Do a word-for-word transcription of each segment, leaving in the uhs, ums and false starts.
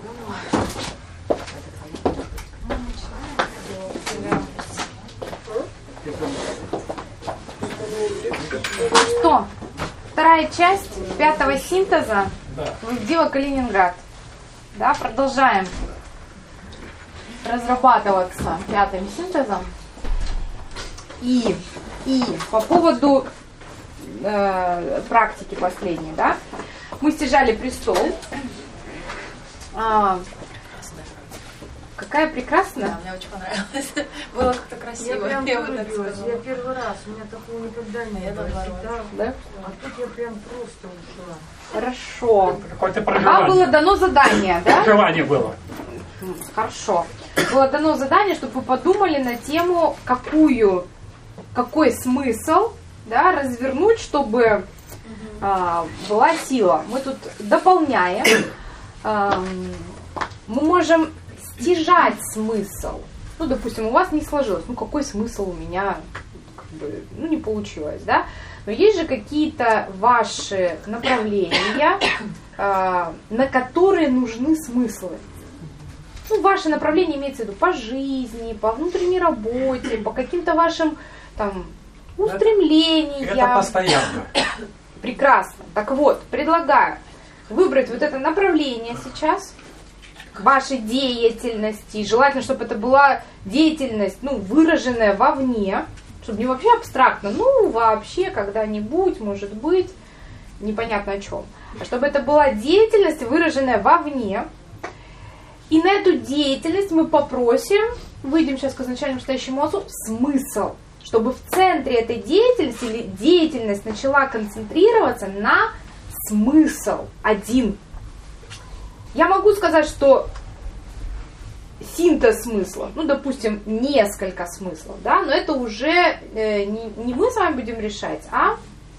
Что? Вторая часть пятого синтеза Дело Калининград. Да, продолжаем разрабатываться пятым синтезом. И, и по поводу э, практики последней, да, мы стяжали престол. А, какая прекрасная. Да, мне очень понравилось. Было как-то красиво. Я прям я влюбилась. Я первый раз. У меня такого никогда не я было. наоборот. Да? А тут я прям просто ушла. Хорошо. Какое-то Вам проживание. было дано задание, да? Проживание было. Хорошо. Было дано задание, чтобы вы подумали на тему, какую, какой смысл, да, развернуть, чтобы а, была сила. Мы тут дополняем. А, мы можем стяжать смысл. Ну, допустим, у вас не сложилось. Ну, какой смысл у меня, как бы, ну, не получилось, да? Но есть же какие-то ваши направления, а, на которые нужны смыслы. Ну, ваше направление имеется в виду по жизни, по внутренней работе, по каким-то вашим там устремлениям. Это постоянно. Прекрасно. Так вот, предлагаю выбрать вот это направление сейчас вашей деятельности. Желательно, чтобы это была деятельность, ну, выраженная вовне, чтобы не вообще абстрактно, ну, вообще когда-нибудь, может быть, непонятно о чем. А чтобы это была деятельность, выраженная вовне. И на эту деятельность мы попросим, выйдем сейчас к изначальному настоящему отцу, смысл. Чтобы в центре этой деятельности или деятельность начала концентрироваться на смысл один. Я могу сказать, что синтез смысла, ну, допустим, несколько смыслов, да, но это уже э, не, не мы с вами будем решать, а,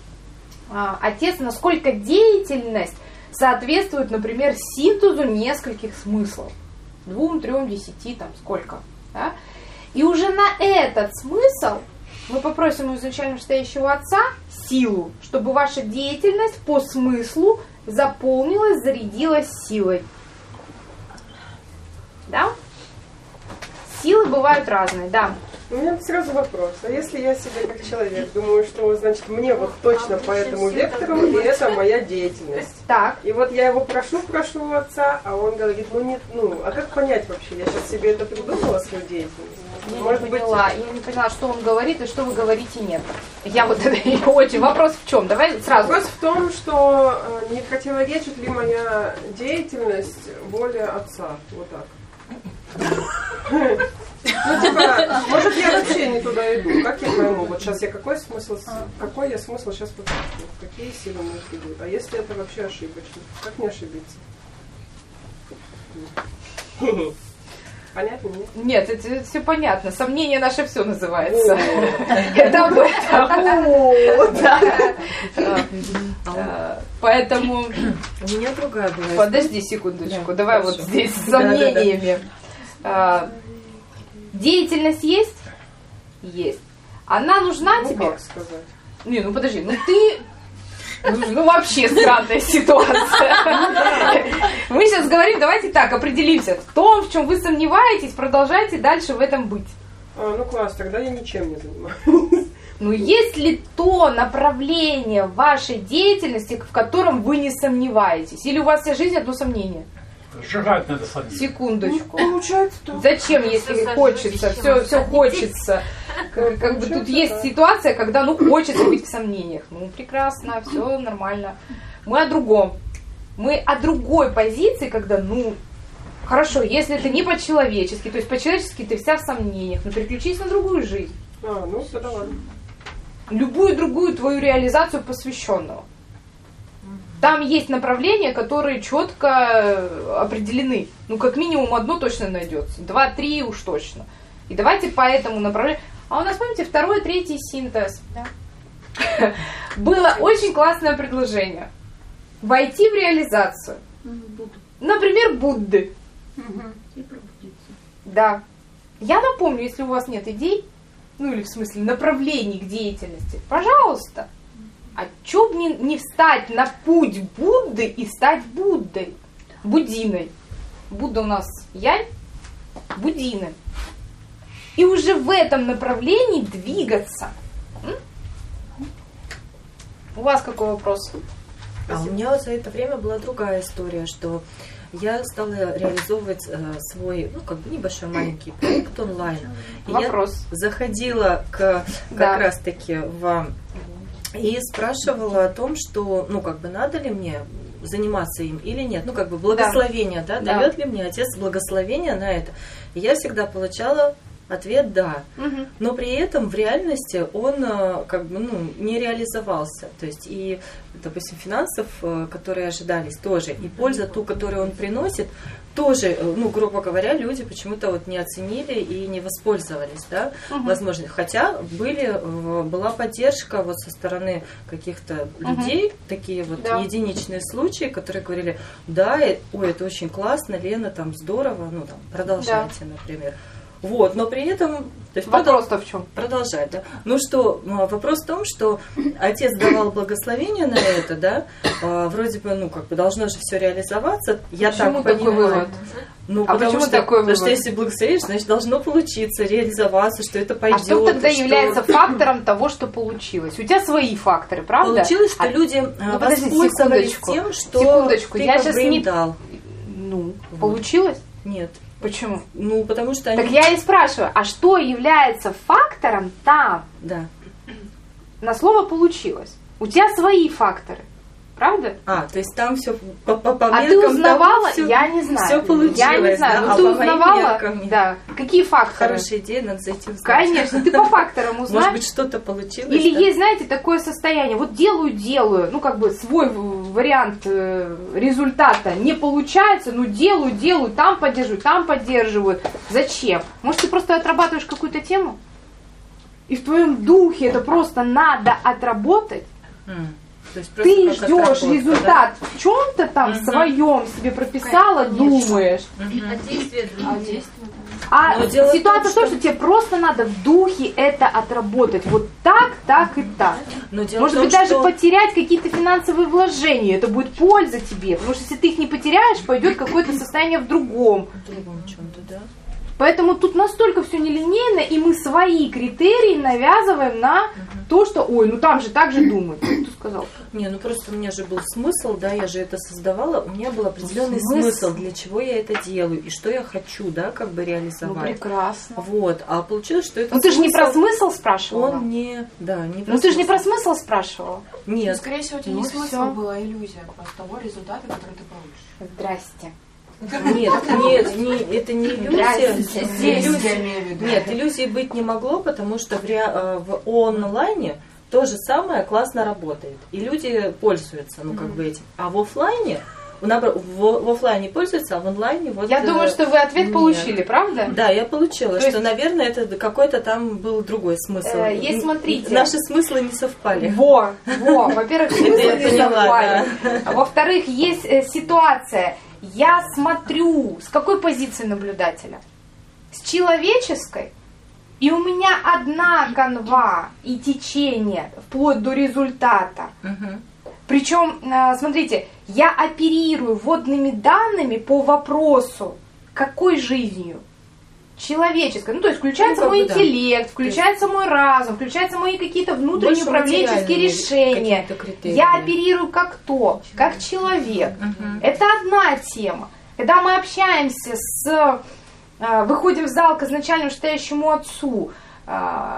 а отец, насколько деятельность соответствует, например, синтезу нескольких смыслов. Двум, трем, десяти, там сколько. Да? И уже на этот смысл мы попросим у изначально стоящего отца силу, чтобы ваша деятельность по смыслу заполнилась, зарядилась силой. Да? Силы бывают разные, да. У меня сразу вопрос. А если я себе как человек думаю, что, значит, мне вот точно по этому вектору, и это моя деятельность. Так. И вот я его прошу, прошу у отца, а он говорит, ну нет, ну, а как понять вообще? Я сейчас себе это придумала, свою деятельность? Я Может не быть, поняла, я не поняла, что он говорит и что вы говорите нет. Я вот это не очень. Вопрос в чем? Давай сразу. Вопрос в том, что э, не противоречит ли моя деятельность воле отца. Вот так. Ну, типа, может, я вообще не туда иду. Как я пойму? Вот сейчас я какой смысл, какой я смысл сейчас подпишу? Какие силы мне идут? А если это вообще ошибочно? Как не ошибиться? Понятно, нет? Нет, это, это все понятно. Сомнение наше все называется. Это об этом. Поэтому... У меня другая была. Подожди секундочку. Давай вот здесь с сомнениями. Деятельность есть? Есть. Она нужна Ну, тебе? как сказать? Не, ну подожди, ну ты... Ну, ну вообще странная ситуация. Мы сейчас говорим, давайте так, определимся. В том, в чем вы сомневаетесь, продолжайте дальше в этом быть. А, ну класс, тогда я ничем не занимаюсь. Ну есть ли то направление вашей деятельности, в котором вы не сомневаетесь? Или у вас вся жизнь одно сомнение? Сжигать надо сами. Секундочку. Получается так. Зачем, если хочется, все, все хочется? Как, как бы тут есть ситуация, когда ну хочется быть в сомнениях. Ну прекрасно, все нормально. Мы о другом. Мы о другой позиции, когда ну хорошо, если это не по-человечески, то есть по-человечески ты вся в сомнениях, но переключись на другую жизнь. А, ну тогда ладно. Любую другую твою реализацию посвященного. Там есть направления, которые четко определены. Ну, как минимум одно точно найдется. Два, три уж точно. И давайте по этому направлению. А у нас, помните, второй, третий синтез. Да. Было очень классное предложение. Войти в реализацию. Например, Будды. И пробудиться. Да. Я напомню, если у вас нет идей, ну или в смысле направлений к деятельности, пожалуйста. А чё бы не, не встать на путь Будды и стать Буддой, Буддиной? Будда у нас янь, буддины. И уже в этом направлении двигаться. М? У вас какой вопрос? А у меня вот за это время была другая история, что я стала реализовывать э, свой, ну, как бы небольшой маленький проект онлайн. И Вопрос. я заходила к, как Да. раз-таки в... И спрашивала о том, что, ну, как бы, надо ли мне заниматься им или нет. Ну, как бы, благословение, да, Да. дает ли мне отец благословение на это. И я всегда получала ответ «да». Угу. Но при этом в реальности он э, как бы, ну, не реализовался. То есть и, допустим, финансов, э, которые ожидались, тоже. И польза ту, которую он приносит, тоже, э, ну, грубо говоря, люди почему-то вот не оценили и не воспользовались, да, Угу. возможно. Хотя были, э, была поддержка вот со стороны каких-то Угу. людей, такие вот Да. единичные случаи, которые говорили, да, э, ой, это очень классно, Лена, там здорово, ну, там, продолжайте, например. Вот, но при этом... То есть Вопрос-то в чем? продолжать, да. Ну что, а, вопрос в том, что отец давал благословение на это, да, а, вроде бы, ну, как бы должно же все реализоваться. Я Почему так такой понимаю. вывод? Ну, А потому почему что, такой потому что вывод? если благословишь, значит, должно получиться, реализоваться, что это А пойдет. что тогда что- является фактором того, что получилось? У тебя свои факторы, правда? Получилось, что А- люди а, Ну, подожди, воспользовались секундочку. тем, что Секундочку, ты я как щас бы им не- дал. Ну, получилось? Нет. Почему? Ну, потому что они... Так я и спрашиваю, а что является фактором там? Да. На слово «получилось». У тебя свои факторы, правда? А, то есть там все по, по, по А ты меркам узнавала? того всё- Я не знаю. всё получилось, Я не знаю. да, Ну а ты по моим узнавала? меркам нет. Да. Какие факторы? Хорошая идея, надо зайти узнать. Конечно, ты по факторам узнаешь. Может быть, что-то получилось? Или да? есть, знаете, такое состояние, вот делаю, делаю, ну, как бы свой в- вариант э, результата не получается, ну, делаю, делаю, там поддерживаю, там поддерживаю. Зачем? Может, ты просто отрабатываешь какую-то тему? И в твоем духе это просто надо отработать? М, то есть просто Ты как ждешь отработка, результат в чем-то там Мгм. своем себе прописала, Конечно. думаешь. да? Мгм. А действие другие. А Но дело в ситуация том, в том, что- что тебе просто надо в духе это отработать. Вот так, так и так. Но дело Может в том, быть, даже что... потерять какие-то финансовые вложения. Это будет польза тебе. Потому что если ты их не потеряешь, пойдет какое-то состояние в другом. В другом чем-то, да? Поэтому тут настолько все нелинейно, и мы свои критерии навязываем на то, что, ой, ну там же так же думают. Кто сказал? Не, ну просто у меня же был смысл, да, я же это создавала, у меня был определенный Смысл? смысл, для чего я это делаю, и что я хочу, да, как бы Ну, реализовать. прекрасно. Вот, а получилось, что это Ну ты же не про смысл, смысл спрашивала. Он не, да, не про Ну ты же не про смысл. смысл спрашивала. Ну, Нет, скорее всего, у тебя Ну, не смысл всё. была, иллюзия просто того результата, который ты получишь. Здрасте. нет, нет, не, это не иллюзия. Здесь Не я иллюзия. имею в виду. Нет, иллюзии быть не могло, потому что в, ре- э, в онлайне то же самое классно работает. И люди пользуются, ну, как бы этим. А в офлайне, наоборот, в, в офлайне пользуются, а в онлайне вот... Я э, думаю, что вы ответ нет. получили, правда? Да, я получила, То что, есть- наверное, это какой-то там был другой смысл. Э, есть, смотрите. Наши смыслы не совпали. Во, во, во-первых, Это смысл я не поняла, совпали. А во-вторых, есть э, ситуация. Я смотрю, с какой позиции наблюдателя? С человеческой. И у меня одна канва и течение, вплоть до результата. Мгм. Причем, э, смотрите, я оперирую вводными данными по вопросу, какой жизнью? Человеческой. Ну, то есть включается Ну, как мой бы да. интеллект, включается мой разум, включаются мои какие-то внутренние Больше управленческие материальные решения. какие-то критерии. Я оперирую как кто? Как человек. Мгм. Это одна тема. Когда мы общаемся с... э, выходим в зал к изначально вышестоящему отцу, э,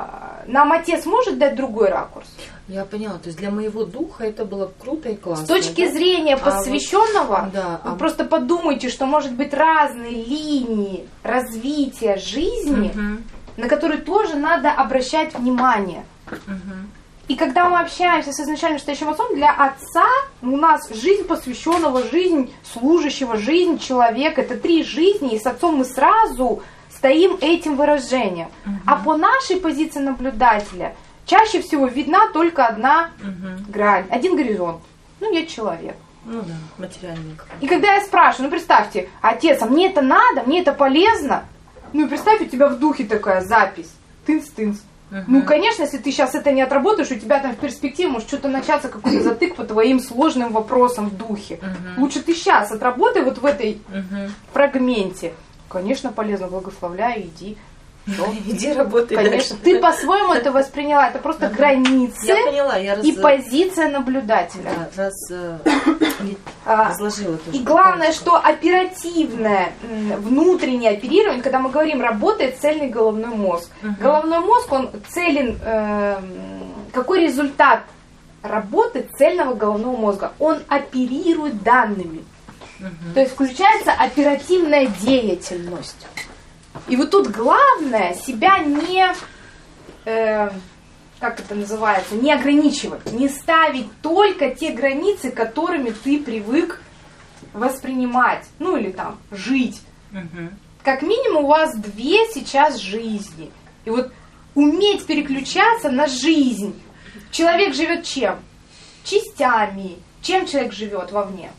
нам отец может дать другой ракурс? Я поняла, то есть для моего духа это было круто и классно. С точки да? зрения А вот- посвященного, да, вы а- просто подумайте, что может быть разные линии развития жизни, Мгм. на которые тоже надо обращать внимание. Мгм. И когда мы общаемся с изначально стоящим отцом, для отца у нас жизнь посвященного, жизнь служащего, жизнь человека. Это три жизни, и с отцом мы сразу стоим этим выражением. А по нашей позиции наблюдателя чаще всего видна только одна Мгм. грань, один горизонт. Ну, я человек. Ну да, материальный какой-то. И когда я спрашиваю, ну представьте, отец, а мне это надо, мне это полезно? Ну и представь, у тебя в духе такая запись. Тынц-тынц. Uh-huh. Ну, конечно, если ты сейчас это не отработаешь, у тебя там в перспективе может что-то начаться, какой-то затык по твоим сложным вопросам в духе. Uh-huh. Лучше ты сейчас отработай вот в этой uh-huh. фрагменте. Конечно, полезно, благословляю, иди. Что? Иди работай. Конечно, дальше. Ты по-своему это восприняла, это просто uh-huh. границы я поняла, я раз... и позиция наблюдателя. Да, раз э, разложила тоже. И главное, что оперативное внутреннее оперирование, когда мы говорим, работает цельный головной мозг. Uh-huh. Головной мозг, он целен, э, какой результат работы цельного головного мозга? Он оперирует данными. Uh-huh. То есть включается оперативная деятельность. И вот тут главное себя не, э, как это называется, не ограничивать, не ставить только те границы, которыми ты привык воспринимать, ну или там жить. Uh-huh. Как минимум у вас две сейчас жизни. И вот уметь переключаться на жизнь. Человек живет чем? Частями. Чем человек живет вовне?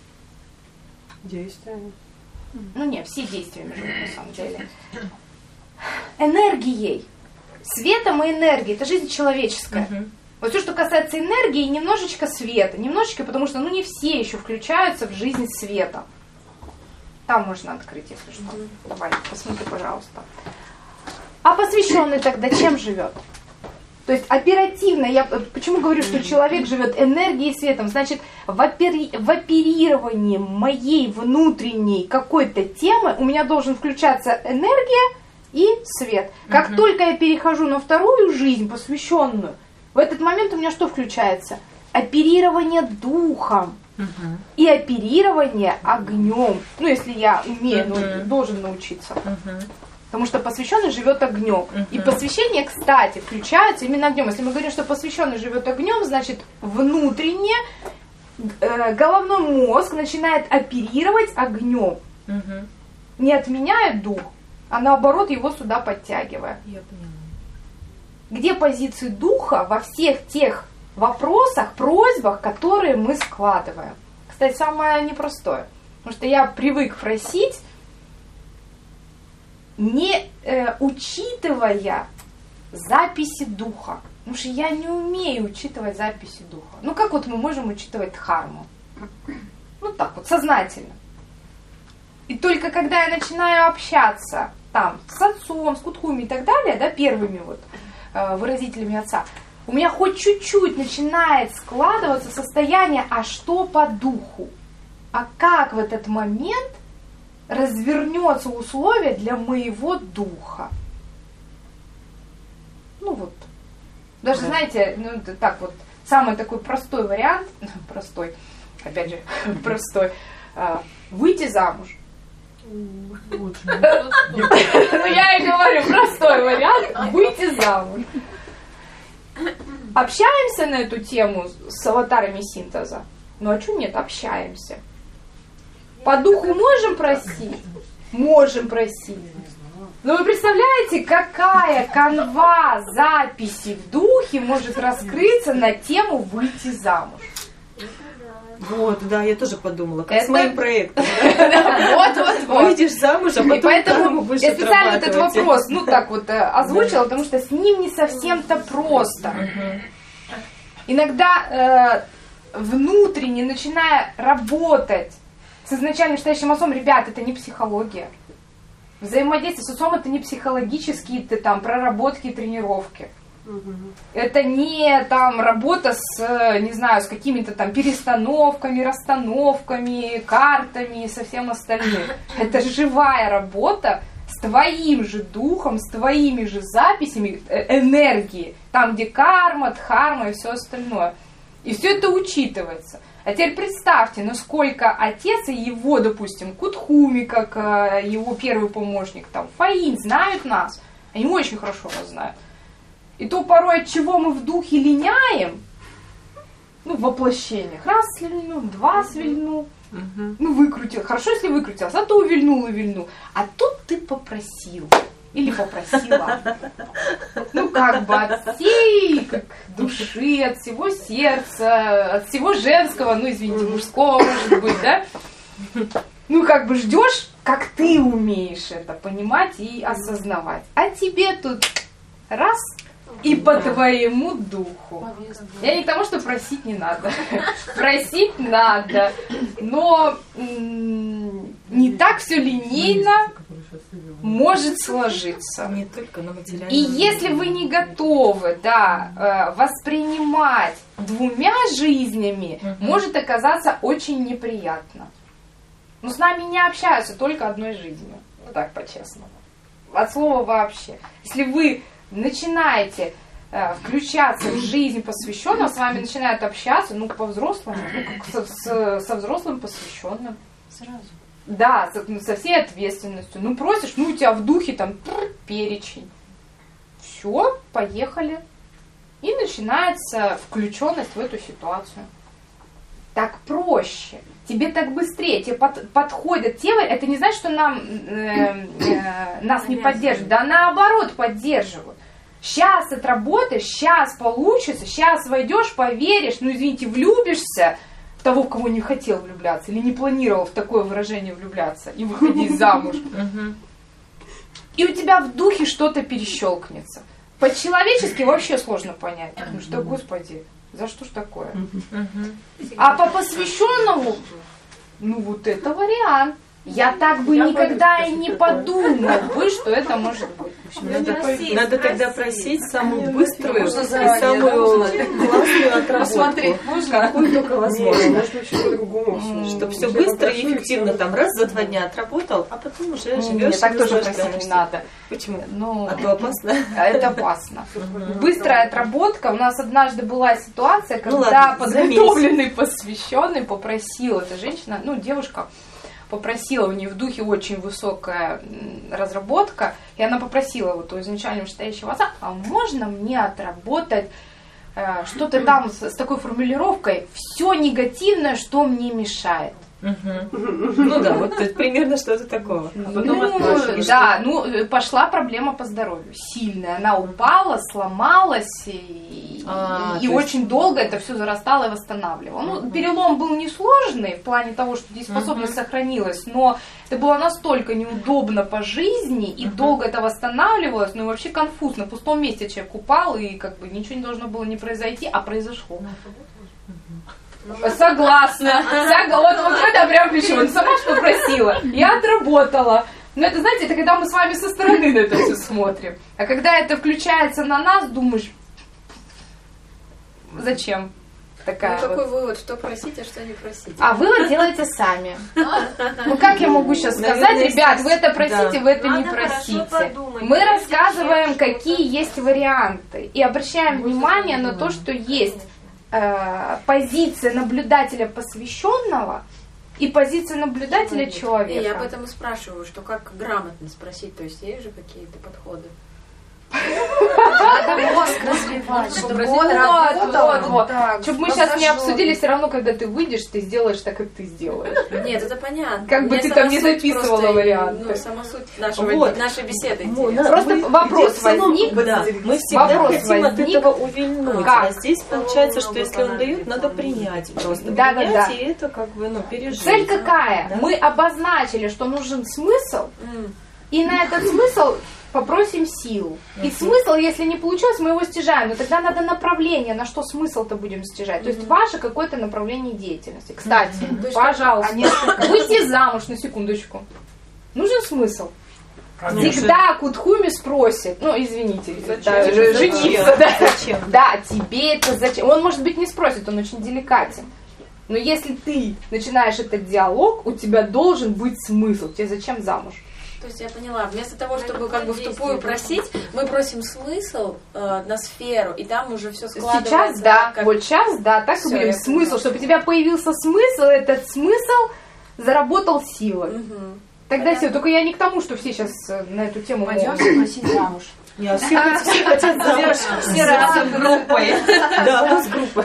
Действиями. Ну нет, все действиями живут на самом деле. Энергией. Светом и энергией. Это жизнь человеческая. Uh-huh. Вот все, что касается энергии, немножечко света. Немножечко, потому что ну, не все еще включаются в жизнь света. Там можно открыть, если что. Uh-huh. Давай, посмотри, пожалуйста. А посвященный тогда чем живет? То есть оперативно, я почему говорю, что человек живет энергией и светом, значит, в, опери, в оперировании моей внутренней какой-то темы у меня должен включаться энергия и свет. Как uh-huh. только я перехожу на вторую жизнь, посвященную, в этот момент у меня что включается? Оперирование духом uh-huh. и оперирование огнем. Ну, если я умею, uh-huh. но должен научиться. Uh-huh. Потому что посвященный живет огнем. Uh-huh. И посвящение, кстати, включается именно огнем. Если мы говорим, что посвященный живет огнем, значит внутренне э, головной мозг начинает оперировать огнем. Uh-huh. Не отменяя дух, а наоборот его сюда подтягивая. Я поняла. Где позиции духа во всех тех вопросах, просьбах, которые мы складываем. Кстати, самое непростое. Потому что я привык просить, не э, учитывая записи духа. Потому что я не умею учитывать записи духа. Ну как вот мы можем учитывать дхарму? Ну так вот, сознательно. И только когда я начинаю общаться там с отцом, с кутхуми и так далее, да, первыми вот э, выразителями отца, у меня хоть чуть-чуть начинает складываться состояние, а что по духу? А как в этот момент развернется условие для моего духа? Ну вот. Даже, да. знаете, ну это так вот, самый такой простой вариант, простой, опять же, простой, выйти замуж. Ну я и говорю, простой вариант, выйти замуж. Общаемся на эту тему с аватарами синтеза? Ну а что нет, общаемся. По духу можем просить? Можем просить. Но вы представляете, какая канва записи в духе может раскрыться на тему «выйти замуж»? Вот, да, я тоже подумала, как с моим проектом. Вот, вот, вот. Выйдешь замуж, а потом поэтому я специально этот вопрос, ну так вот озвучила, потому что с ним не совсем-то просто. Иногда внутренне, начиная работать с изначально стоящим отцом, ребят, это не психология. Взаимодействие с отцом это не психологические там проработки и тренировки. Угу. Это не там работа с, не знаю, с какими-то там перестановками, расстановками, картами и со всем остальным. Это живая работа с твоим же духом, с твоими же записями энергии. Там, где карма, дхарма и все остальное. И все это учитывается. А теперь представьте, насколько отец и его, допустим, Кутхуми, как э, его первый помощник, там, Фаин, знают нас. Они очень хорошо нас знают. И то порой, от чего мы в духе линяем, ну, в воплощениях. Раз свильнул, два свильнул, uh-huh. ну, выкрутил. Хорошо, если выкрутился, а то увильнул и вильнул. А тут ты попросил. Или попросила. Ну, как бы от всей как, души, от всего сердца, от всего женского, ну, извините, мужского, может быть, да? Ну, как бы ждешь, как ты умеешь это понимать и осознавать. А тебе тут раз и по твоему духу. Я не к тому, что просить не надо. Просить надо, но м- не так все линейно может сложиться. Не только на материальном. И если вы не готовы, да, воспринимать двумя жизнями, угу. может оказаться очень неприятно. Но с нами не общаются только одной жизнью. Ну так, по-честному. От слова вообще. Если вы начинаете э, включаться в жизнь посвященного, с вами начинают общаться, ну, по-взрослому, ну, как со, с, со взрослым посвященным. Сразу. Да, со, со всей ответственностью. Ну, просишь, ну, у тебя в духе там перечень. Все, поехали. И начинается включенность в эту ситуацию. Так проще. Тебе так быстрее, тебе под, подходят темы. Это не значит, что нам, э, э, нас не поддерживают. Да наоборот, поддерживают. Сейчас отработаешь, сейчас получится, сейчас войдешь, поверишь, ну извините, влюбишься в того, в кого не хотел влюбляться, или не планировал в такое выражение влюбляться и выходить замуж. И у тебя в духе что-то перещелкнется. По-человечески вообще сложно понять. Ну что, Господи, за что ж такое? А по посвященному, ну вот это вариант. Я так бы никогда и не подумал бы, что это может быть. Надо, надо тогда просить самую быструю и самую классную отработку. Какую только возможно. Чтобы все быстро и эффективно. Там раз за два дня отработал, а потом уже живешь. Так тоже просить не надо. Почему? Ну, а то опасно. Это опасно. Быстрая отработка. У нас однажды была ситуация, когда подготовленный посвященный попросил, эта женщина, ну девушка, попросила, у нее в духе очень высокая разработка, и она попросила вот у изначально стоящего отца, а можно мне отработать э, что-то там с, с такой формулировкой, все негативное, что мне мешает. Угу. Ну да, вот это примерно что-то такого. А ну, да, ну пошла проблема по здоровью, сильная. Она упала, сломалась, и, а, и очень есть... долго это все зарастало и восстанавливало. Ну, перелом был несложный в плане того, что дееспособность uh-huh. сохранилась, но это было настолько неудобно по жизни, и uh-huh. долго это восстанавливалось, ну и вообще конфуз. На пустом месте человек упал, и как бы ничего не должно было не произойти, а произошло. Согласна. Согласна. Вот это прям почему. Сама что попросила. Я отработала. Но это, знаете, это когда мы с вами со стороны на это все смотрим. А когда это включается на нас, думаешь, зачем такая ну, вот... такой вывод, что просить, а что не просить. А вывод делайте сами. Ну как я могу сейчас сказать, ребят, вы это просите, вы это не просите. Мы рассказываем, какие есть варианты. И обращаем внимание на то, что есть позиция наблюдателя посвященного и позиция наблюдателя человека. Я поэтому спрашиваю, что как грамотно спросить, то есть есть же какие-то подходы? Надо мозг развивать, чтобы он работал. Чтобы мы сейчас не обсудили, все равно, когда ты выйдешь, ты сделаешь так, как ты сделаешь. Нет, это понятно. Как бы ты там не записывала варианты. Ну, сама суть нашей беседы. Просто вопрос возник. Мы всегда хотим от этого увильнуть. А здесь получается, что если он дает, надо принять просто. Да, да, да. И это как бы, ну, пережить. Цель какая? Мы обозначили, что нужен смысл, и на этот смысл попросим силу. И uh-huh. смысл, если не получилось, мы его стяжаем. Но тогда надо направление, на что смысл-то будем стяжать. Uh-huh. То есть ваше какое-то направление деятельности. Кстати, uh-huh. пожалуйста, выйти замуж на секундочку. Нужен смысл. Конечно. Всегда Кутхуми спросит, ну извините, да, жениться, да. Зачем? Да, тебе это зачем? Он, может быть, не спросит, он очень деликатен. Но если ты начинаешь этот диалог, у тебя должен быть смысл. Тебе зачем замуж? То есть я поняла, вместо того, чтобы как бы в тупую просить, мы просим смысл э, на сферу, и там уже все складывается. Сейчас да, как... вот сейчас да, так и будем. Смысл, чтобы у тебя появился смысл, этот смысл заработал силой. Угу. Тогда все, только я не к тому, что все сейчас на эту тему пойдем просить замуж. Нет, все хотят замуж. Все разом группой. Да, у нас группа.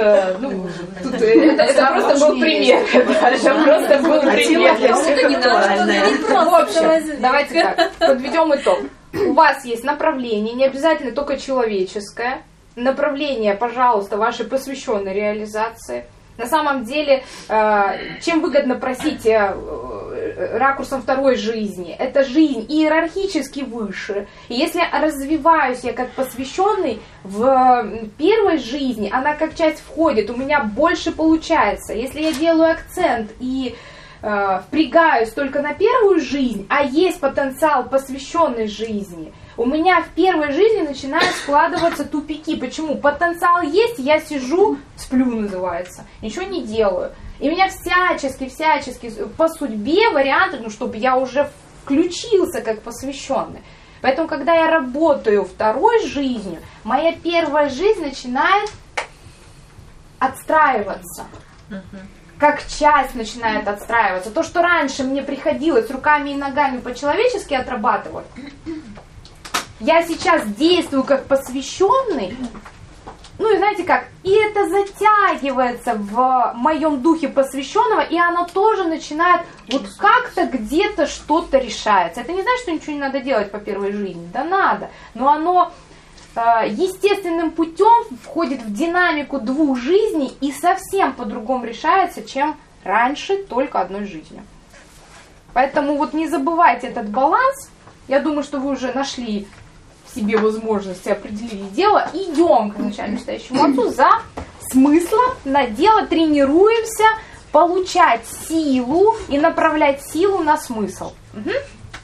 Это просто был пример. Это просто был пример. В общем, давайте так, подведем итог. У вас есть направление, не обязательно только человеческое. Направление, пожалуйста, вашей посвященной реализации. На самом деле, чем выгодно просить ракурсом второй жизни. Это жизнь иерархически выше. И если развиваюсь я как посвященный в первой жизни, она как часть входит, у меня больше получается. Если я делаю акцент и э, впрягаюсь только на первую жизнь, а есть потенциал посвященной жизни, у меня в первой жизни начинают складываться тупики. Почему? Потенциал есть, я сижу, сплю называется, ничего не делаю. И у меня всячески, всячески по судьбе варианты, ну, чтобы я уже включился как посвященный. Поэтому, когда я работаю второй жизнью, моя первая жизнь начинает отстраиваться. Как часть начинает отстраиваться. То, что раньше мне приходилось руками и ногами по-человечески отрабатывать, я сейчас действую как посвященный, ну и знаете как, и это затягивается в моем духе посвященного, и оно тоже начинает вот как-то где-то что-то решается. Это не значит, что ничего не надо делать по первой жизни, да надо, но оно э, естественным путем входит в динамику двух жизней и совсем по-другому решается, чем раньше только одной жизнью. Поэтому вот не забывайте этот баланс. Я думаю, что вы уже нашли в себе возможности, определили дело. Идем к начальному стоящему отцу за смыслом на дело, тренируемся получать силу и направлять силу на смысл. Угу.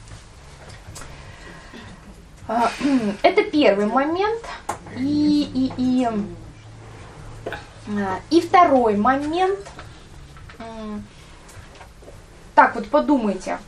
Это первый момент. И, и, и, и второй момент. Так, вот подумайте.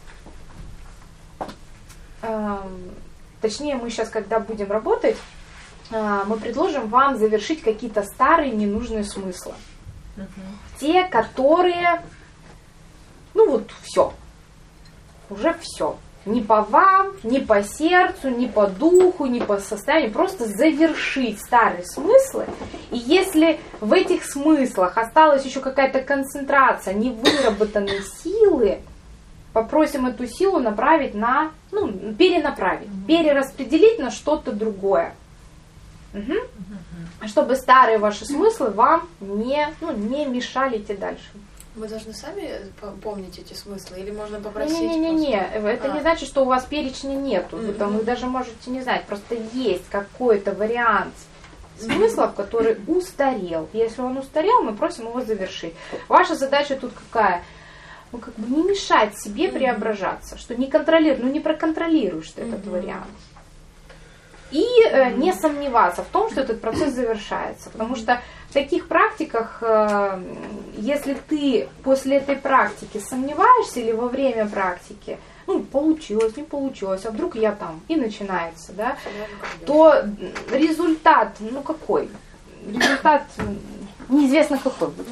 Точнее, мы сейчас, когда будем работать, мы предложим вам завершить какие-то старые ненужные смыслы. Угу. Те, которые, ну вот, все. Уже все. Ни по вам, ни по сердцу, ни по духу, ни по состоянию. Просто завершить старые смыслы. И если в этих смыслах осталась еще какая-то концентрация невыработанной силы, попросим эту силу направить на, ну, перенаправить, угу. перераспределить на что-то другое. Угу. Угу. Чтобы старые ваши смыслы вам не, ну, не мешали идти дальше. Мы должны сами помнить эти смыслы или можно попросить? Не-не-не, это а. не значит, что у вас перечня нету. Mm-hmm. Вы, там, вы даже можете не знать. Просто есть какой-то вариант смыслов, который устарел. Если он устарел, мы просим его завершить. Ваша задача тут какая? Ну, как бы не мешать себе mm-hmm. преображаться, что не контролируешь, ну не проконтролируешь ты mm-hmm. этот вариант. И э, не сомневаться в том, что этот процесс завершается. Потому что в таких практиках, э, если ты после этой практики сомневаешься или во время практики, ну, получилось, не получилось, а вдруг я там, и начинается, да, то результат, ну какой? Результат неизвестно какой будет.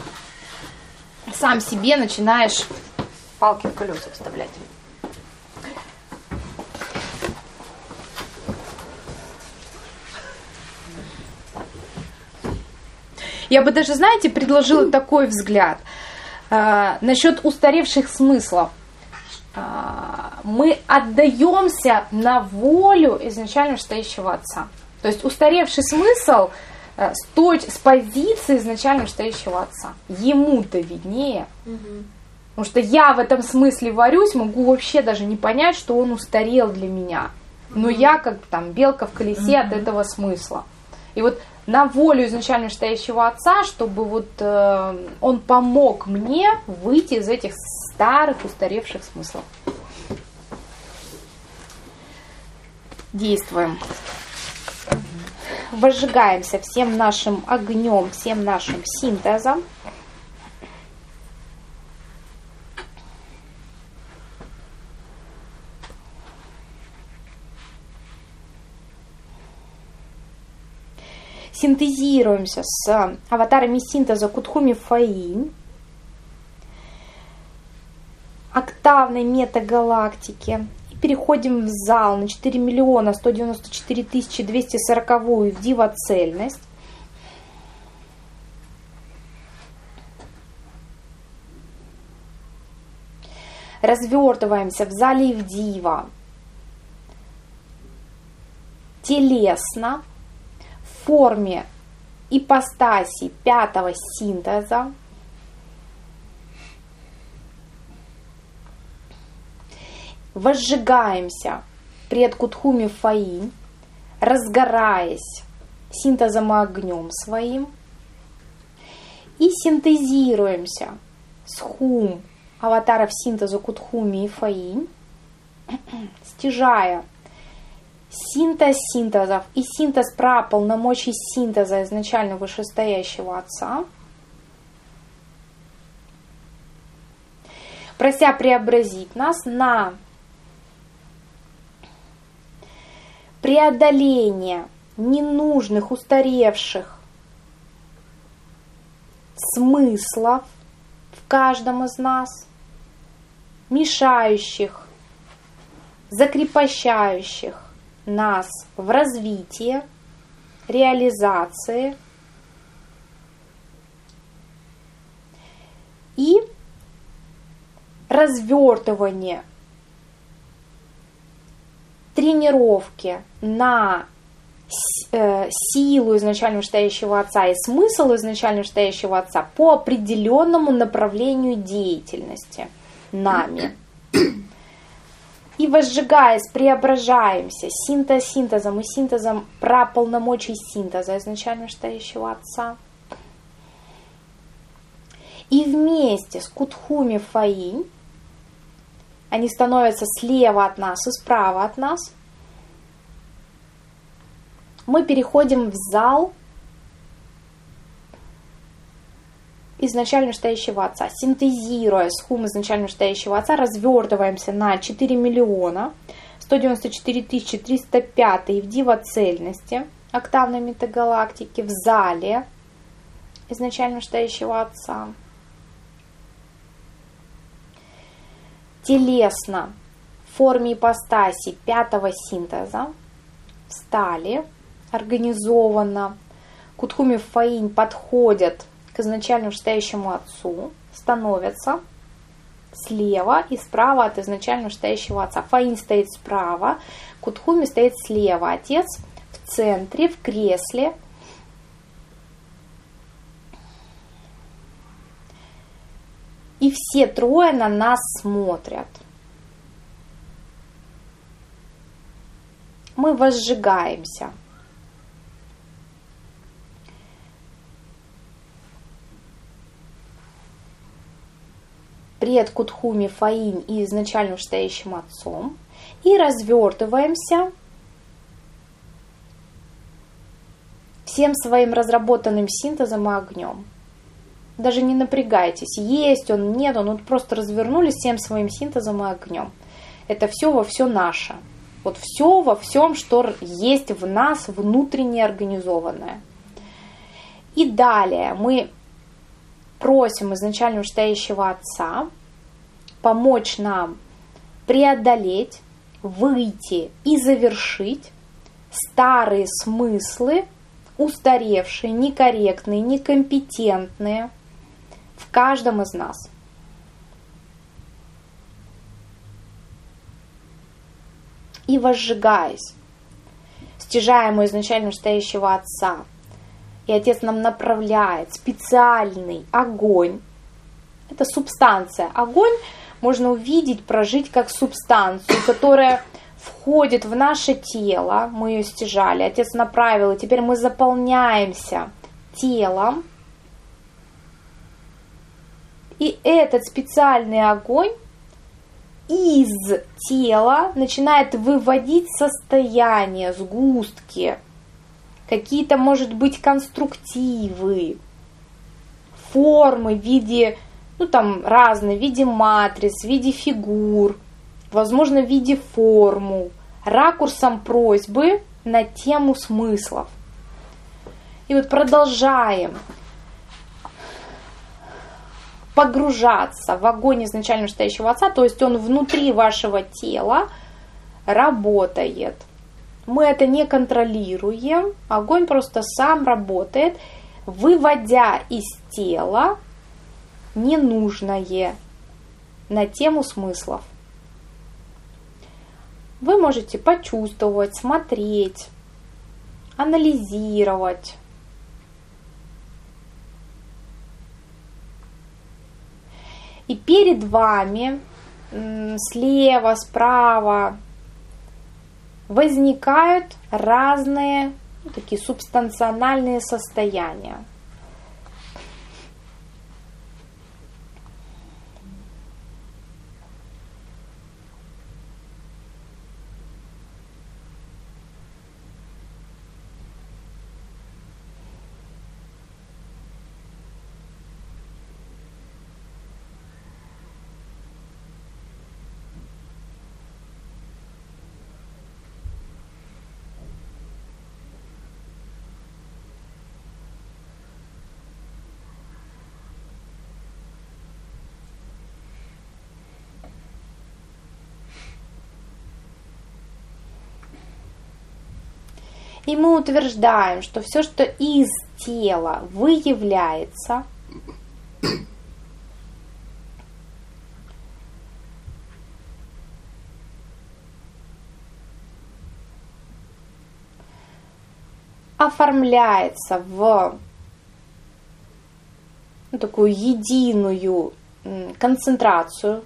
Сам себе начинаешь палки в колеса вставлять. Я бы даже, знаете, предложила такой взгляд э, насчет устаревших смыслов. Э, мы отдаемся на волю изначально стоящего отца. То есть устаревший смысл э, стоит с позиции изначально стоящего отца. Ему-то виднее. Угу. Потому что я в этом смысле варюсь, могу вообще даже не понять, что он устарел для меня. Но угу. я как там белка в колесе угу. от этого смысла. И вот на волю изначально стоящего отца, чтобы вот э, он помог мне выйти из этих старых, устаревших смыслов. Действуем. Возжигаемся всем нашим огнем, всем нашим синтезом. Синтезируемся с аватарами синтеза Кутхуми Фаи, октавной метагалактики. И переходим в зал на четыре миллиона сто девяносто четыре тысячи двести сороковую в дива-цельность. Развертываемся в зале в дива телесно, в форме ипостаси пятого синтеза. возжигаемся пред Кутхуми Фаинь, разгораясь синтезом и огнем своим, и синтезируемся с хум аватаров синтеза Кутхуми и Фаинь, стяжая синтез синтезов и синтез пра полномочий синтеза изначально вышестоящего Отца, прося преобразить нас на преодоление ненужных, устаревших смыслов в каждом из нас, мешающих, закрепощающих нас в развитии, реализации и развертывание, тренировки на силу изначально вышестоящего Отца и смысл изначально вышестоящего Отца по определенному направлению деятельности нами. И возжигаясь, преображаемся синтез синтезом и синтезом пра полномочий синтеза изначально вышестоящего Отца. И вместе с Кутхуми Фаинь, они становятся слева от нас и справа от нас, мы переходим в зал изначально вышестоящего Отца. Синтезируя с хум изначально вышестоящего Отца, развертываемся на четыре миллиона сто девяносто четыре тысячи триста пять в дива-цельности октавной метагалактики в зале изначально вышестоящего Отца. Телесно в форме ипостаси пятого синтеза встали организованно. Кутхуми Фаинь подходят к изначально вышестоящему Отцу, становятся слева и справа от изначально вышестоящего Отца. Фаинь стоит справа, Кутхуми стоит слева. Отец в центре, в кресле. И все трое на нас смотрят. Мы возжигаемся. Пред Кутхуми Фаинь и изначально вышестоящим Отцом. И развертываемся всем своим разработанным синтезом и огнем. Даже не напрягайтесь, есть он, нет он, вот просто развернулись всем своим синтезом и огнем. Это все во все наше. Вот все во всем, что есть в нас внутренне организованное. И далее мы просим изначально вышестоящего Отца помочь нам преодолеть, выйти и завершить старые смыслы, устаревшие, некорректные, некомпетентные в каждом из нас. И возжигаясь, стяжаемую изначально вышестоящего Отца, и Отец нам направляет специальный огонь. Это субстанция. Огонь можно увидеть, прожить как субстанцию, которая входит в наше тело. Мы ее стяжали, Отец направил, и теперь мы заполняемся телом. И этот специальный огонь из тела начинает выводить состояние, сгустки, какие-то, может быть, конструктивы, формы в виде, ну там разные, в виде матриц, в виде фигур, возможно, в виде формул, ракурсом просьбы на тему смыслов. И вот продолжаем погружаться в огонь изначально вышестоящего Отца, то есть он внутри вашего тела работает. Мы это не контролируем, огонь просто сам работает, выводя из тела ненужное на тему смыслов. Вы можете почувствовать, смотреть, анализировать. И перед вами слева, справа возникают разные ну, такие субстанциональные состояния. И мы утверждаем, что все, что из тела выявляется, оформляется в ну, такую единую концентрацию.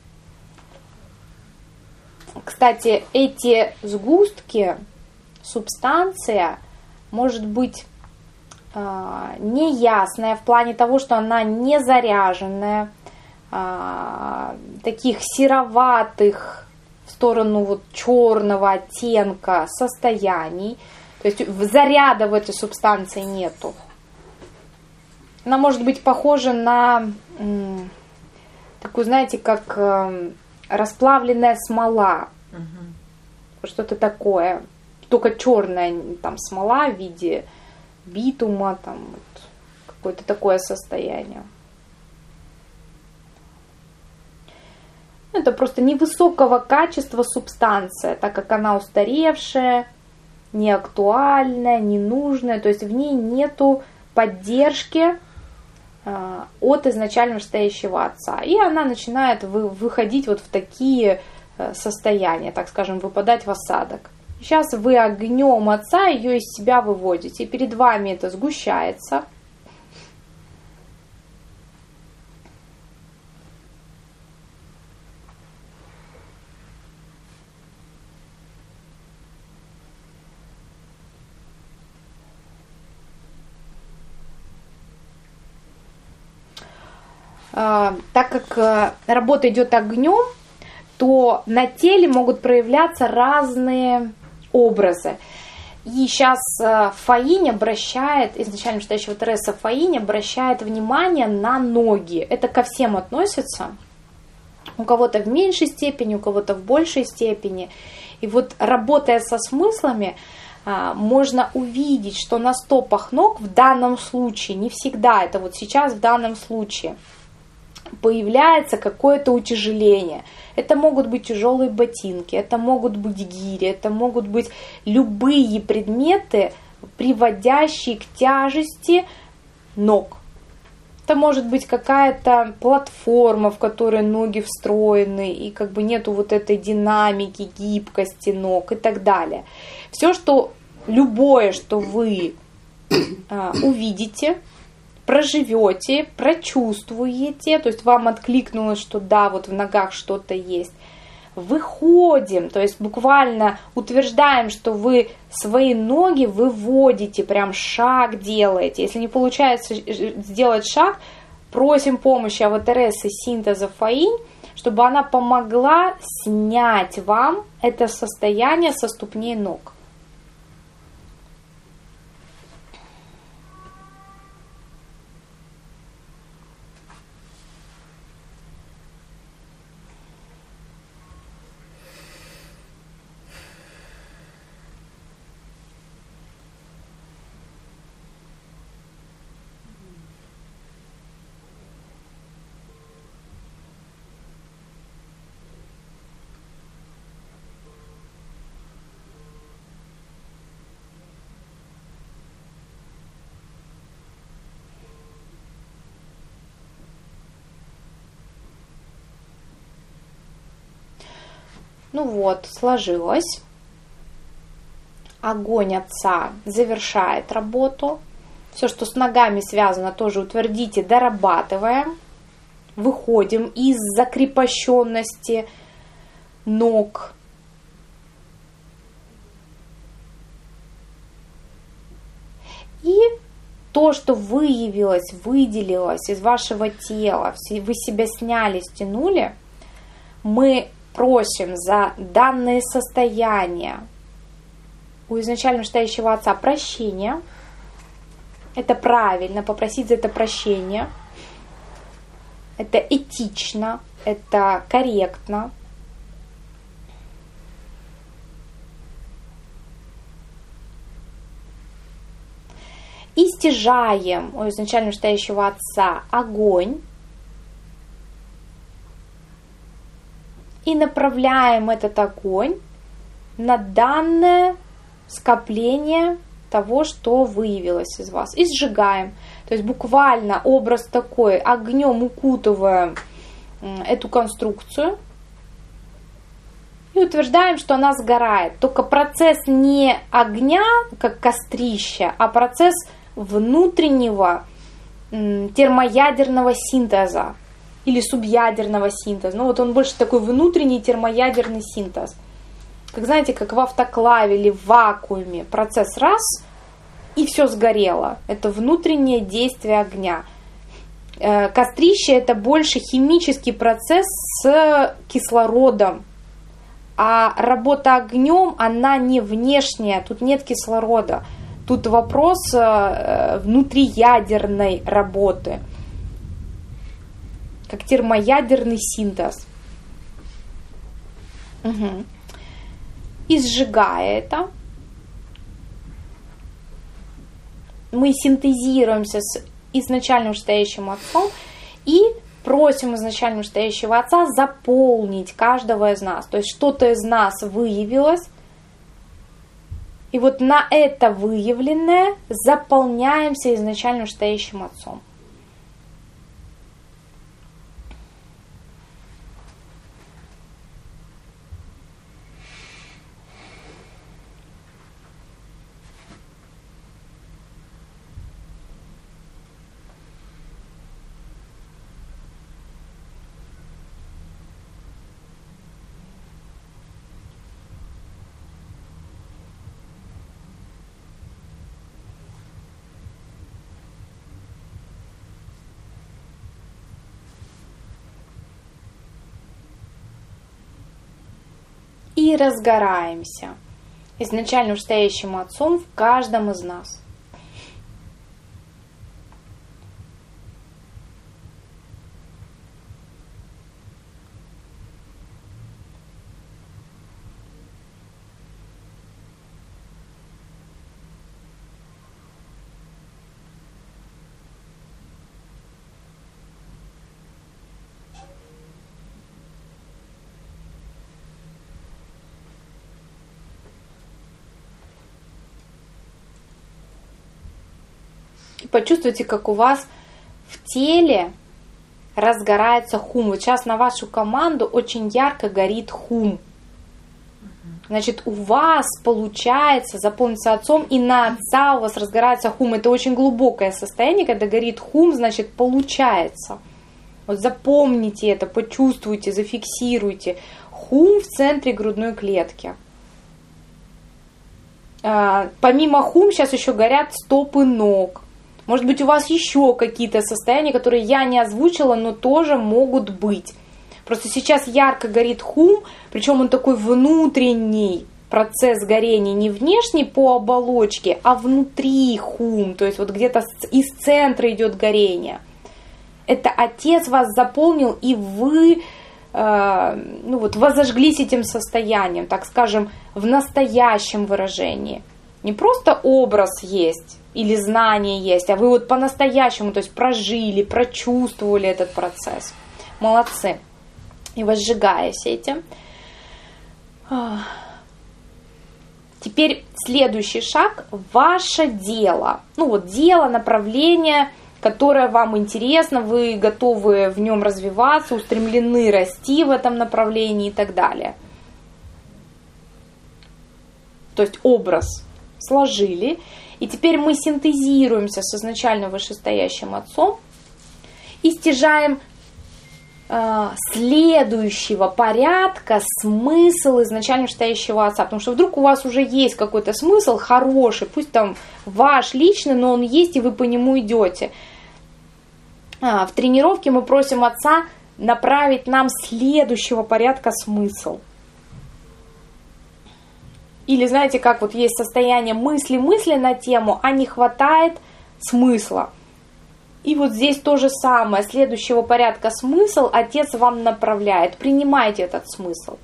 Кстати, эти сгустки, субстанция может быть э, неясная в плане того, что она не заряженная, э, таких сероватых в сторону вот черного оттенка состояний. То есть заряда в этой субстанции нету. Она может быть похожа на э, такую, знаете, как э, расплавленная смола. Угу. Что-то такое. Только черная там смола в виде битума, там вот, какое-то такое состояние. Это просто невысокого качества субстанция, так как она устаревшая, неактуальная, ненужная, то есть в ней нету поддержки э, от изначально стоящего отца. И она начинает вы, выходить вот в такие э, состояния, так скажем, выпадать в осадок. Сейчас вы огнем отца ее из себя выводите. И перед вами это сгущается. А, так как работа идет огнем, то на теле могут проявляться разные образы. И сейчас Фаинь обращает, изначально стоящего Тереса Фаинь обращает внимание на ноги. Это ко всем относится. У кого-то в меньшей степени, у кого-то в большей степени. И вот работая со смыслами, можно увидеть, что на стопах ног в данном случае, не всегда, это вот сейчас в данном случае, появляется какое-то утяжеление. Это могут быть тяжелые ботинки, это могут быть гири, это могут быть любые предметы, приводящие к тяжести ног. Это может быть какая-то платформа, в которой ноги встроены, и как бы нету вот этой динамики, гибкости ног и так далее. Все, что, любое, что вы а, увидите, проживете, прочувствуете, то есть вам откликнулось, что да, вот в ногах что-то есть. Выходим, то есть буквально утверждаем, что вы свои ноги выводите, прям шаг делаете. Если не получается сделать шаг, просим помощи Аватересы синтеза Фаинь, чтобы она помогла снять вам это состояние со ступней ног. Ну вот, сложилось. Огонь отца завершает работу. Все, что с ногами связано, тоже утвердите, дорабатываем. выходим из закрепощенности ног. И то, что выявилось, выделилось из вашего тела, вы себя сняли, стянули, мы просим за данное состояние у изначально вышестоящего Отца прощения. Это правильно, попросить за это прощение. Это этично, это корректно. И стяжаем у изначально вышестоящего Отца огонь. И направляем этот огонь на данное скопление того, что выявилось из вас. И сжигаем. То есть буквально образ такой, огнем укутываем эту конструкцию и утверждаем, что она сгорает. Только процесс не огня, как кострища, а процесс внутреннего термоядерного синтеза или субъядерного синтеза. Ну вот он больше такой внутренний термоядерный синтез. Как знаете, как в автоклаве или в вакууме. Процесс раз, и все сгорело. Это внутреннее действие огня. Кострище — это больше химический процесс с кислородом. А работа огнем, она не внешняя. Тут нет кислорода. Тут вопрос внутриядерной работы. Как термоядерный синтез. Угу. И сжигая это, мы синтезируемся с изначально вышестоящим Отцом и просим изначально вышестоящего Отца заполнить каждого из нас. То есть что-то из нас выявилось, и вот на это выявленное заполняемся изначально вышестоящим Отцом. И разгораемся изначально вышестоящим Отцом в каждом из нас. Почувствуйте, как у вас в теле разгорается хум. Вот сейчас на вашу команду очень ярко горит хум. Значит, у вас получается заполниться Отцом, и на Отца у вас разгорается хум. Это очень глубокое состояние, когда горит хум, значит, получается. Вот запомните это, почувствуйте, зафиксируйте. Хум в центре грудной клетки. А, помимо хум сейчас еще горят стопы ног. Может быть, у вас еще какие-то состояния, которые я не озвучила, но тоже могут быть. Просто сейчас ярко горит хум, причем он такой внутренний процесс горения, не внешний по оболочке, а внутри хум, то есть вот где-то из центра идет горение. Это Отец вас заполнил, и вы э, ну вот, возожглись этим состоянием, так скажем, в настоящем выражении. Не просто образ есть или знание есть, а вы вот по-настоящему, то есть прожили, прочувствовали этот процесс. Молодцы. И возжигаясь этим. Теперь следующий шаг. Ваше дело. Ну вот дело, направление, которое вам интересно, вы готовы в нем развиваться, устремлены расти в этом направлении и так далее. То есть образ сложили. И теперь мы синтезируемся с изначально вышестоящим Отцом и стяжаем э, следующего порядка смысл изначально вышестоящего отца. Потому что вдруг у вас уже есть какой-то смысл хороший, пусть там ваш личный, но он есть, и вы по нему идете. А, в тренировке мы просим отца направить нам следующего порядка смысл. Или знаете, как вот есть состояние мысли-мысли на тему, а не хватает смысла. И вот здесь то же самое, следующего порядка смысл отец вам направляет. Принимайте этот смысл.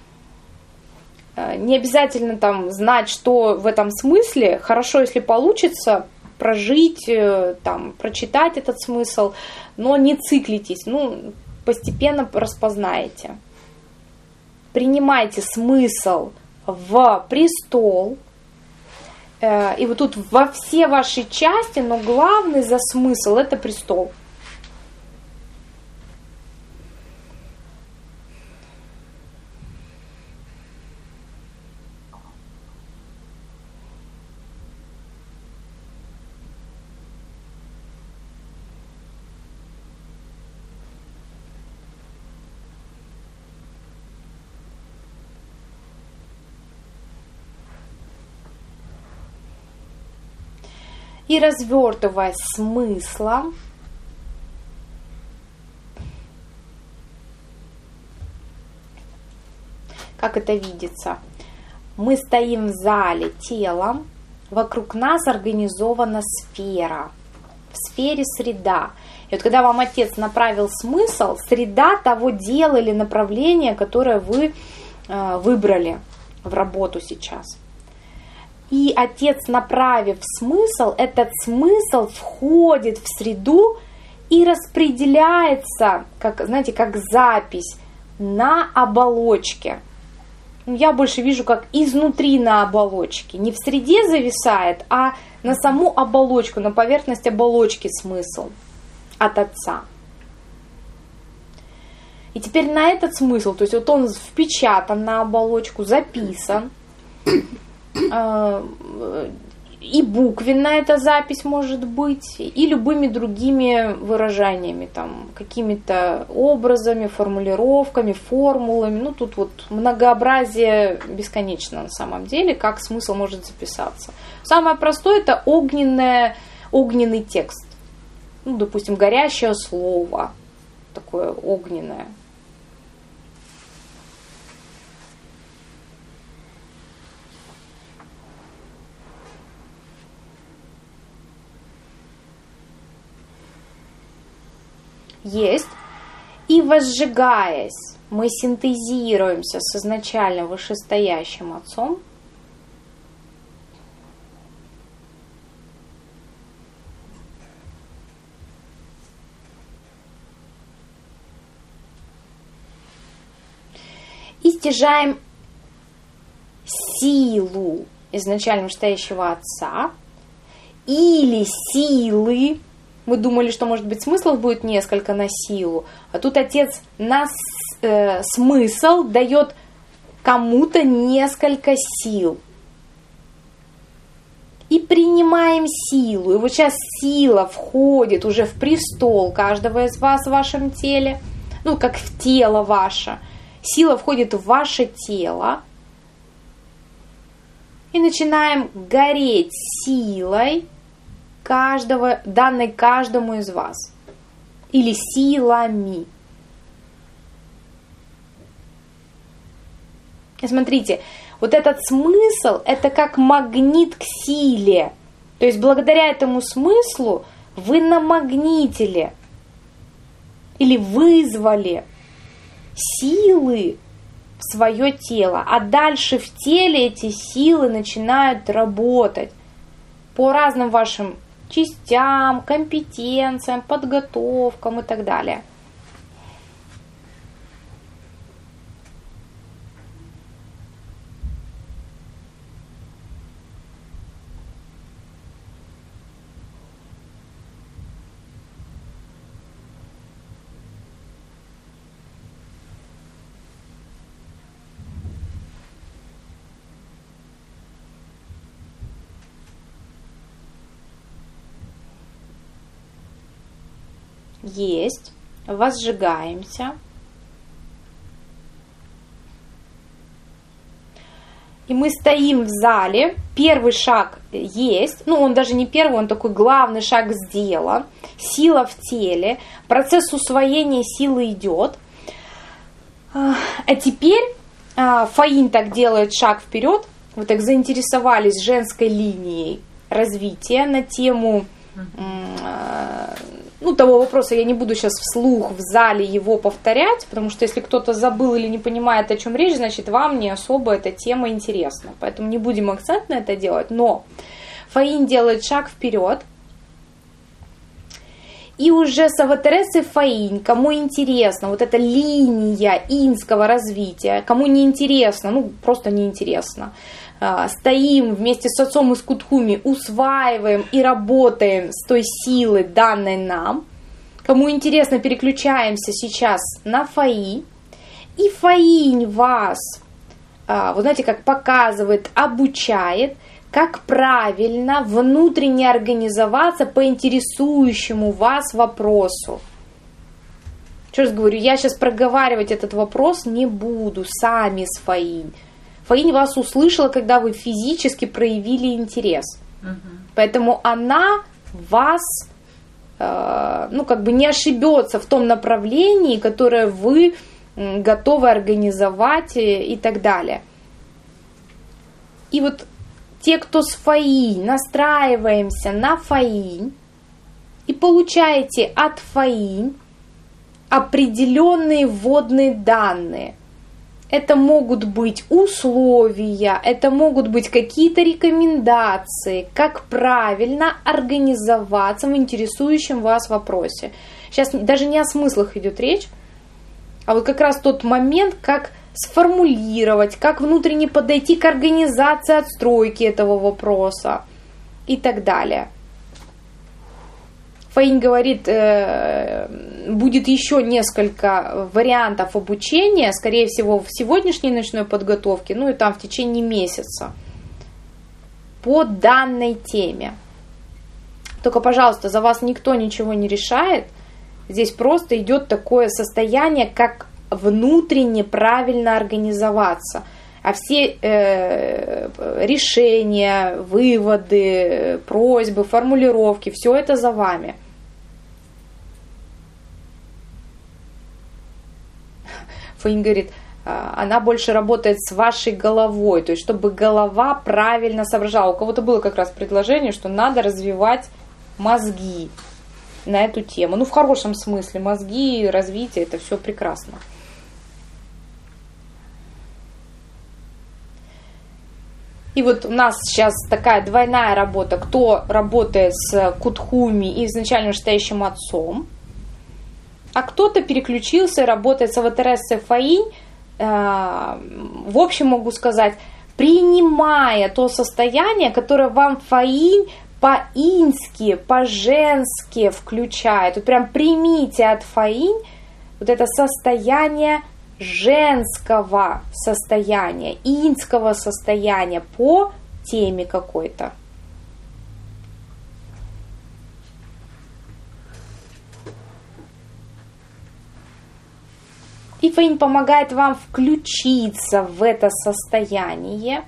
Не обязательно там знать, что в этом смысле. Хорошо, если получится прожить, там, прочитать этот смысл, но не циклитесь, ну, постепенно распознаете. Принимайте смысл в престол. И вот тут во все ваши части, но главный за смысл это престол. И развертывая смысла, как это видится, мы стоим в зале телом, вокруг нас организована сфера, в сфере среда. И вот когда вам отец направил смысл, среда того дела или направления, которое вы э, выбрали в работу сейчас. И отец, направив смысл, этот смысл входит в среду и распределяется, как, знаете, как запись на оболочке. Я больше вижу, как изнутри на оболочке. Не в среде зависает, а на саму оболочку, на поверхность оболочки смысл от отца. И теперь на этот смысл, то есть вот он впечатан на оболочку, записан, и буквенная эта запись может быть, и любыми другими выражениями, там, какими-то образами, формулировками, формулами. Ну, тут вот многообразие бесконечно на самом деле, как смысл может записаться. Самое простое – это огненное, огненный текст. Ну, допустим, горящее слово, такое огненное. Есть. И возжигаясь, мы синтезируемся с изначально вышестоящим отцом. И стяжаем силу изначально вышестоящего отца или силы. Мы думали, что, может быть, смыслов будет несколько на силу, а тут отец на э, смысл дает кому-то несколько сил. И принимаем силу. И вот сейчас сила входит уже в престол каждого из вас в вашем теле, ну, как в тело ваше. Сила входит в ваше тело. И начинаем гореть силой, каждого, данной каждому из вас. Или силами. И смотрите, вот этот смысл, это как магнит к силе. То есть благодаря этому смыслу вы намагнитили или вызвали силы в свое тело. А дальше в теле эти силы начинают работать по разным вашим частям, компетенциям, подготовкам и так далее. Есть. возжигаемся. И мы стоим в зале, первый шаг есть, ну он даже не первый, он такой главный шаг сделан, сила в теле, процесс усвоения силы идет. А теперь Фаин так делает шаг вперед, вы так заинтересовались женской линией развития на тему, ну, того вопроса я не буду сейчас вслух в зале его повторять, потому что если кто-то забыл или не понимает, о чем речь, значит, вам не особо эта тема интересна. Поэтому не будем акцент на это делать. Но Фаин делает шаг вперед. И уже с Аватересой Фаин, кому интересно, вот эта линия инского развития, кому не интересно, ну, просто не интересно, стоим вместе с отцом из Кутхуми, усваиваем и работаем с той силой, данной нам. Кому интересно, переключаемся сейчас на Фаи. И Фаинь вас, вы знаете, как показывает, обучает, как правильно внутренне организоваться по интересующему вас вопросу. Еще раз говорю, я сейчас проговаривать этот вопрос не буду, сами с Фаинь. Фаинь вас услышала, когда вы физически проявили интерес. Угу. Поэтому она вас, э, ну, как бы не ошибется в том направлении, которое вы э, готовы организовать и, и так далее. И вот те, кто с Фаинь, настраиваемся на Фаинь и получаете от Фаинь определенные вводные данные. Это могут быть условия, это могут быть какие-то рекомендации, как правильно организоваться в интересующем вас вопросе. Сейчас даже не о смыслах идет речь, а вот как раз тот момент, как сформулировать, как внутренне подойти к организации отстройки этого вопроса и так далее. Фаинь говорит, будет еще несколько вариантов обучения, скорее всего, в сегодняшней ночной подготовке, ну и там в течение месяца, по данной теме. Только, пожалуйста, за вас никто ничего не решает. Здесь просто идет такое состояние, как внутренне правильно организоваться. А все э, решения, выводы, просьбы, формулировки, все это за вами. Фаинь говорит, она больше работает с вашей головой, то есть чтобы голова правильно соображала. У кого-то было как раз предложение, что надо развивать мозги на эту тему. Ну, в хорошем смысле, мозги, развитие, это все прекрасно. И вот у нас сейчас такая двойная работа, кто работает с Кутхуми и изначально вышестоящим отцом, а кто-то переключился и работает с Аватересой Фаинь, в общем могу сказать, принимая то состояние, которое вам Фаинь по-ински, по-женски включает. Вот прям примите от Фаинь вот это состояние женского состояния, инского состояния по теме какой-то. И Фаинь помогает вам включиться в это состояние.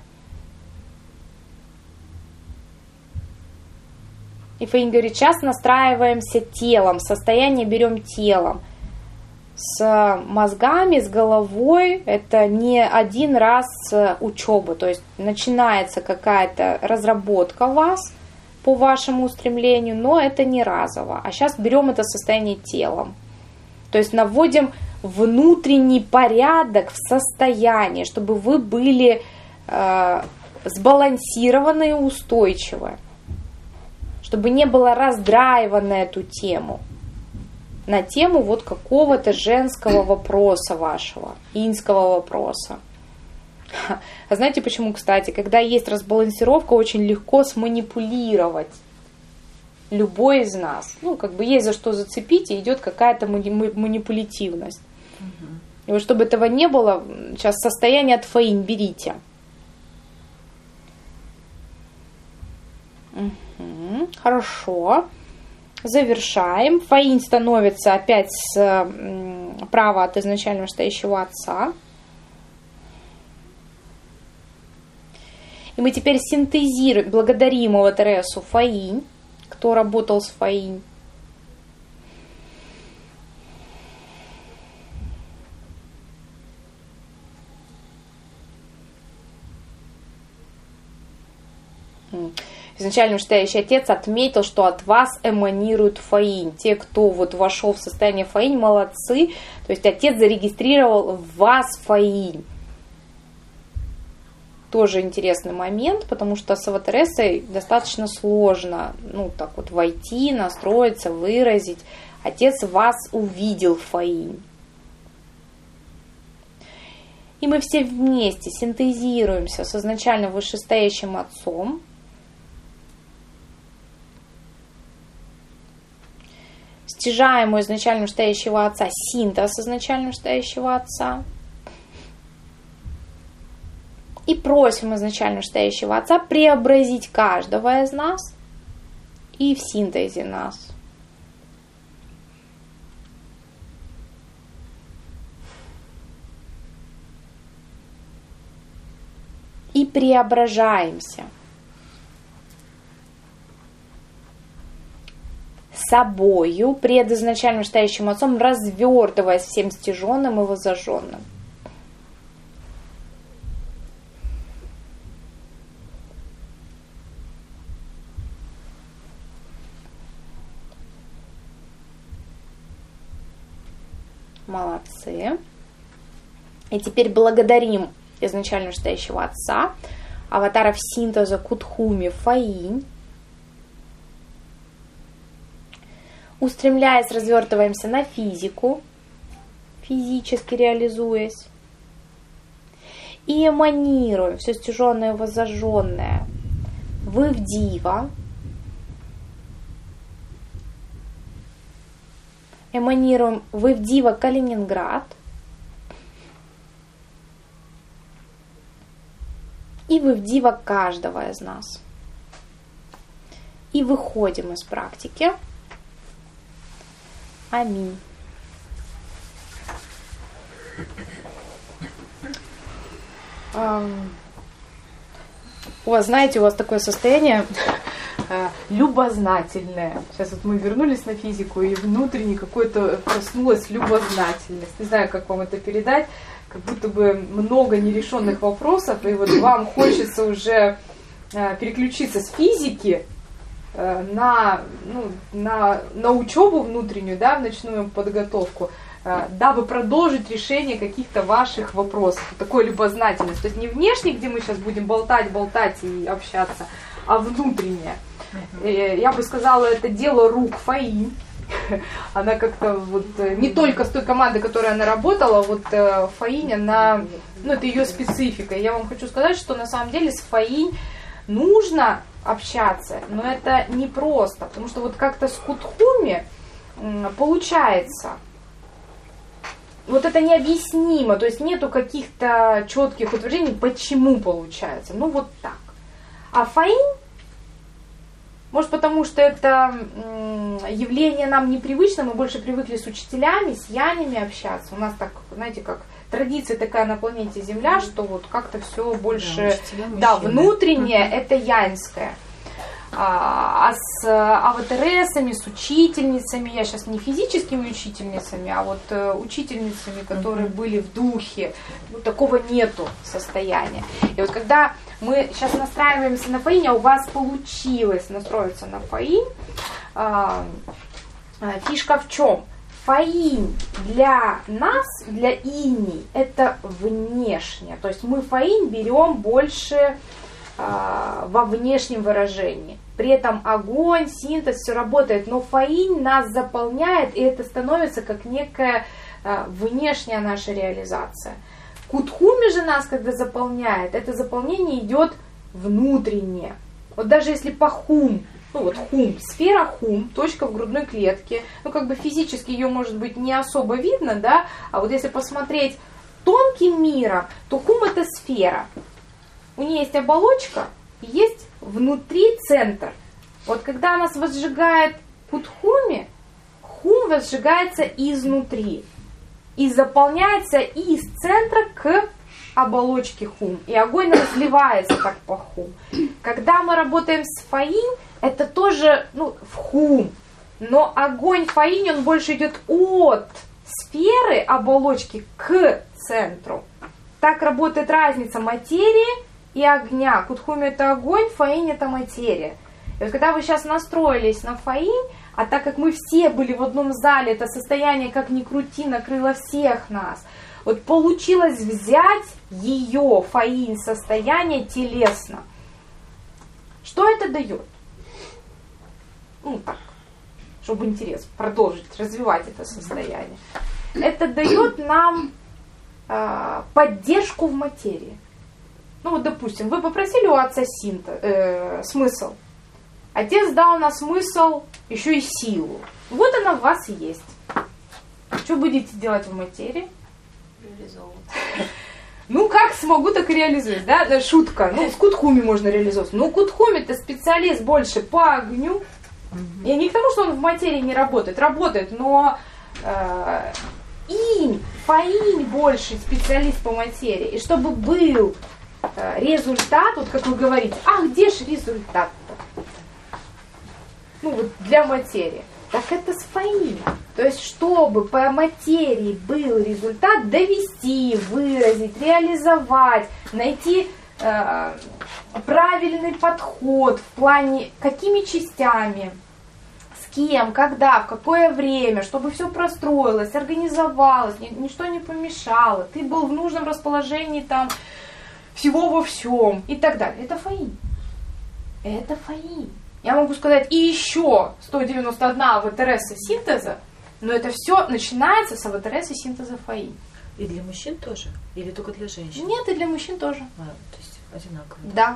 И Фаинь говорит, сейчас настраиваемся телом, состояние берем телом. С мозгами, с головой это не один раз учеба. То есть начинается какая-то разработка вас по вашему устремлению, но это не разово. А сейчас берем это состояние телом. То есть наводим внутренний порядок в состоянии, чтобы вы были э, сбалансированы и устойчивы. Чтобы не было раздраива на эту тему. На тему вот какого-то женского вопроса вашего, инского вопроса. А знаете почему, кстати, когда есть разбалансировка, очень легко сманипулировать любой из нас. Ну, как бы есть за что зацепить, и идет какая-то манипулятивность. Угу. И вот чтобы этого не было, сейчас состояние от Фаинь берите. Угу. Хорошо. Завершаем. Фаинь становится опять справа от изначально вышестоящего отца. И мы теперь синтезируем, благодарим Аватаресу Фаинь, кто работал с Фаинь. Изначально вышестоящий отец отметил, что от вас эманирует Фаинь. Те, кто вот вошел в состояние Фаинь, молодцы. То есть отец зарегистрировал в вас Фаинь. Тоже интересный момент, потому что с Аватаресой достаточно сложно, ну, так вот войти, настроиться, выразить. Отец вас увидел Фаинь. И мы все вместе синтезируемся с изначально вышестоящим отцом. Стяжаем у изначально вышестоящего отца синтез изначально вышестоящего отца. И просим изначально вышестоящего отца преобразить каждого из нас и в синтезе нас. И преображаемся собою, пред изначально вышестоящим отцом, развертываясь всем стяженным и возожженным. Молодцы. И теперь благодарим изначально вышестоящего отца, аватаров синтеза Кутхуми Фаинь. Устремляясь, развертываемся на физику, физически реализуясь. И эманируем все стяженное и возожженное в Ивдива. Эманируем в Ивдива Калининград. И в Ивдива каждого из нас. И выходим из практики. Аминь. У вас, знаете, у вас такое состояние любознательное. Сейчас вот мы вернулись на физику, и внутренне какое-то проснулась любознательность. Не знаю, как вам это передать. Как будто бы много нерешенных вопросов, и вот вам хочется уже переключиться с физики на, ну, на, на учебу внутреннюю, да, в ночную подготовку, дабы продолжить решение каких-то ваших вопросов. Такой любознательность. То есть не внешне, где мы сейчас будем болтать, болтать и общаться, а внутреннее. Я бы сказала, это дело рук Фаинь. Она как-то вот не только с той командой, которой она работала, вот Фаинь, она, ну, это ее специфика. Я вам хочу сказать, что на самом деле с Фаинь нужно общаться, но это не просто, потому что вот как-то с Кутхуми получается. Вот это необъяснимо, то есть нету каких-то четких утверждений, почему получается. Ну вот так. А Фаинь, может потому что это явление нам непривычно, мы больше привыкли с учителями, с янями общаться. У нас так, знаете, как традиция такая на планете Земля, что вот как-то все больше, да, да, внутреннее, угу. Это яньское. А с аватаресами, с учительницами, я сейчас не физическими учительницами, а вот учительницами, которые mm-hmm. были в духе, ну, такого нету состояния. И вот когда мы сейчас настраиваемся на Фаинь, а у вас получилось настроиться на Фаинь, фишка в чем? Фаинь для нас, для иней, это внешнее. То есть мы Фаинь берем больше во внешнем выражении. При этом огонь, синтез, все работает, но Фаинь нас заполняет, и это становится как некая внешняя наша реализация. Кутхуми же нас, когда заполняет, это заполнение идет внутреннее. Вот даже если по хум, ну вот хум, сфера хум, точка в грудной клетке, ну как бы физически ее может быть не особо видно, да, а вот если посмотреть тонким миром, то хум это сфера. У нее есть оболочка, и есть внутри центр. Вот когда нас возжигает кутхуме хум возжигается изнутри и заполняется и из центра к оболочке хум. И огонь разливается так по хум. Когда мы работаем с фаинь, это тоже ну, в хум. Но огонь фаинь, он больше идет от сферы оболочки к центру. Так работает разница материи и огня. Кутхуме это огонь, фаинь это материя. И вот когда вы сейчас настроились на фаинь, а так как мы все были в одном зале, это состояние, как ни крути, накрыло всех нас. Вот получилось взять ее, фаинь, состояние телесно. Что это дает? Ну так, чтобы интерес продолжить, развивать это состояние. Это дает нам э, поддержку в материи. Ну вот, допустим, вы попросили у отца синта, э, смысл. Отец дал на смысл еще и силу. Вот она в вас и есть. Что будете делать в материи? Реализовывать. Ну, как смогу, так и реализую, да? Шутка. Ну, с кутхуми можно реализовать. Но кутхуми-то специалист больше по огню. И не к тому, что он в материи не работает. Работает, но э, инь, фаинь больше специалист по материи. И чтобы был э, результат, вот как вы говорите, а где же результат-то? Ну, вот для материи. Так это с фаинь. То есть, чтобы по материи был результат, довести, выразить, реализовать, найти э, правильный подход в плане, какими частями, с кем, когда, в какое время, чтобы все простроилось, организовалось, ничто не помешало, ты был в нужном расположении там всего во всем и так далее. Это фаинь. Это фаинь. Я могу сказать и еще сто девяносто один ВТРС синтеза, но это все начинается с ВТРС синтеза фаинь. И для мужчин тоже? Или только для женщин? Нет, и для мужчин тоже. А, то есть одинаково. Да.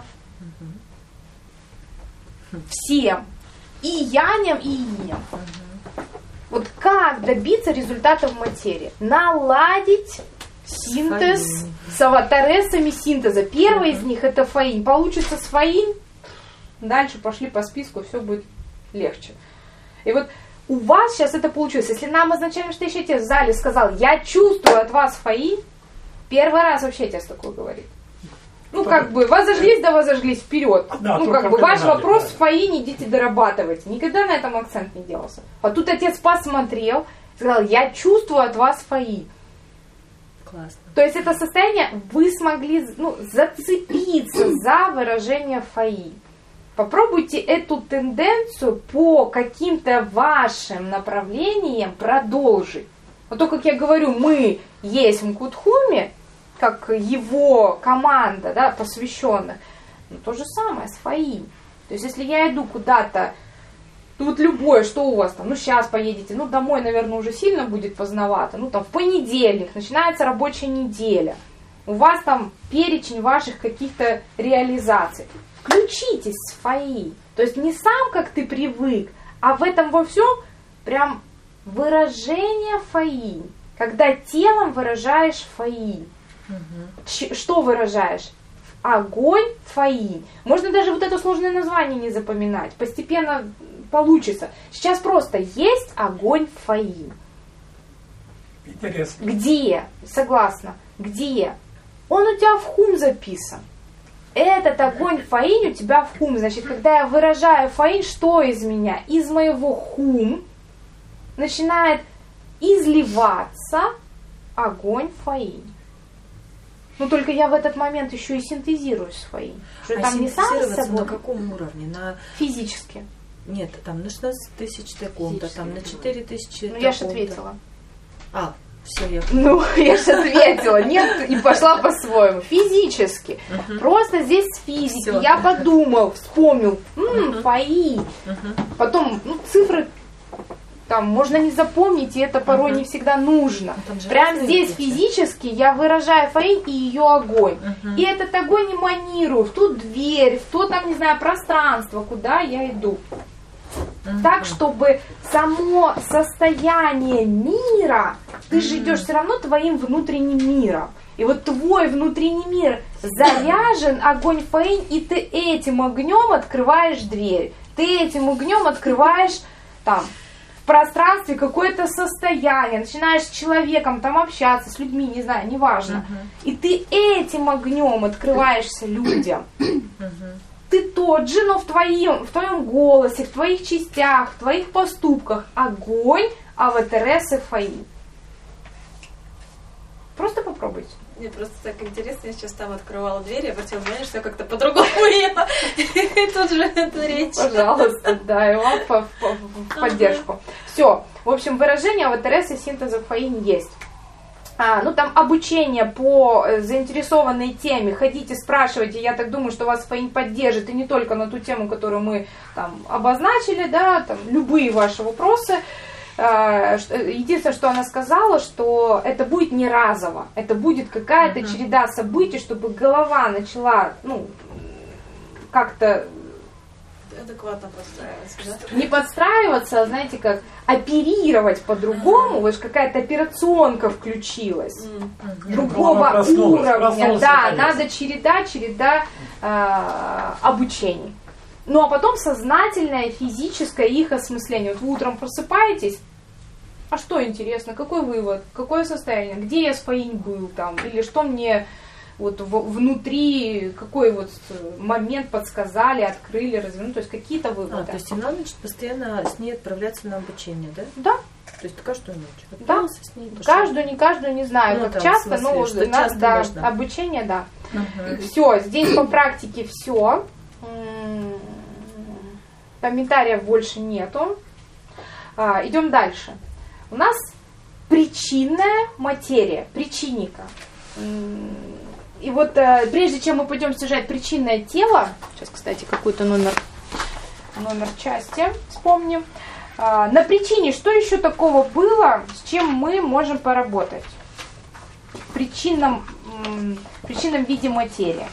Угу. Всем. И яням, и иням. Угу. Вот как добиться результата в материи? Наладить синтез фаинь. С аватаресами синтеза. Первый угу. из них это фаинь. Получится с фаинь. Дальше пошли по списку, все будет легче. И вот у вас сейчас это получилось. Если нам изначально что еще отец в зале сказал, я чувствую от вас фаинь, первый раз вообще отец такое говорит. Ну, только, как бы, вас зажглись, да вас зажглись, вперед. Да, ну, как бы, ваш надо, вопрос да. фаинь, идите дорабатывайте. Никогда на этом акцент не делался. А тут отец посмотрел, сказал, я чувствую от вас фаинь. Классно. То есть это состояние, вы смогли ну, зацепиться за выражение фаинь. Попробуйте эту тенденцию по каким-то вашим направлениям продолжить. Вот то, как я говорю, мы есть в Кутхуме, как его команда, да, посвященных, но то же самое с фаинь. То есть, если я иду куда-то, ну вот любое, что у вас там, ну сейчас поедете, ну домой, наверное, уже сильно будет поздновато, ну там в понедельник начинается рабочая неделя, у вас там перечень ваших каких-то реализаций. Включитесь с фаинь. То есть не сам, как ты привык, а в этом во всем прям выражение фаинь. Когда телом выражаешь фаинь. Угу. Что выражаешь? Огонь фаинь. Можно даже вот это сложное название не запоминать. Постепенно получится. Сейчас просто есть огонь фаинь. Интересно. Где? Согласна. Где? Он у тебя в хум записан. Этот огонь фаинь у тебя в хум. Значит, когда я выражаю фаинь, что из меня? Из моего хум начинает изливаться огонь фаинь. Ну, только я в этот момент еще и синтезирую с фаинь. Что а там не сам с собой. На каком уровне? На... Физически. Нет, там на шестнадцать тысяч таком-то, там на четыре тысячи. Ну, я же ответила. А, все, я... Ну, я же ответила. Нет, и пошла по-своему. Физически. Uh-huh. Просто здесь с физики. Всё. Я подумал, вспомнил. М-м, uh-huh. фаинь. Uh-huh. Потом, ну, цифры там можно не запомнить, и это порой uh-huh. не всегда нужно. Прям здесь вещи. Физически я выражаю фаинь и ее огонь. Uh-huh. И этот огонь эманирую в ту дверь, в то там, не знаю, пространство, куда я иду. Uh-huh. Так, чтобы само состояние мира, ты uh-huh. же идешь все равно твоим внутренним миром. И вот твой внутренний мир заряжен огонь фаинь, и ты этим огнем открываешь дверь. Ты этим огнем открываешь там в пространстве какое-то состояние, начинаешь с человеком там общаться, с людьми, не знаю, неважно, uh-huh. и ты этим огнем открываешься людям. Uh-huh. Ты тот же, но в твоем, в твоем голосе, в твоих частях, в твоих поступках огонь АВТР СФАИ. Просто попробуйте. Мне просто так интересно, я сейчас там открывала дверь, я обратила внимание, что я как-то по-другому ела. И тут же это речь. Пожалуйста, да, и вам в, в, в поддержку. Все. В общем, выражение АВТР и синтеза ФАИН есть. А, ну, там обучение по заинтересованной теме. Ходите, спрашивайте. Я так думаю, что вас ФАИН поддержит. И не только на ту тему, которую мы там обозначили, да, там любые ваши вопросы. Единственное, что она сказала, что это будет не разово, это будет какая-то uh-huh. череда событий, чтобы голова начала, ну, как-то адекватно подстраиваться, да? Не подстраиваться, а, знаете, как оперировать по-другому, uh-huh. вот какая-то операционка включилась, uh-huh. другого уровня, проснулась, да, наконец. Надо череда, череда э, обучений. Ну, а потом сознательное физическое их осмысление. Вот вы утром просыпаетесь, а что интересно, какой вывод, какое состояние, где я с ФАИН был там, или что мне вот в, внутри, какой вот момент подсказали, открыли, развернули, то есть какие-то выводы. А, то есть она начнет постоянно с ней отправляться на обучение, да? Да. То есть каждую ночь? Да, с ней, каждую, не каждую, не знаю, ну, как там, часто, смысле, но что на, часто да, можно. Обучение, да. Угу. Все, здесь по практике все. Комментариев больше нету. А, идем дальше. У нас причинная материя, причинника. И вот а, прежде чем мы пойдем снижать причинное тело, сейчас, кстати, какой-то номер, номер части вспомним. А, на причине что еще такого было, с чем мы можем поработать? В причинном, м, причинном виде материи.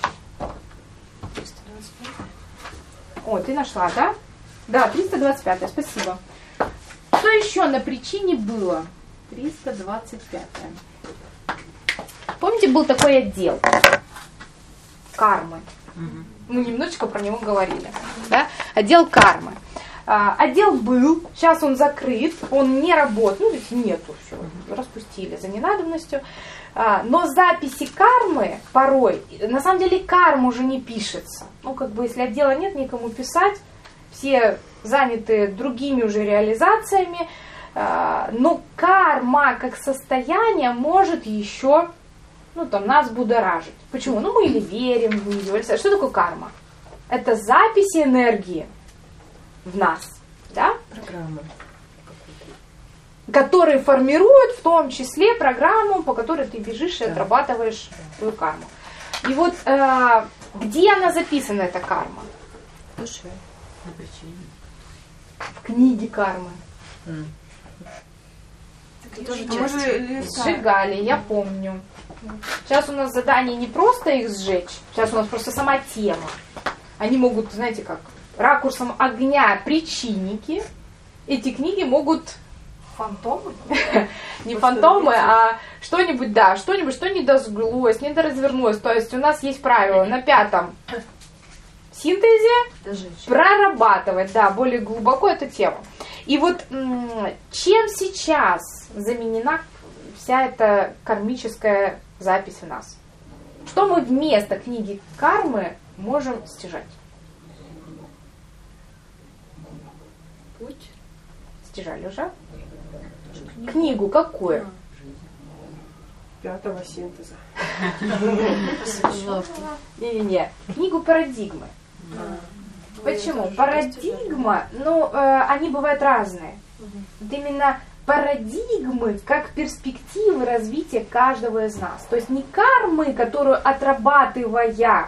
О, ты нашла, да? Да, триста двадцать пятая, спасибо. Что еще на причине было? триста двадцать пятая. Помните, был такой отдел кармы? Угу. Мы немножечко про него говорили. Да? Отдел кармы. А, отдел был, сейчас он закрыт, он не работает, ну, то есть нету, все, распустили за ненадобностью. А, но записи кармы порой, на самом деле карма уже не пишется. Ну, как бы, если отдела нет, никому писать, все заняты другими уже реализациями, а, но карма как состояние может еще, ну, там, нас будоражить. Почему? Ну, мы или верим в нее. Что такое карма? Это записи энергии в нас, да? Программа. Которые формируют в том числе программу, по которой ты бежишь и да. отрабатываешь да. свою карму. И вот э, где она записана, эта карма? В душе. На причине. В книге кармы. Mm. Это тоже мы же сжигали, я помню. Сейчас у нас задание не просто их сжечь, сейчас у нас просто сама тема. Они могут, знаете как, ракурсом огня причинники. Эти книги могут... Фантомы? Не фантомы, а что-нибудь, да, что-нибудь, что не досглось, не доразвернулось. То есть у нас есть правило на пятом синтезе прорабатывать, да, более глубоко эту тему. И вот чем сейчас заменена вся эта кармическая запись в нас? Что мы вместо книги кармы можем стяжать? Путь. Стяжали уже? Книгу какую? Пятого синтеза. Не-не-не. Книгу парадигмы. Почему? Парадигма, ну, э, они бывают разные. Вот именно парадигмы как перспективы развития каждого из нас. То есть не кармы, которую отрабатывая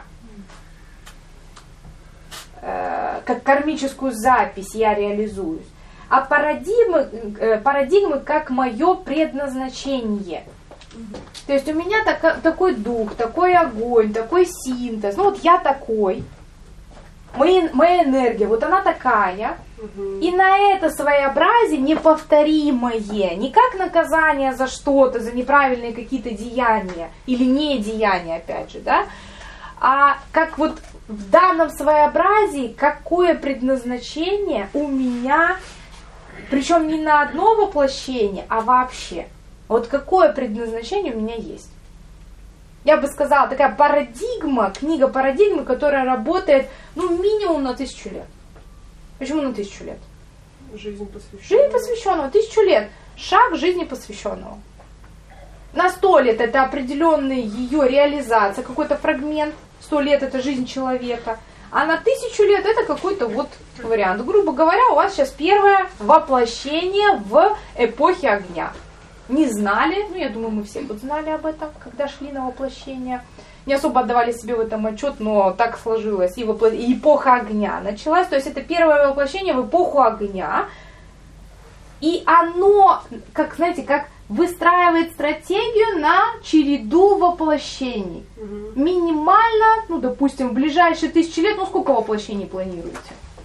э, как кармическую запись я реализуюсь, а парадигмы, э, парадигмы как мое предназначение. То есть у меня так, такой дух, такой огонь, такой синтез. Ну вот я такой. Моя, моя энергия, вот она такая, угу. И на это своеобразие неповторимое, не как наказание за что-то, за неправильные какие-то деяния, или недеяния, опять же, да, а как вот в данном своеобразии, какое предназначение у меня Причем не на одно воплощение, а вообще. Вот какое предназначение у меня есть. Я бы сказала, такая парадигма, книга парадигмы, которая работает, ну, минимум на тысячу лет. Почему на тысячу лет? Жизнь посвященного. Жизнь посвященного, тысячу лет. Шаг жизни посвященного. На сто лет это определенная ее реализация, какой-то фрагмент. Сто лет это жизнь человека. А на тысячу лет это какой-то вот вариант. Грубо говоря, у вас сейчас первое воплощение в эпохе огня. Не знали, ну я думаю, мы все тут знали об этом, когда шли на воплощение. Не особо отдавали себе в этом отчет, но так сложилось. И, вопло... и эпоха огня началась. То есть это первое воплощение в эпоху огня. И оно, как, знаете, как выстраивает стратегию на череду воплощений. Угу. Минимально, ну, допустим, в ближайшие тысячи лет, ну, сколько воплощений планируете?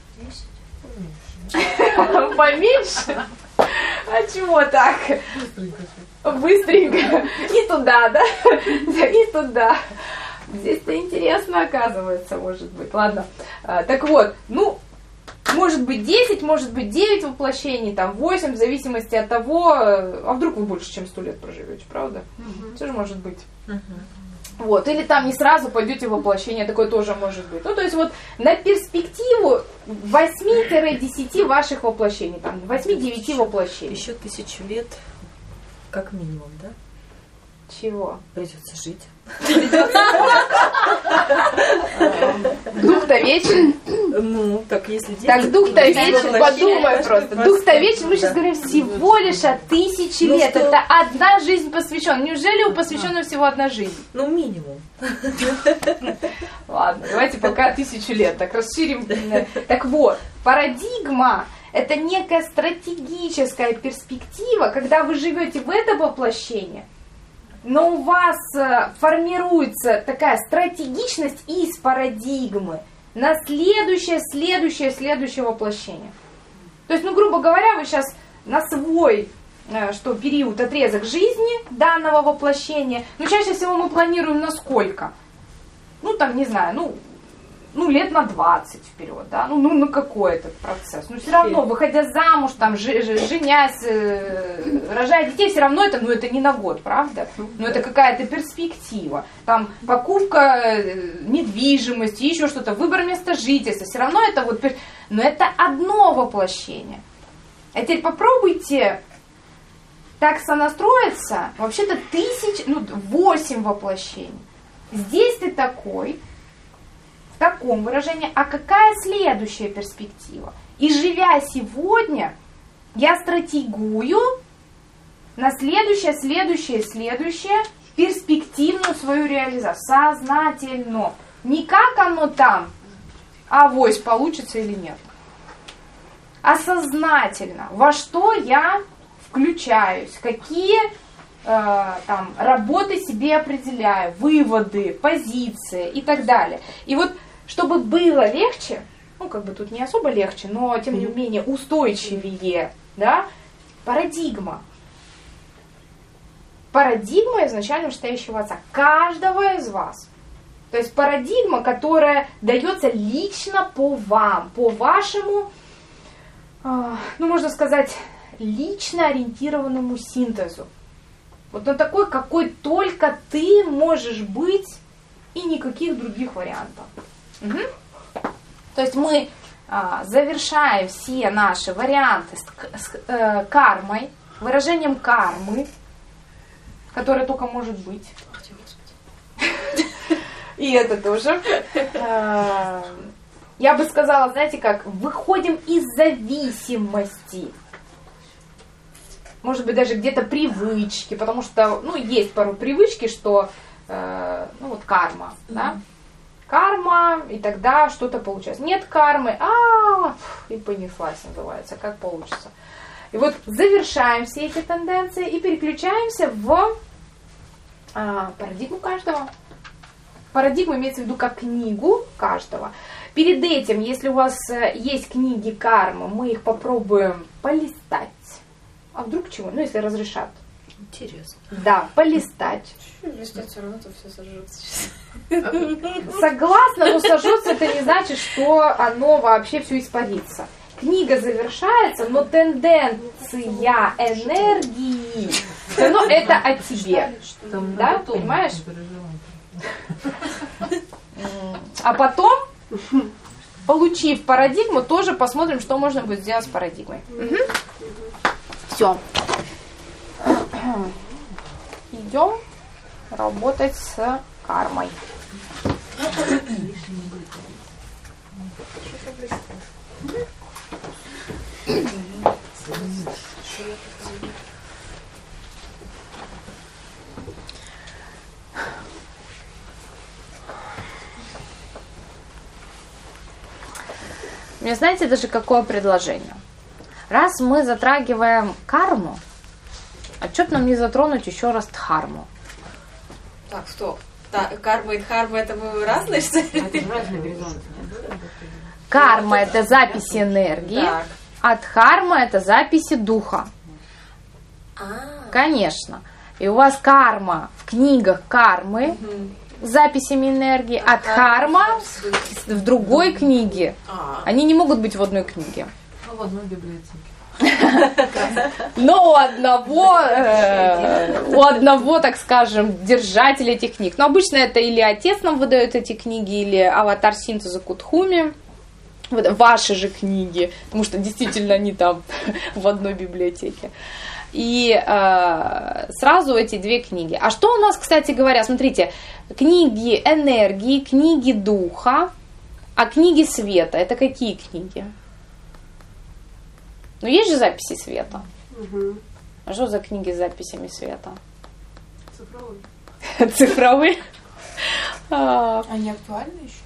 десять. Поменьше? А чего так? Быстренько. И туда, да? И туда. Здесь-то интересно, оказывается, может быть. Ладно. Так вот, ну, может быть десять, может быть девять воплощений, там восемь, в зависимости от того, а вдруг вы больше, чем сто лет проживете, правда? Угу. Все же может быть. Угу. Вот. Или там не сразу пойдете в воплощение, такое тоже может быть. Ну, то есть вот на перспективу восемь-десять ваших воплощений, там восемь-девять воплощений. Еще тысячу лет, как минимум, да? Чего? Придется жить. Дух-то вечен. Ну, так если... Так дух-то вечен, подумай просто. Дух-то вечен, мы сейчас говорим всего лишь о тысяче лет. Это одна жизнь посвящена. Неужели у посвященного всего одна жизнь? Ну, минимум. Ладно, давайте пока тысячу лет, так расширим. Так вот, парадигма — это некая стратегическая перспектива, когда вы живете в это воплощение, но у вас формируется такая стратегичность из парадигмы на следующее, следующее, следующее воплощение. То есть, ну, грубо говоря, вы сейчас на свой что, период, отрезок жизни данного воплощения, ну, чаще всего мы планируем на сколько? Ну, там, не знаю, ну, ну лет на двадцать вперед, да, ну, ну, на какой этот процесс. Но все равно, выходя замуж, там, женясь, э, рожая детей, все равно это, ну, это не на год, правда? Но это какая-то перспектива. Там, покупка недвижимости, еще что-то, выбор места жительства, все равно это вот, но это одно воплощение. А теперь попробуйте так сонастроиться, вообще-то тысяч, ну, восемь воплощений. Здесь ты такой, в таком выражении, а какая следующая перспектива? И живя сегодня, я стратегую на следующее, следующее, следующее перспективную свою реализацию. Сознательно. Не как оно там, авось получится или нет. А сознательно. Во что я включаюсь, какие э, там, работы себе определяю, выводы, позиции и так далее. И вот, чтобы было легче, ну, как бы тут не особо легче, но, тем не менее, устойчивее, да, парадигма. Парадигма изначально вышестоящего отца. Каждого из вас. То есть парадигма, которая дается лично по вам, по вашему, э, ну, можно сказать, лично ориентированному синтезу. Вот на такой, какой только ты можешь быть, и никаких других вариантов. Угу. То есть мы а, завершаем все наши варианты с, с э, кармой, выражением кармы, которое только может быть. И это тоже. Я бы сказала, знаете как, выходим из зависимости. Может быть, даже где-то привычки, потому что, ну, есть порой привычки, что, э, ну, вот карма, mm-hmm. да, карма, и тогда что-то получается. Нет кармы, а и понеслась, называется, как получится. И вот завершаем все эти тенденции и переключаемся в э, парадигму каждого. Парадигма имеется в виду как книгу каждого. Перед этим, если у вас есть книги кармы, мы их попробуем полистать. А вдруг чего? Ну, если разрешат. Интересно. Да, полистать. Листать все равно, то все сожжется. Согласна, но сожжется это не значит, что оно вообще все испарится. книга завершается, но тенденция энергии, все равно это о тебе. Да, понимаешь? А потом, получив парадигму, тоже посмотрим, что можно будет сделать с парадигмой. Угу. Все. Идем работать с кармой. Мне знаете даже какое предложение? Раз мы затрагиваем карму, а что нам не затронуть еще раз дхарму? Так, стоп. Та, карма и дхарма это мы разные, что ли? Карма это записи энергии, так. А дхарма это записи духа. А-а-а. Конечно. И у вас карма в книгах кармы, угу. С записями энергии, а дхарма в другой книге. А-а-а. Они не могут быть в одной книге. Ну, в одной библиотеке. Но у одного, э, у одного, так скажем, держателя этих книг. Но обычно это или отец нам выдает эти книги, или аватар синтеза Кутхуми. Ваши же книги, потому что действительно они там в одной библиотеке. И э, сразу эти две книги. А что у нас, кстати говоря, смотрите, книги энергии, книги духа, а книги света, это какие книги? Ну, есть же записи света. Угу. А что за книги с записями света? Цифровые. Цифровые? Они актуальны еще?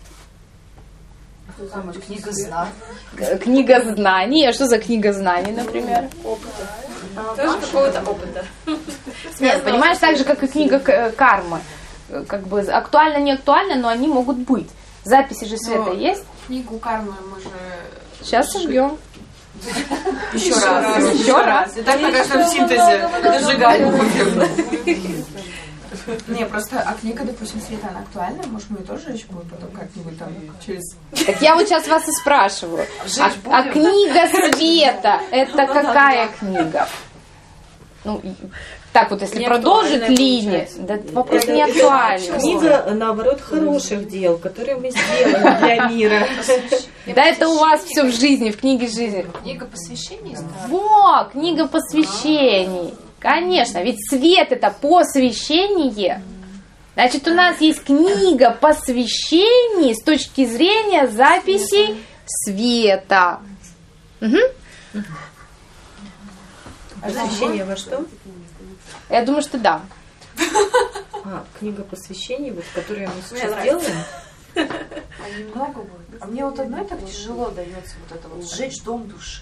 Книга знаний. Книга знаний. А что за книга знаний, например? Опыта. Тоже какого-то опыта. Нет, понимаешь, так же, как и книга кармы. Как бы актуально, не актуально, но они могут быть. Записи же света есть? Книгу кармы мы же... Сейчас сожгем. Еще раз. Еще раз. И так пока что в синтезе сжигаем будем. Не, просто, а книга, допустим, света, она актуальна? Может, мы ее тоже еще будем потом как-нибудь там через... Так я вот сейчас вас и спрашиваю. А, а книга света, это какая книга? Ну, так вот, если продолжить линию, да, вопрос не актуальный. Книга, наоборот, хороших дел, которые мы сделали для мира. Да, это у вас все в жизни, в книге жизни. Книга посвящений? Во, книга посвящений. Конечно, ведь свет это посвящение. Значит, у нас есть книга посвящений с точки зрения записей света. Угу. Посвящение во что? Я думаю, что да. А, книга посвящений, вот, которую мы сейчас делаем. А немного будет. А мне вот одной так тяжело дается вот это вот сжечь дом души.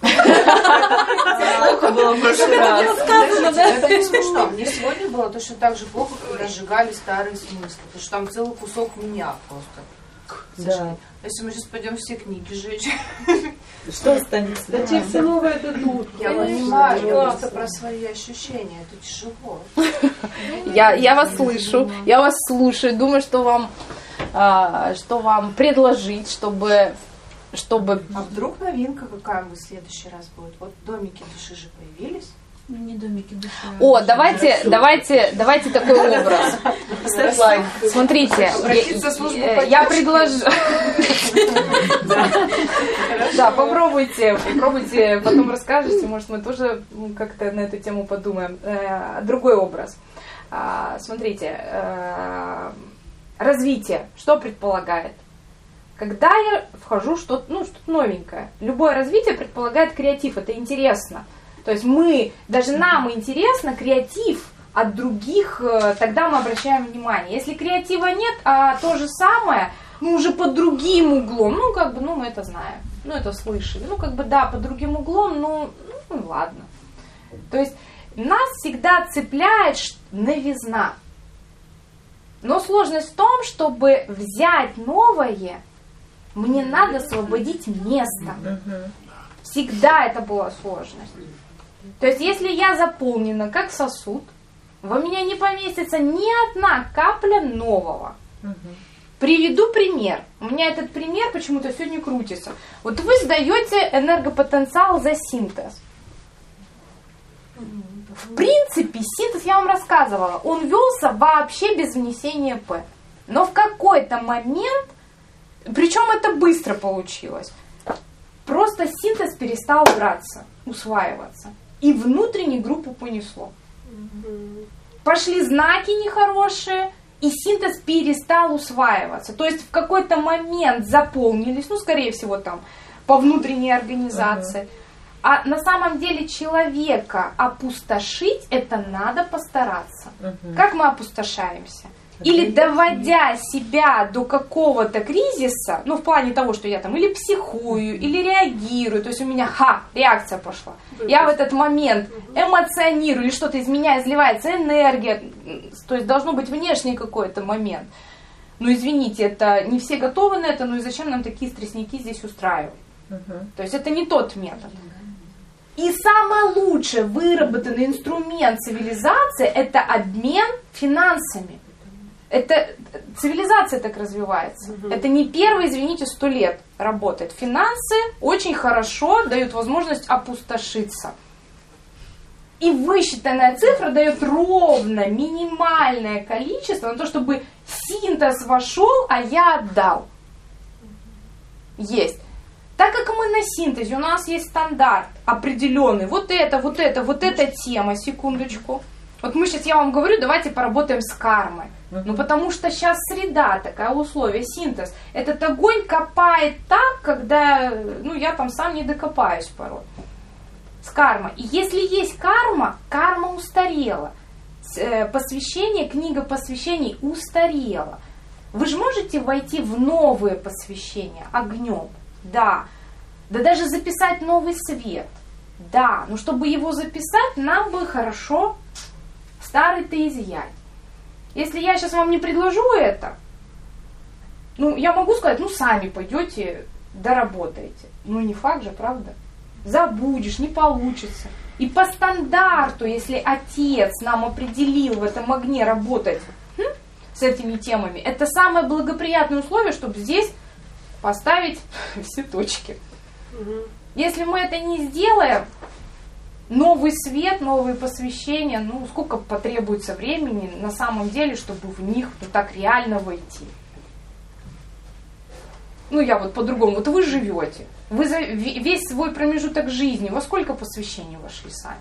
Плохо было в прошлый раз. Это не смешно. Мне сегодня было точно так же плохо, когда сжигали старые смыслы. Потому что там целый кусок меня просто. Да. Если мы сейчас пойдем все книги сжечь. Что останется? Да тебе все новое дадут. Я понимаю, я просто про свои ощущения. Это тяжело. Я, я вас слышу, я вас слушаю. Думаю, что вам, а, что вам предложить, чтобы... чтобы... А вдруг новинка какая в следующий раз будет? Вот домики души же появились. Не домики души. О, давайте, давайте, давайте такой образ. Смотрите, я, я предложу. Да, попробуйте, попробуйте, потом расскажете, может, мы тоже как-то на эту тему подумаем. Другой образ. Смотрите, развитие, что предполагает? Когда я вхожу в что-то, ну, что-то новенькое, любое развитие предполагает креатив, это интересно. То есть мы, даже нам интересно креатив от других, тогда мы обращаем внимание. Если креатива нет, а то же самое, ну, уже под другим углом, ну, как бы, ну, мы это знаем, ну, это слышали. Ну, как бы, да, под другим углом, ну, ну ладно. То есть нас всегда цепляет новизна. Но сложность в том, чтобы взять новое, мне надо освободить место. Всегда это была сложность. То есть, если я заполнена как сосуд, во меня не поместится ни одна капля нового. Приведу пример. У меня этот пример почему-то сегодня крутится. Вот вы сдаете энергопотенциал за синтез. В принципе, синтез, я вам рассказывала, он велся вообще без внесения П. Но в какой-то момент, причем это быстро получилось, просто синтез перестал браться, усваиваться. И внутреннюю группу понесло. Пошли знаки нехорошие, и синтез перестал усваиваться. То есть в какой-то момент заполнились, ну, скорее всего, там, по внутренней организации. Uh-huh. А на самом деле человека опустошить, это надо постараться. Uh-huh. Как мы опустошаемся? Или доводя себя до какого-то кризиса, ну, в плане того, что я там или психую, или реагирую, то есть у меня, ха, реакция пошла. Я в этот момент эмоционирую, или что-то из меня изливается, энергия, то есть должно быть внешний какой-то момент. Ну, извините, это не все готовы на это, ну и зачем нам такие стрессники здесь устраивать? Uh-huh. То есть это не тот метод. И самый лучший выработанный инструмент цивилизации – это обмен финансами. Это цивилизация так развивается. Угу. Это не первые, извините, сто лет работает. Финансы очень хорошо дают возможность опустошиться. И высчитанная цифра дает ровно минимальное количество на то, чтобы синтез вошел, а я отдал. Есть. Так как мы на синтезе, у нас есть стандарт определенный. Вот это, вот это, вот эта тема, секундочку. Вот мы сейчас, я вам говорю, давайте поработаем с кармой. Ну, потому что сейчас среда такая, условия, синтез. Этот огонь копает так, когда, ну, я там сам не докопаюсь порой. С кармой. И если есть карма, карма устарела. Посвящение, книга посвящений устарела. Вы же можете войти в новые посвящения огнем? Да. Да даже записать новый свет. Да. Но чтобы его записать, нам бы хорошо старый-то изъять. Если я сейчас вам не предложу это, ну, я могу сказать, ну, сами пойдете, доработаете. Ну, не факт же, правда? Забудешь, не получится. И по стандарту, если отец нам определил в этом огне работать хм, с этими темами, это самое благоприятное условие, чтобы здесь поставить все точки. Угу. Если мы это не сделаем, новый свет, новые посвящения, ну, сколько потребуется времени на самом деле, чтобы в них ну, так реально войти. Ну, я вот по-другому. Вот вы живете, вы за весь свой промежуток жизни, во сколько посвящений вошли сами?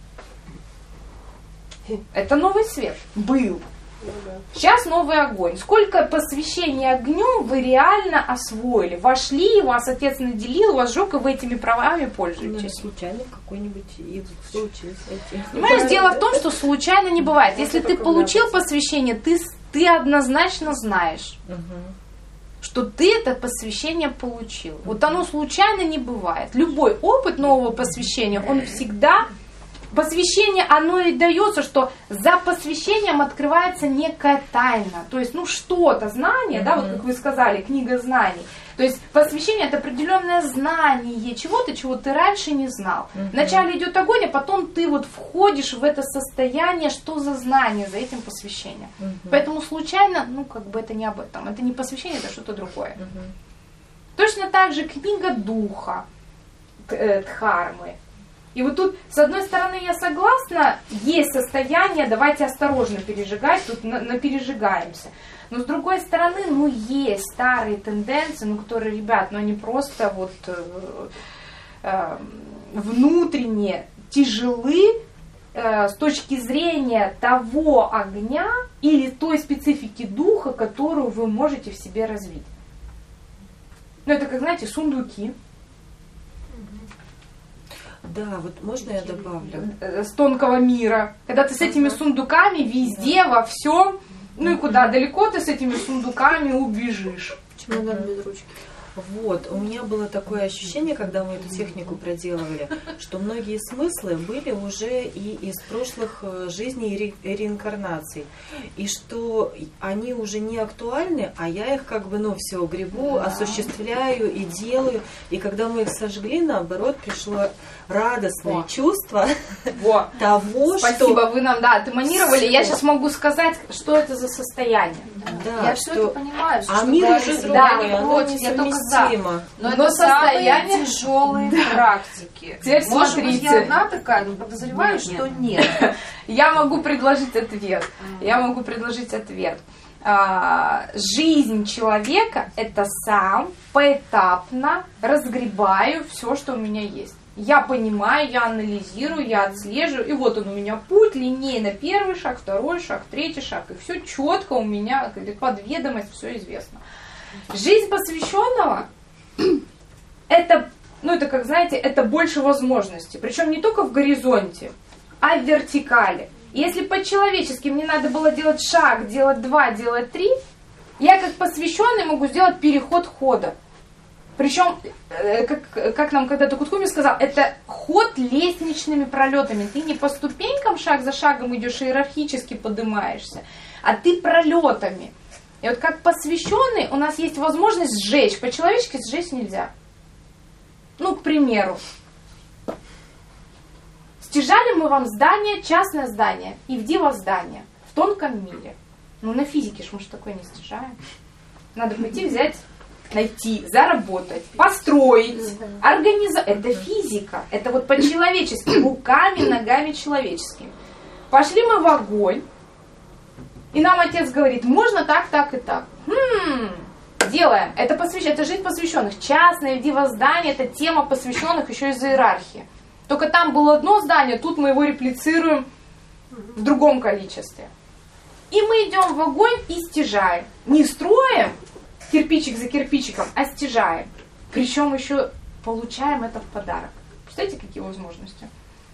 Это новый свет. Был. Сейчас новый огонь. Сколько посвящений огнем вы реально освоили? Вошли, вас отец наделил, вас жег, и вы этими правами пользуетесь. Ну, случайно какой-нибудь и случилось. Понимаешь, да, дело в том, что случайно не бывает. Если ты получил посвящение, ты, ты однозначно знаешь, угу. что ты это посвящение получил. Угу. Вот оно случайно не бывает. Любой опыт нового посвящения, он всегда... Посвящение, оно и дается, что за посвящением открывается некая тайна. То есть, ну, что-то, знание, mm-hmm. да, вот как вы сказали, книга знаний. То есть, посвящение – это определенное знание чего-то, чего ты раньше не знал. Mm-hmm. Вначале идет огонь, а потом ты вот входишь в это состояние, что за знание за этим посвящением. Mm-hmm. Поэтому случайно, ну, как бы это не об этом. Это не посвящение, это что-то другое. Mm-hmm. Точно так же книга духа, Дхармы. И вот тут, с одной стороны, я согласна, есть состояние, давайте осторожно пережигать, тут на, на пережигаемся. Но с другой стороны, ну, есть старые тенденции, ну, которые, ребят, ну, они просто вот э, э, внутренне тяжелы э, с точки зрения того огня или той специфики духа, которую вы можете в себе развить. Ну, это, как, знаете, сундуки. Да, вот можно я добавлю? С тонкого мира. Когда ты с этими сундуками везде, во всем, ну и куда далеко ты с этими сундуками убежишь. Чемодан без ручки. Вот, у меня было такое ощущение, когда мы эту технику проделывали, что многие смыслы были уже и из прошлых жизней и ре- реинкарнаций. И что они уже не актуальны, а я их как бы, ну, все гребу, осуществляю и делаю. И когда мы их сожгли, наоборот, пришло радостное О. чувство О. того, Спасибо, что... вы нам, да, демонировали. Я сейчас могу сказать, что это за состояние. Да, я все это понимаю. А мир уже другой, да, оно против, я только за. Но, Но это состояние... самые тяжелые да. практики. Теперь Может смотрите. быть, я одна такая, но подозреваю, нет, что нет. нет. Я могу предложить ответ. Я могу предложить ответ. А, жизнь человека – это сам поэтапно разгребаю все, что у меня есть. Я понимаю, я анализирую, я отслеживаю, и вот он у меня путь, линейно первый шаг, второй шаг, третий шаг, и все четко у меня, подведомость, все известно. Жизнь посвященного – это, ну это как знаете, это больше возможностей, причем не только в горизонте, а в вертикали. Если по-человечески мне надо было делать шаг, делать два, делать три, я как посвященный могу сделать переход хода. Причем, как, как нам когда-то Кутхуми сказал, это ход лестничными пролетами. Ты не по ступенькам шаг за шагом идешь иерархически поднимаешься, а ты пролетами. И вот как посвященный у нас есть возможность сжечь. По-человечески сжечь нельзя. Ну, к примеру. Стяжали мы вам здание, частное здание, и в диво здание, в тонком мире. Ну, на физике ж мы же такое не стяжаем. Надо пойти взять... Найти, заработать, построить, организовать. Это физика. Это вот по-человечески, руками, ногами человеческими. Пошли мы в огонь, и нам отец говорит, можно так, так и так. Хм, делаем. Это, посвящ... это жизнь посвященных. Частное дивоздание, это тема посвященных еще из иерархии. Только там было одно здание, тут мы его реплицируем в другом количестве. И мы идем в огонь и стяжаем. Не строим, кирпичик за кирпичиком, а стяжаем. Причем еще получаем это в подарок. Представляете, какие возможности?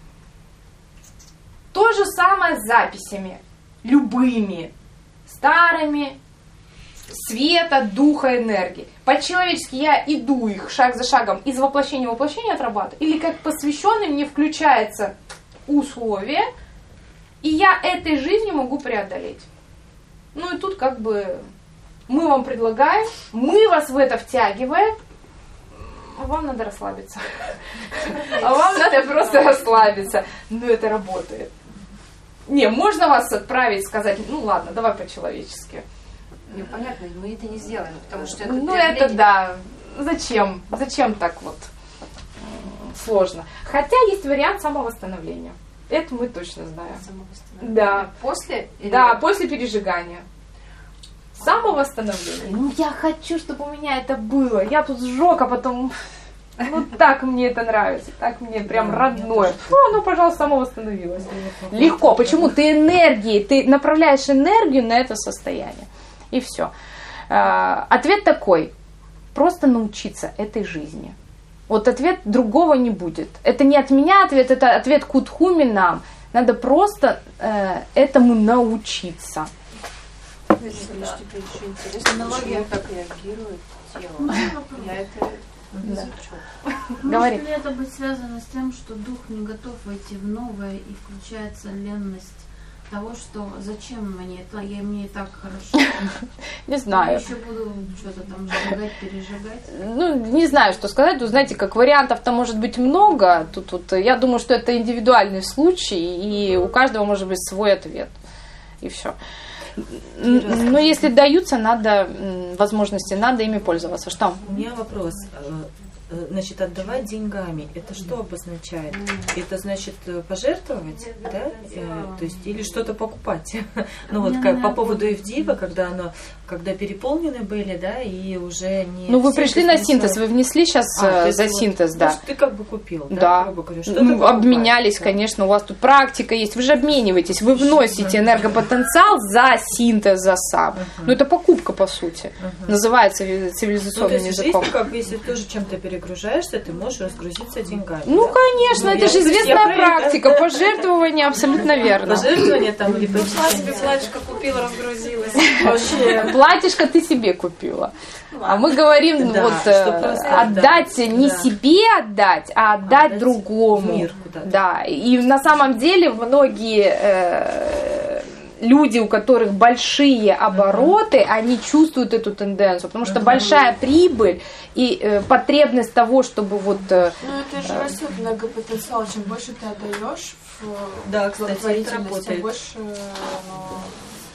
То же самое с записями. Любыми. Старыми. Света, духа, энергии. По-человечески я иду их шаг за шагом из воплощения в воплощение отрабатываю. Или как посвященный мне включается условие, и я этой жизнью могу преодолеть. Ну и тут как бы... Мы вам предлагаем, мы вас в это втягиваем, а вам надо расслабиться. А вам надо просто расслабиться. Но это работает. Не, можно вас отправить, сказать, ну ладно, давай по-человечески. Ну, понятно, мы это не сделаем, потому что это... Ну, это да. Зачем? Зачем так вот сложно? Хотя есть вариант самовосстановления. Это мы точно знаем. Самовосстановление? Да. После? Или... Да, после пережигания. Самовосстановление. Ну, я хочу, чтобы у меня это было. Я тут сжег, а потом... Ну, так мне это нравится. Так мне прям да, родное. Ну, оно, пожалуйста, само восстановилось. Легко. Почему? Ты энергией, ты направляешь энергию на это состояние. И все. Ответ такой. Просто научиться этой жизни. Вот ответ другого не будет. Это не от меня ответ, это ответ Кутхуми нам. Надо просто этому научиться. Аналогия так реагирует тело. Я это не изучу. Может ли это быть связано с тем, что дух не готов войти в новое и включается ленность того, что зачем мне это, я мне и так хорошо. Не знаю. Я еще буду что-то там сжигать, пережигать. Ну, не знаю, что сказать. Вы знаете, как вариантов-то может быть много. Тут, тут, я думаю, что это индивидуальный случай, и у каждого может быть свой ответ. И все. Но если даются, надо возможности, надо ими пользоваться. Что? У меня вопрос. Значит, отдавать деньгами, это что обозначает? Это значит пожертвовать, да? То есть, или что-то покупать? Ну вот как по поводу Эвдива, когда оно, когда переполнены были, да, и уже не... Ну вы пришли на синтез, вы внесли сейчас а, за синтез, да. Ты как бы купил, да? Ну, обменялись, конечно, у вас тут практика есть, вы же обмениваетесь, вы вносите энергопотенциал за синтез, за сам. Ну это покупка, по сути, называется цивилизационным языком. Как бы, если тоже чем-то перегружаешься, ты можешь разгрузиться деньгами. Ну, да? конечно, ну, это же известная практика. Это. Пожертвование абсолютно верно. Пожертвование там или Пошла себе платьишко купила, разгрузилась. Вообще. Платьишко ты себе купила. А мы говорим, да, вот отдать, да, не да. себе отдать, а отдать, отдать другому. Мир куда-то. Да. И на самом деле многие э, люди, у которых большие обороты, uh-huh. они чувствуют эту тенденцию, потому что uh-huh. большая прибыль и э, потребность того, чтобы вот... Э, ну, это же растет энергопотенциал. Чем больше ты отдаешь в да, кстати, это работает. Тем больше оно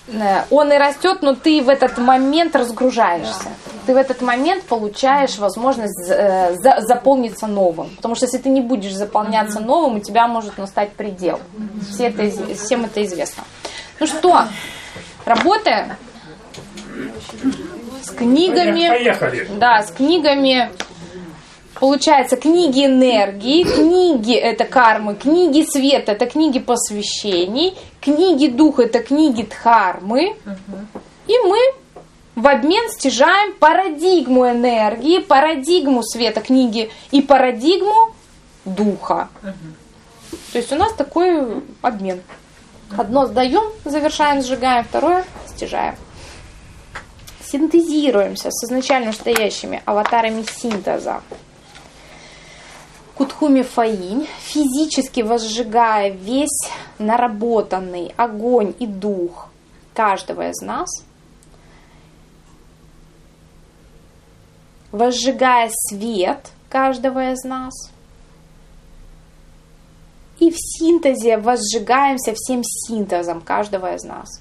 он и растет, но ты в этот момент разгружаешься. Да. Ты в этот момент получаешь возможность э, за, заполниться новым. Потому что если ты не будешь заполняться новым, у тебя может настать предел. Все это, всем это известно. Ну что, работаем? С книгами. Поехали. Да, с книгами. Получается, книги энергии, книги это кармы, книги света это книги посвящений, книги духа это книги дхармы. Угу. И мы в обмен стяжаем парадигму энергии, парадигму света книги и парадигму духа. Угу. То есть у нас такой обмен. Одно сдаем, завершаем, сжигаем, второе стяжаем. Синтезируемся с изначально стоящими аватарами синтеза. Кутхуми Фаинь, физически возжигая весь наработанный огонь и дух каждого из нас, возжигая свет каждого из нас, и в синтезе возжигаемся всем синтезом каждого из нас.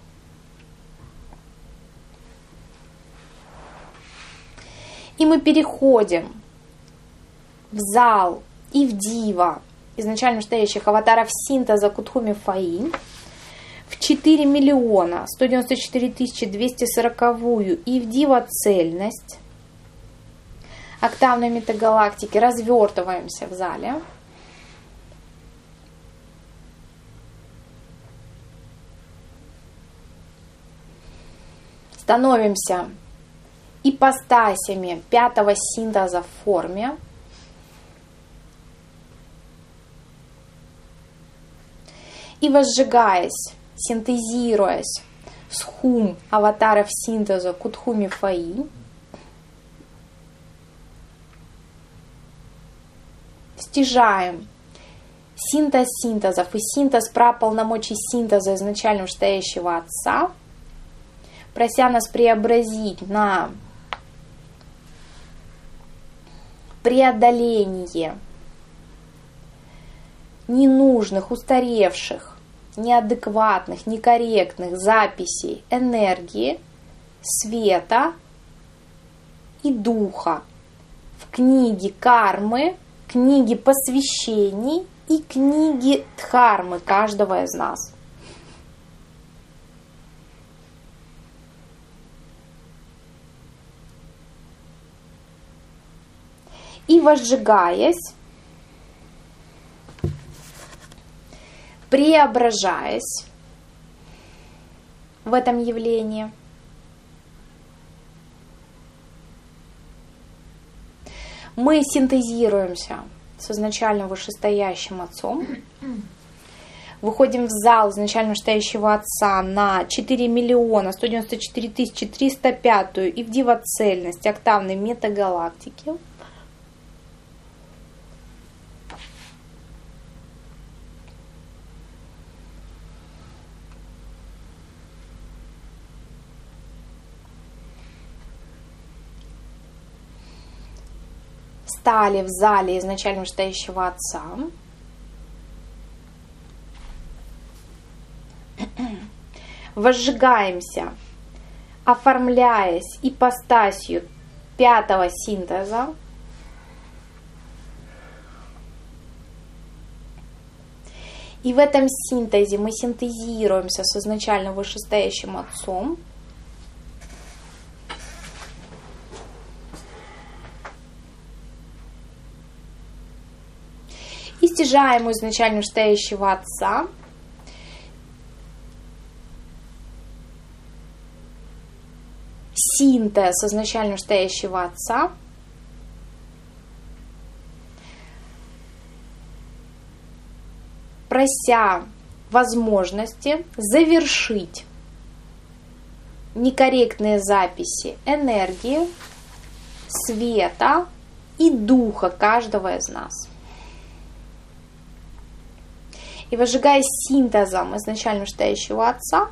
И мы переходим в зал и в дива изначально стоящих аватаров синтеза Кутхуми Фаинь, в четыре миллиона сто девяносто четыре тысячи двести сороковую и в дива цельность октавной метагалактики развертываемся в зале. Становимся ипостасями пятого синтеза в форме. И возжигаясь, синтезируясь с хум аватаров синтеза Кутхуми Фаинь, стяжаем синтез синтезов и синтез праполномочий синтеза изначально стоящего Отца, прося нас преобразить на преодоление ненужных, устаревших, неадекватных, некорректных записей энергии, света и духа в книге кармы, книге посвящений и книге дхармы каждого из нас. И возжигаясь, преображаясь в этом явлении, мы синтезируемся с изначально вышестоящим Отцом, выходим в зал изначально вышестоящего Отца на четыре миллиона сто девяносто четыре тысячи триста пятую и в дивоцельность октавной метагалактики. Стали в зале изначально вышестоящего Отца. Возжигаемся, оформляясь ипостасью пятого синтеза. И в этом синтезе мы синтезируемся с изначально вышестоящим Отцом. И стяжаем у изначально вышестоящего Отца синтез изначально вышестоящего Отца прося возможности завершить некорректные записи энергии, света и духа каждого из нас. И возжигая синтезом изначально вышестоящего Отца,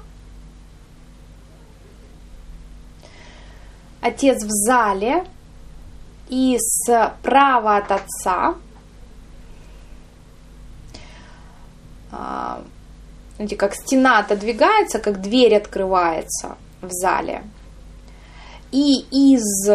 Отец в зале и справа от Отца Знаете, как стена отодвигается, как дверь открывается в зале. И из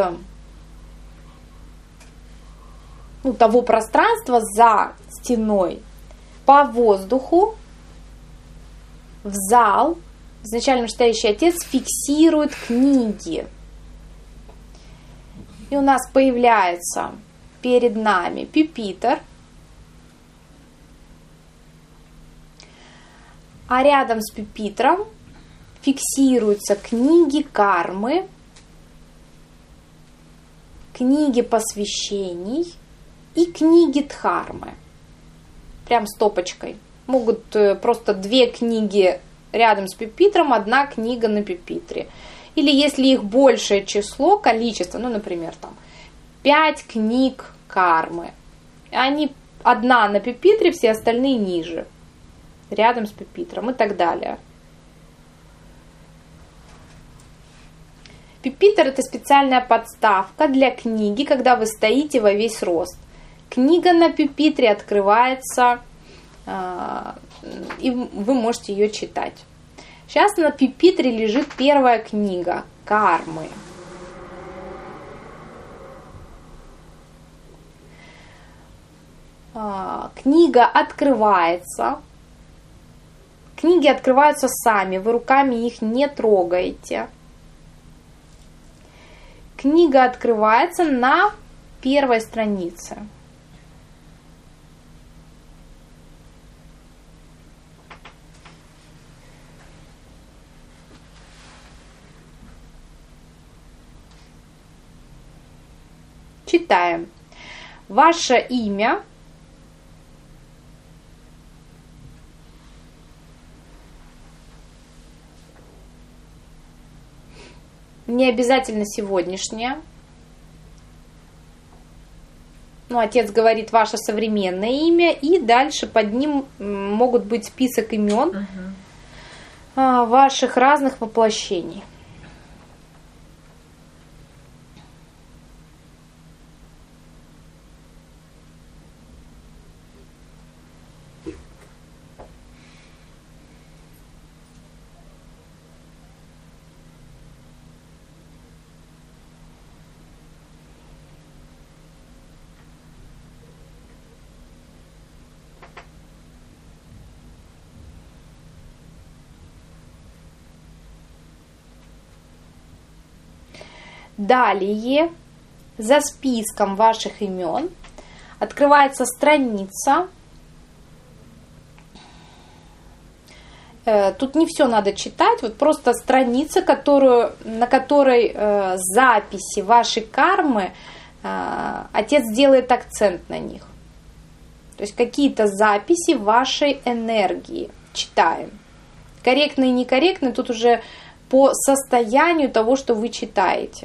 ну, того пространства за стеной по воздуху в зал изначально читающий отец фиксирует книги. И у нас появляется перед нами пюпитр, а рядом с пюпитром фиксируются книги кармы, книги посвящений и книги дхармы. Прям стопочкой. Могут просто две книги рядом с пюпитром, одна книга на пюпитре. Или если их большее число, количество, ну, например, там пять книг кармы. Они одна на пюпитре, все остальные ниже, рядом с пюпитром и так далее. Пюпитр – это специальная подставка для книги, когда вы стоите во весь рост. Книга на пюпитре открывается, и вы можете ее читать. Сейчас на пюпитре лежит первая книга кармы. Книга открывается. Книги открываются сами, вы руками их не трогаете. Книга открывается на первой странице. Читаем. Ваше имя не обязательно сегодняшнее. Ну, отец говорит ваше современное имя, и дальше под ним могут быть список имен uh-huh. ваших разных воплощений. Далее, за списком ваших имен открывается страница. Тут не все надо читать, вот просто страница, которую, на которой э, записи вашей кармы, э, отец делает акцент на них. То есть какие-то записи вашей энергии читаем. Корректные и некорректные тут уже по состоянию того, что вы читаете.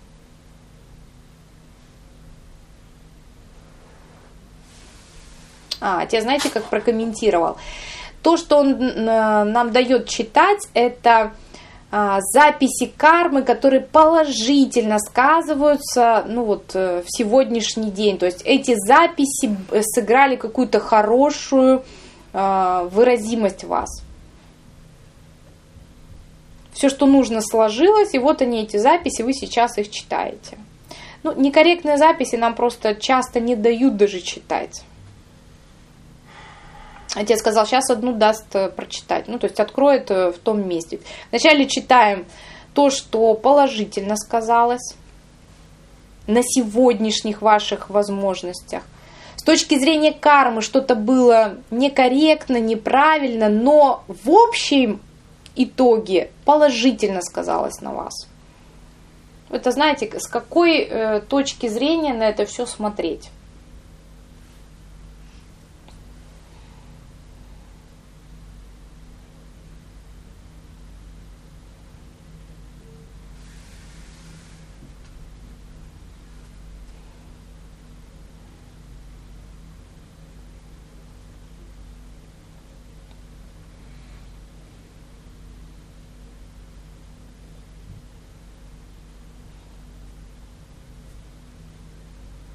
А, отец, знаете, как прокомментировал? То, что он нам дает читать, это записи кармы, которые положительно сказываются, ну вот, в сегодняшний день. То есть эти записи сыграли какую-то хорошую выразимость в вас. Все, что нужно, сложилось, и вот они, эти записи, вы сейчас их читаете. Ну, некорректные записи нам просто часто не дают даже читать. Отец сказал, сейчас одну даст прочитать. Ну, то есть откроет в том месте. Вначале читаем то, что положительно сказалось на сегодняшних ваших возможностях. С точки зрения кармы что-то было некорректно, неправильно, но в общем итоге положительно сказалось на вас. Это, знаете, с какой э, точки зрения на это все смотреть?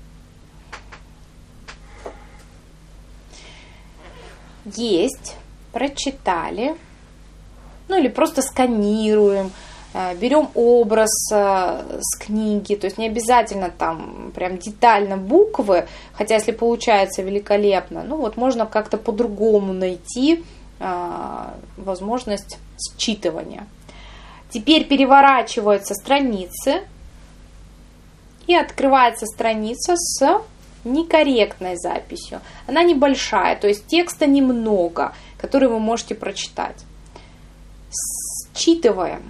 Есть прочитали, ну или просто сканируем, берем образ с книги, то есть не обязательно там прям детально буквы, хотя если получается великолепно, ну вот можно как-то по-другому найти возможность считывания. Теперь переворачиваются страницы и открывается страница с некорректной записью. Она небольшая, то есть текста немного, который вы можете прочитать. Считываем.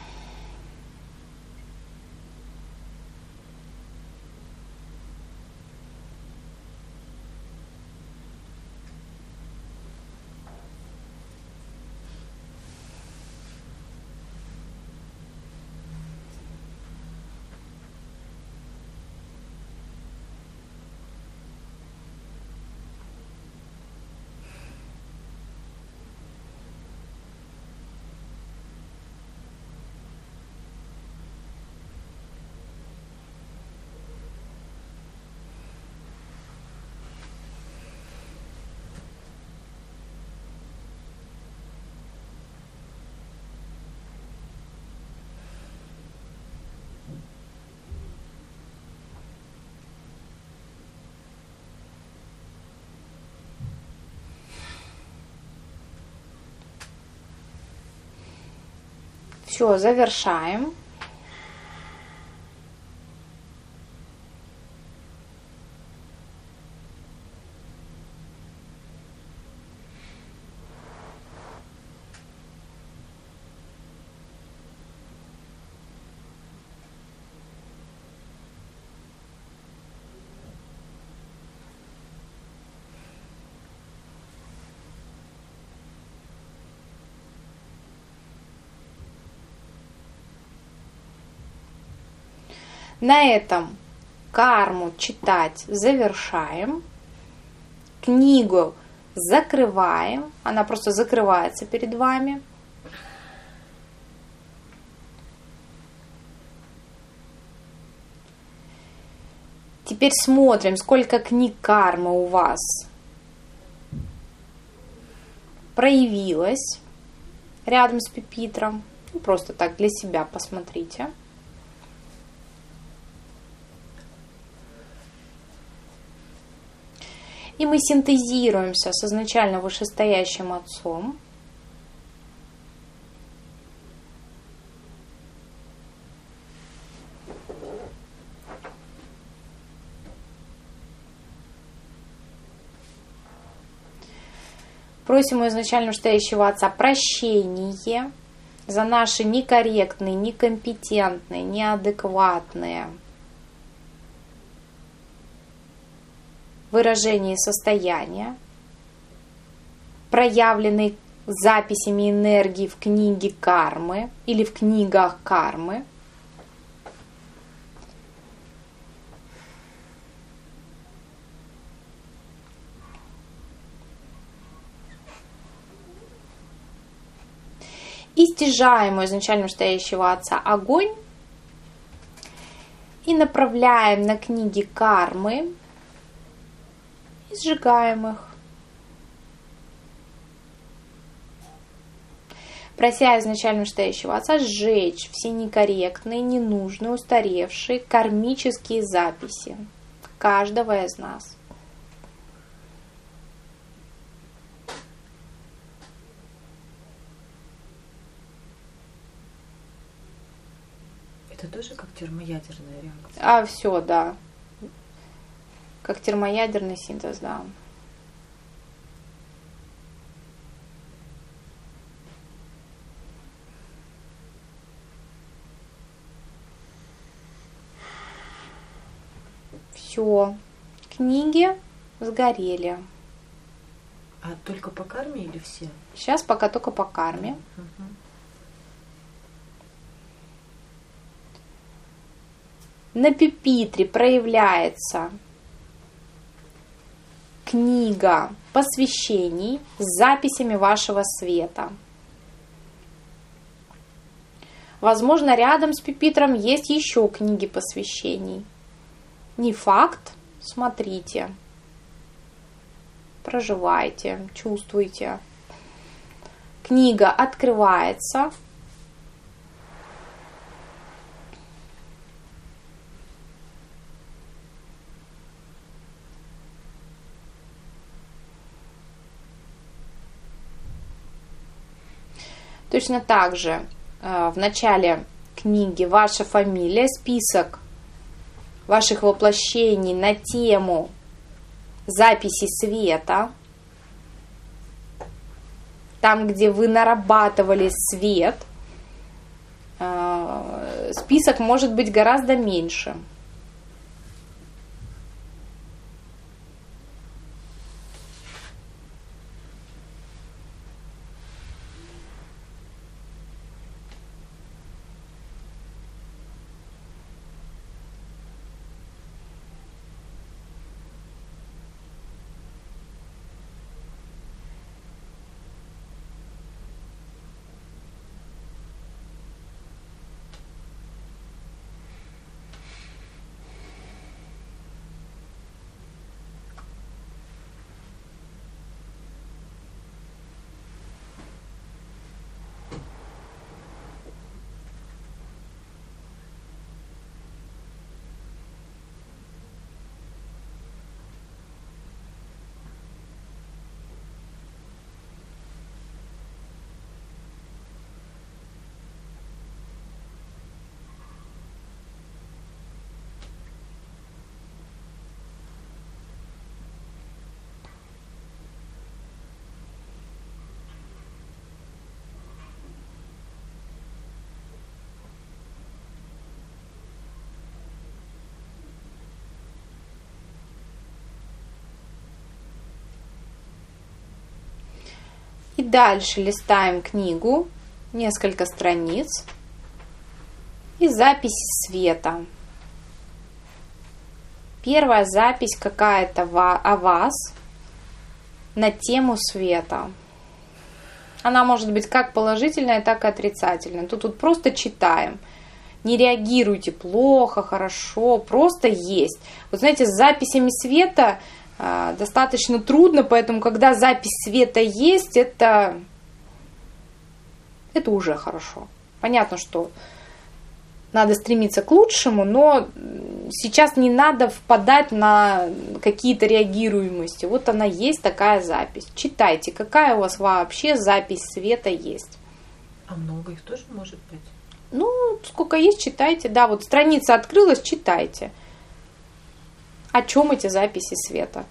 Все, завершаем. На этом карму читать завершаем. Книгу закрываем. Она просто закрывается перед вами. Теперь смотрим, сколько книг кармы у вас проявилось рядом с пюпитром. Просто так для себя посмотрите. И мы синтезируемся с изначально вышестоящим Отцом. Просим у изначально вышестоящего Отца прощения за наши некорректные, некомпетентные, неадекватные выражение состояния, проявленные записями энергии в книге кармы или в книгах кармы. И стяжаем у изначально вышестоящего Отца огонь и направляем на книги кармы и сжигаем их. Прося изначально вышестоящего Отца сжечь все некорректные, ненужные, устаревшие кармические записи каждого из нас. Это тоже как термоядерная реакция? А, все, да. Как термоядерный синтез, да. Все. Книги сгорели. А только по карме или все? Сейчас пока только по карме. Угу. На пюпитре проявляется книга посвящений с записями вашего света. Возможно, рядом с пюпитром есть еще книги посвящений. Не факт, смотрите, проживайте, чувствуйте. книга открывается. Точно так же в начале книги ваша фамилия, список ваших воплощений на тему записи света. Там, где вы нарабатывали свет, список может быть гораздо меньше. И дальше листаем книгу, несколько страниц, и записи света. Первая запись какая-то о вас на тему света. Она может быть как положительная, так и отрицательная. Тут вот просто читаем. Не реагируйте плохо, хорошо, просто есть. Вот знаете, с записями света э, достаточно трудно, поэтому когда запись света есть, это, это уже хорошо. Понятно, что надо стремиться к лучшему, но сейчас не надо впадать на какие-то реагируемости. Вот она есть, такая запись. Читайте, какая у вас вообще запись света есть. А много их тоже может быть? Ну, сколько есть, читайте. Да, вот страница открылась, читайте. О чем эти записи света?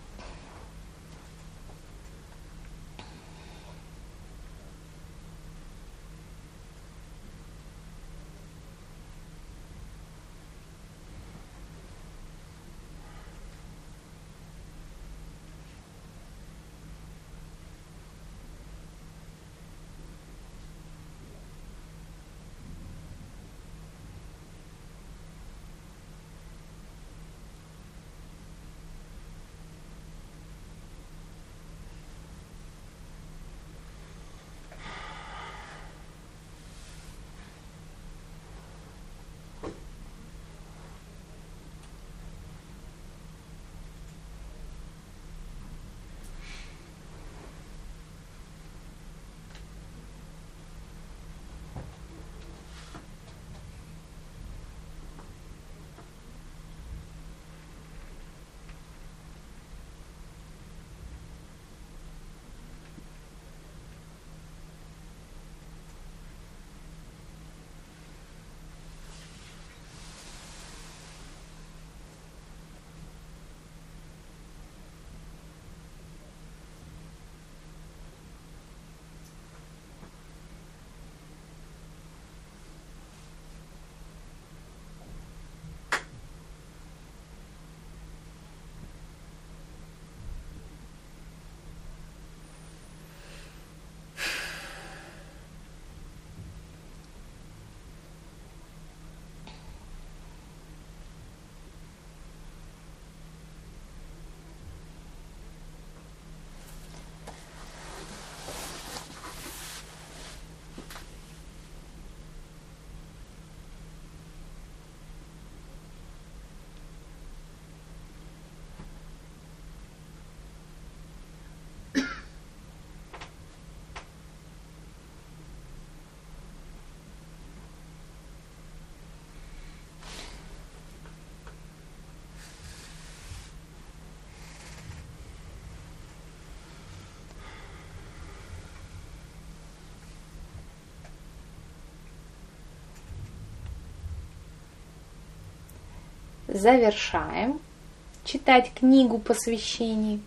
завершаем читать книгу посвящений.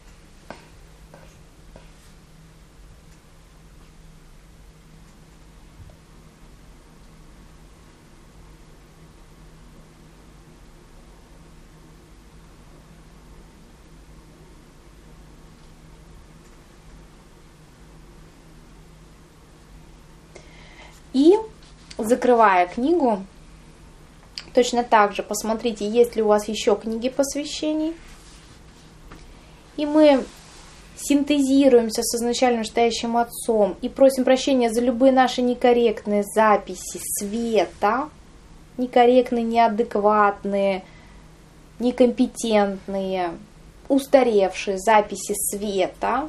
И, закрывая книгу, точно так же посмотрите, есть ли у вас еще книги посвящений. И мы синтезируемся с изначально настоящим Отцом и просим прощения за любые наши некорректные записи света, некорректные, неадекватные, некомпетентные, устаревшие записи света.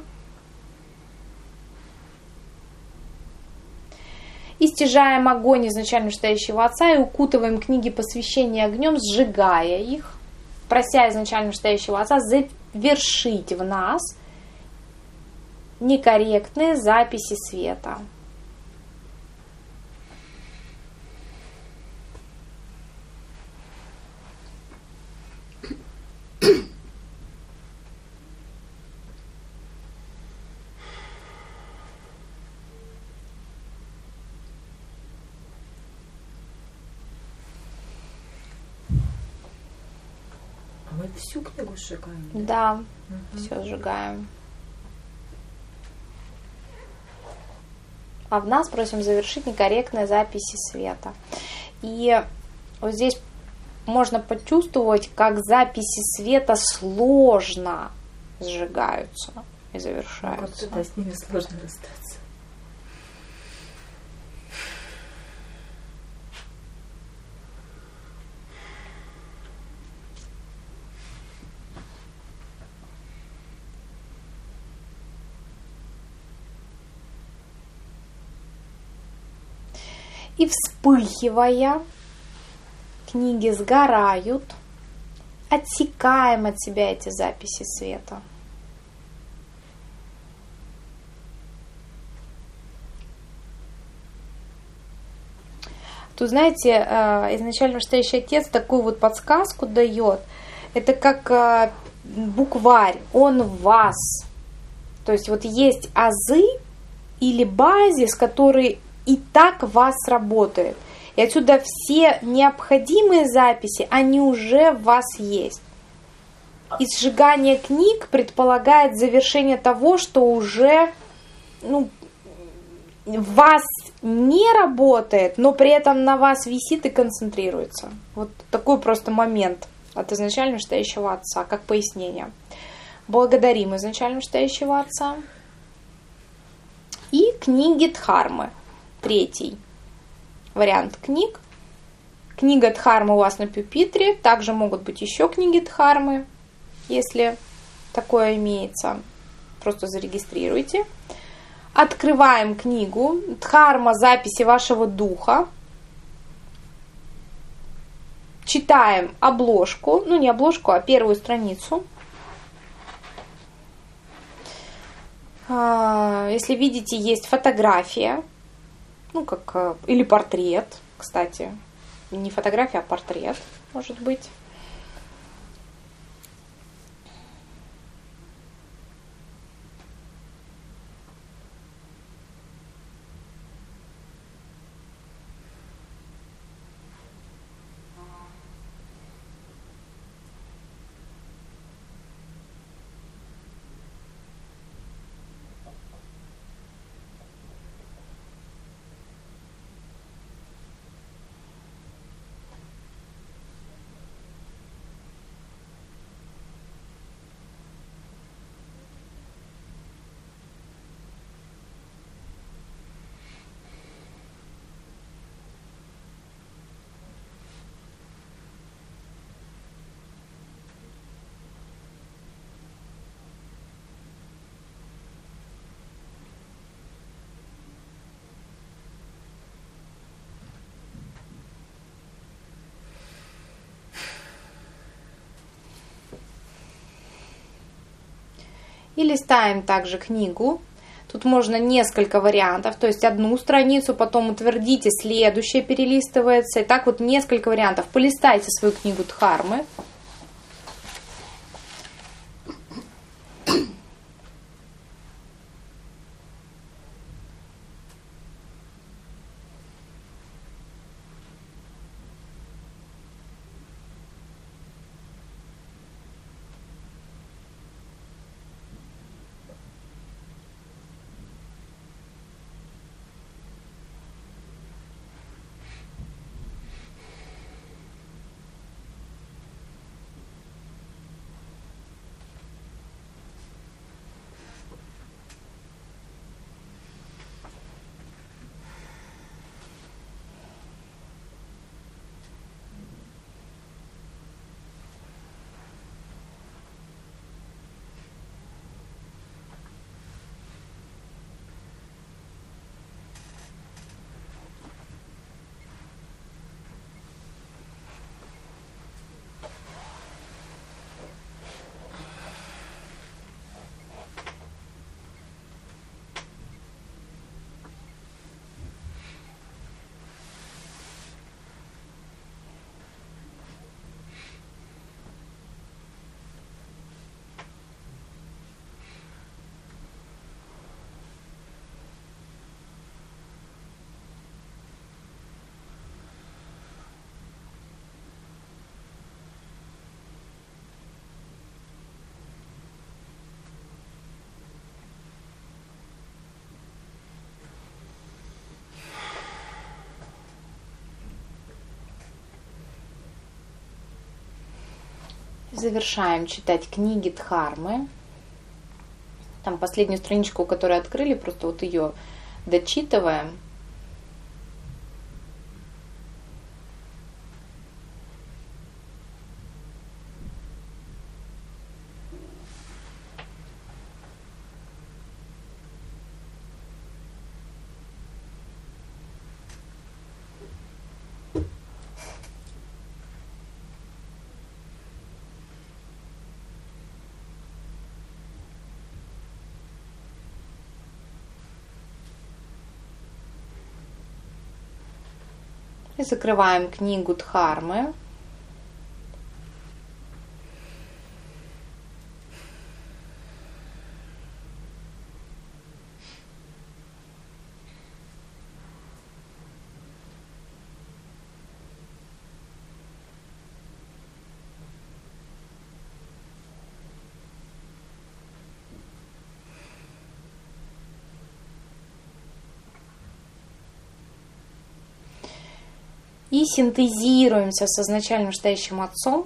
И стяжаем огонь изначально настоящего Отца и укутываем книги посвящения огнем, сжигая их, прося изначально настоящего Отца завершить в нас некорректные записи света. Мы всю книгу сжигаем? Да, угу. Все сжигаем. А в нас просим завершить некорректные записи света. И вот здесь можно почувствовать, как записи света сложно сжигаются и завершаются. Ну, как-то да, с ними сложно расстаться. И вспыхивая, книги сгорают, отсекаем от себя эти записи света. Тут, знаете, изначально настоящий Отец такую вот подсказку дает. Это как букварь, он в вас. То есть вот есть азы или базис, который и так в вас работает. И отсюда все необходимые записи, они уже в вас есть. И сжигание книг предполагает завершение того, что уже ну, в вас не работает, но при этом на вас висит и концентрируется. Вот такой просто момент от изначально настоящего Отца, как пояснение. Благодарим изначально настоящего Отца. И книги Дхармы. Третий вариант книг. Книга Дхармы у вас на пюпитре. Также могут быть еще книги Дхармы, если такое имеется. Просто зарегистрируйте. Открываем книгу. Дхарма, записи вашего духа. Читаем обложку. Ну, не обложку, а первую страницу. Если видите, есть фотография. Ну, как, или портрет, кстати. Не фотография, а портрет, может быть. И листаем также книгу. Тут можно несколько вариантов, то есть одну страницу, потом утвердите, следующая перелистывается. И так вот несколько вариантов. Полистайте свою книгу Дхармы. Завершаем читать книги Дхармы. Там последнюю страничку, которую открыли, просто вот ее дочитываем. И закрываем книгу Дхармы. И синтезируемся с изначально вышестоящим Отцом.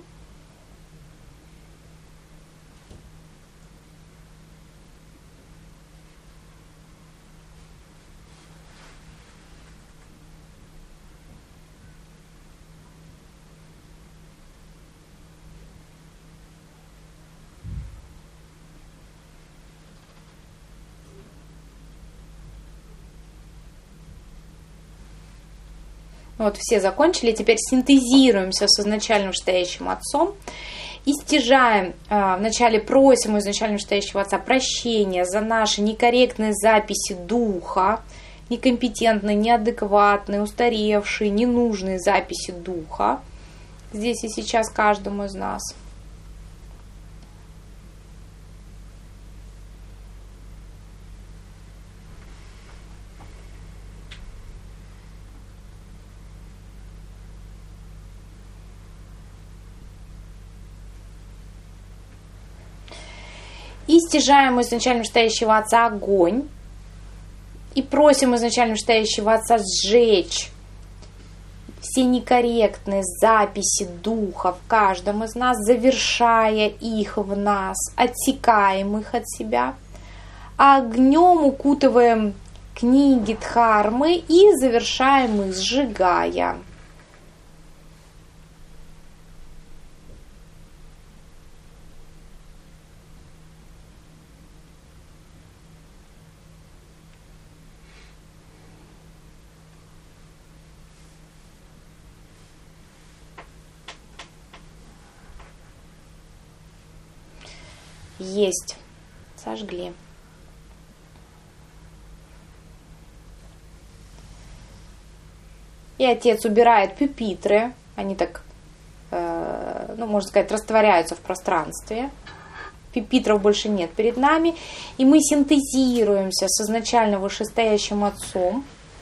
Вот все закончили, теперь синтезируемся с изначально вышестоящим Отцом и стяжаем, вначале просим у изначально вышестоящего Отца прощения за наши некорректные записи духа, некомпетентные, неадекватные, устаревшие, ненужные записи духа, здесь и сейчас каждому из нас. И стяжаем у изначально вышестоящего Отца огонь. И просим изначально вышестоящего Отца сжечь все некорректные записи духа в каждом из нас, завершая их в нас, отсекаем их от себя. А огнем укутываем книги Дхармы и завершаем их, сжигая. Есть. Сожгли. И отец убирает пюпитры, они так, э, ну, можно сказать, растворяются в пространстве. Пюпитров больше нет перед нами. И мы синтезируемся с изначально вышестоящим отцом.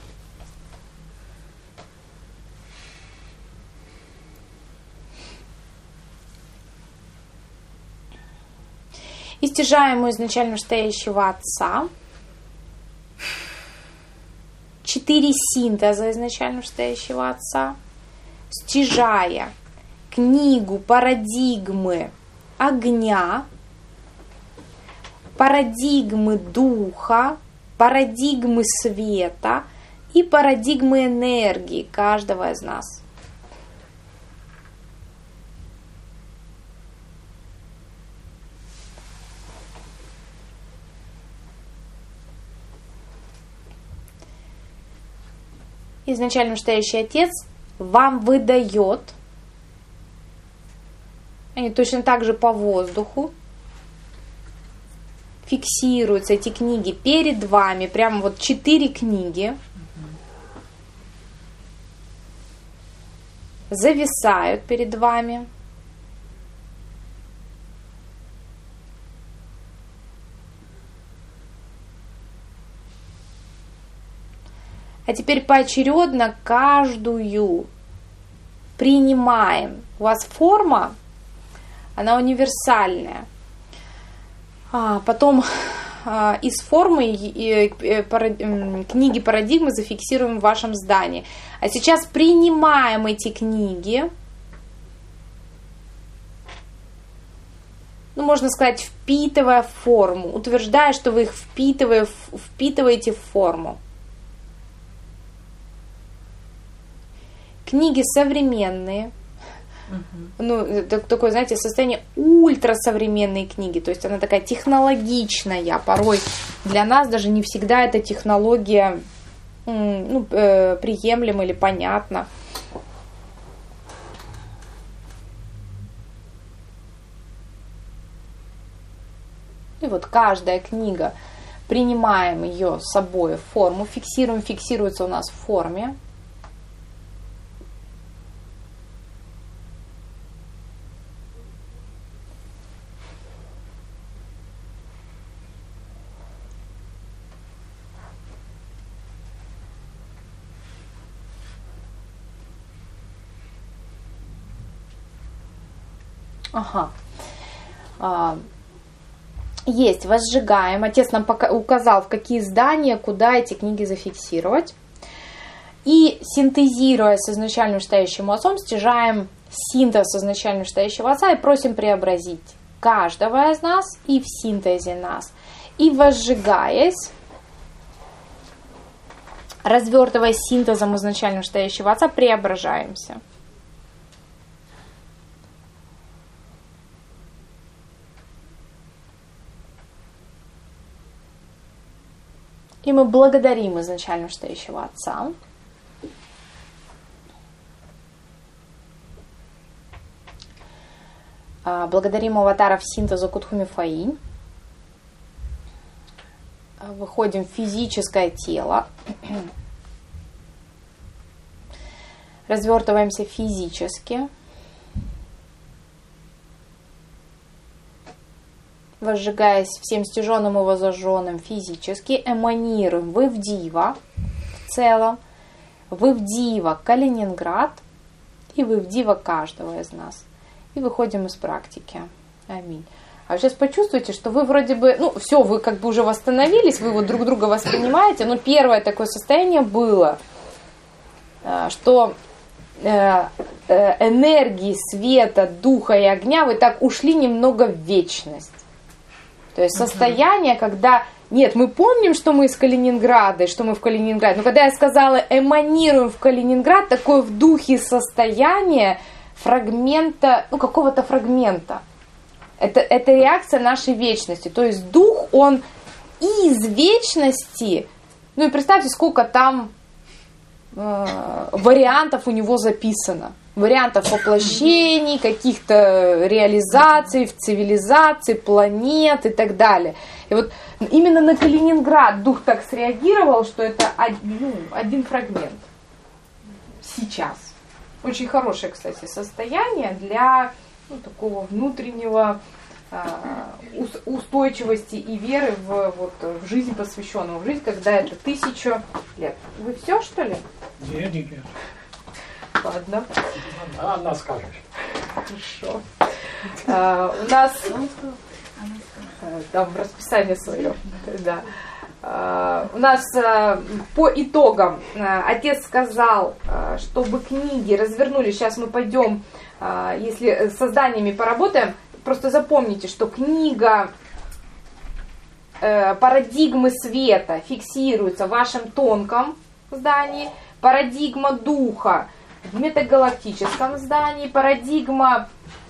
И стяжаем у изначально вышестоящего отца. Четыре синтеза изначально вышестоящего отца. Стяжая книгу парадигмы огня, парадигмы духа, парадигмы света и парадигмы энергии каждого из нас. Изначально вышестоящий отец вам выдает, они точно так же по воздуху, фиксируются эти книги перед вами, прямо вот четыре книги, зависают перед вами. А теперь поочередно каждую принимаем. У вас форма, она универсальная. А потом а, из формы и, и, парад... книги парадигмы зафиксируем в вашем здании. А сейчас принимаем эти книги. Ну, можно сказать, впитывая в форму, утверждая, что вы их впитывая, впитываете в форму. Книги современные, uh-huh. ну, такое, знаете, состояние ультрасовременной книги, то есть она такая технологичная, порой для нас даже не всегда эта технология ну, э, приемлема или понятна. И вот каждая книга, принимаем ее с собой в форму, фиксируем, фиксируется у нас в форме. Ага. А, есть, возжигаем. Отец нам пока указал, в какие здания, куда эти книги зафиксировать. И синтезируя с изначально вышестоящим отцом, стяжаем синтез изначально вышестоящего отца и просим преобразить каждого из нас и в синтезе нас. И возжигаясь, развертываясь синтезом изначально вышестоящего отца, преображаемся. И мы благодарим изначально вышестоящего отца. Благодарим аватаров синтеза Кутхуми Фаинь. Выходим в физическое тело. Развертываемся физически. Возжигаясь всем стяженным и возожженным физически, эманируем вы в Дива в целом, вы в Дива Калининград и вы в Дива каждого из нас. И выходим из практики. Аминь. А сейчас почувствуйте, что вы вроде бы, ну все, вы как бы уже восстановились, вы вот друг друга воспринимаете, но первое такое состояние было, что энергии света, духа и огня вы так ушли немного в вечность. То есть состояние, когда, нет, мы помним, что мы из Калининграда, и что мы в Калининграде, но когда я сказала эманируем в Калининград, такое в духе состояние фрагмента, ну какого-то фрагмента. Это, это реакция нашей вечности. То есть дух, он из вечности, ну и представьте, сколько там э, вариантов у него записано. Вариантов воплощений, каких-то реализаций в цивилизации, планет и так далее. И вот именно на Калининград дух так среагировал, что это один, ну, один фрагмент. сейчас. Очень хорошее, кстати, состояние для ну, такого внутреннего э, устойчивости и веры в, вот, в жизнь посвященную, в жизнь, когда это тысячу лет. Вы все, что ли? Нет, нет, нет. Ладно. Она скажет. Хорошо. А, у нас там в расписании свое, да. А, у нас а, по итогам а, отец сказал, а, чтобы книги развернули. Сейчас мы пойдем, а, если с созданиями поработаем, просто запомните, что книга а, парадигмы света фиксируется в вашем тонком здании, парадигма духа в метагалактическом здании, парадигма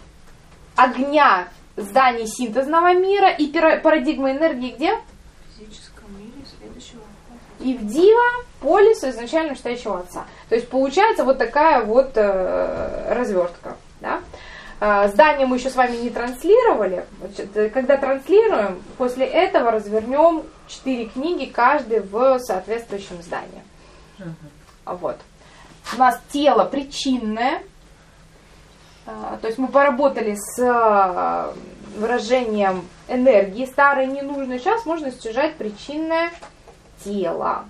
огня в здании синтезного мира и парадигма энергии где? В физическом мире следующего. И в Дива, полиса изначально читающего отца. То есть получается вот такая вот э, развертка. Да? Э, здание мы еще с вами не транслировали. Когда транслируем, после этого развернем четыре книги, каждый в соответствующем здании. Uh-huh. Вот. У нас тело причинное, то есть мы поработали с выражением энергии старой, ненужной. Сейчас можно стяжать причинное тело.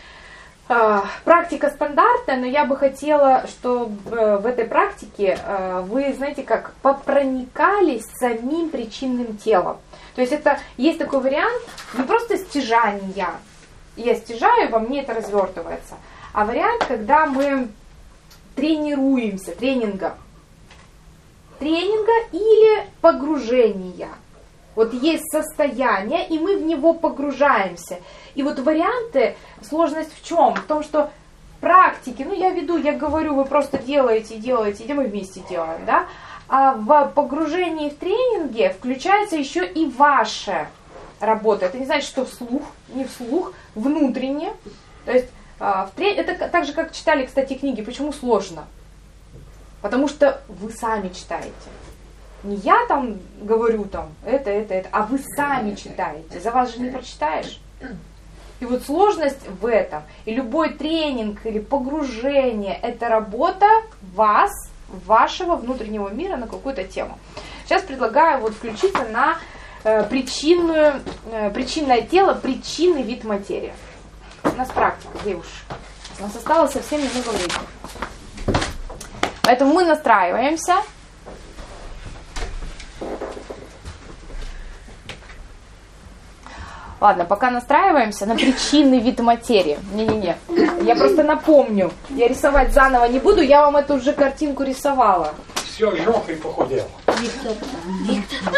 Практика стандартная, но я бы хотела, чтобы в этой практике вы, знаете, как попроникались самим причинным телом. То есть это есть такой вариант не просто стяжания. Я стяжаю, во мне это развертывается. А вариант, когда мы тренируемся, тренинга. Тренинга или погружения. Вот есть состояние, и мы в него погружаемся. И вот варианты, сложность в чем? В том, что практики, ну я веду, я говорю, вы просто делаете, делаете, и мы вместе делаем, да? А в погружении в тренинге включается еще и ваша работа. Это не значит, что вслух, не вслух, внутренне. То есть в трен... это так же, как читали, кстати, книги. Почему сложно? Потому что вы сами читаете. Не я там говорю там это, это, это, а вы сами читаете. За вас же не прочитаешь. И вот сложность в этом. И любой тренинг или погружение – это работа вас, вашего внутреннего мира на какую-то тему. Сейчас предлагаю вот включиться на э, причинную, э, причинное тело, причинный вид материи. У нас практика, девушки. У нас осталось совсем немного времени. Поэтому мы настраиваемся. Ладно, пока настраиваемся на причинный вид материи. Не-не-не. Я просто напомню. Я рисовать заново не буду. Я вам эту уже картинку рисовала. Все, жёг и похудел. Виктор, Виктор.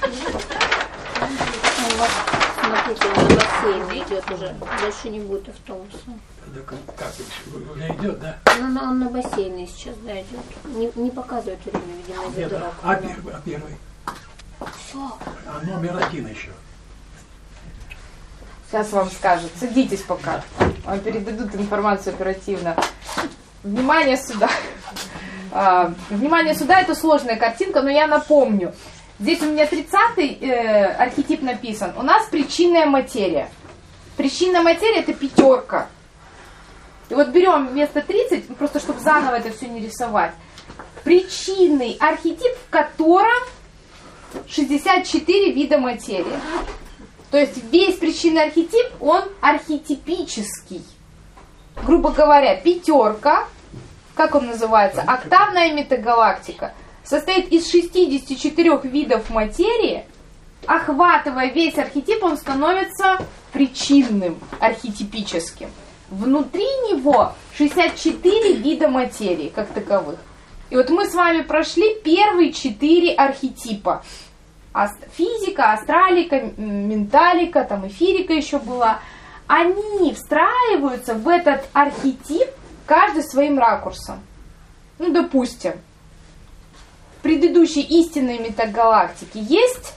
Смотрите, он на бассейн идет уже. Больше не будет автобуса. Да как, как уже идет, да? Ну, он на бассейне сейчас, да, идет. Не, не показывает время, видимо, из-за дурак. А первый? А первый? Все. А номер один еще. Сейчас вам скажут. Садитесь пока. Вам передадут информацию оперативно. Внимание сюда. А, внимание сюда, это сложная картинка, но я напомню. Здесь у меня тридцатый э, архетип написан. У нас причинная материя. Причинная материя это пятерка. И вот берем вместо тридцать, просто чтобы заново это все не рисовать. Причинный архетип, в котором шестьдесят четыре вида материи. То есть весь причинный архетип, он архетипический. Грубо говоря, пятерка, как он называется, октавная метагалактика, состоит из шестидесяти четырёх видов материи. Охватывая весь архетип, он становится причинным, архетипическим. Внутри него шестьдесят четыре вида материи, как таковых. И вот мы с вами прошли первые четыре архетипа. Физика, астралика, менталика, там эфирика еще была. Они встраиваются в этот архетип каждый своим ракурсом. Ну, допустим, в предыдущей истинной метагалактике есть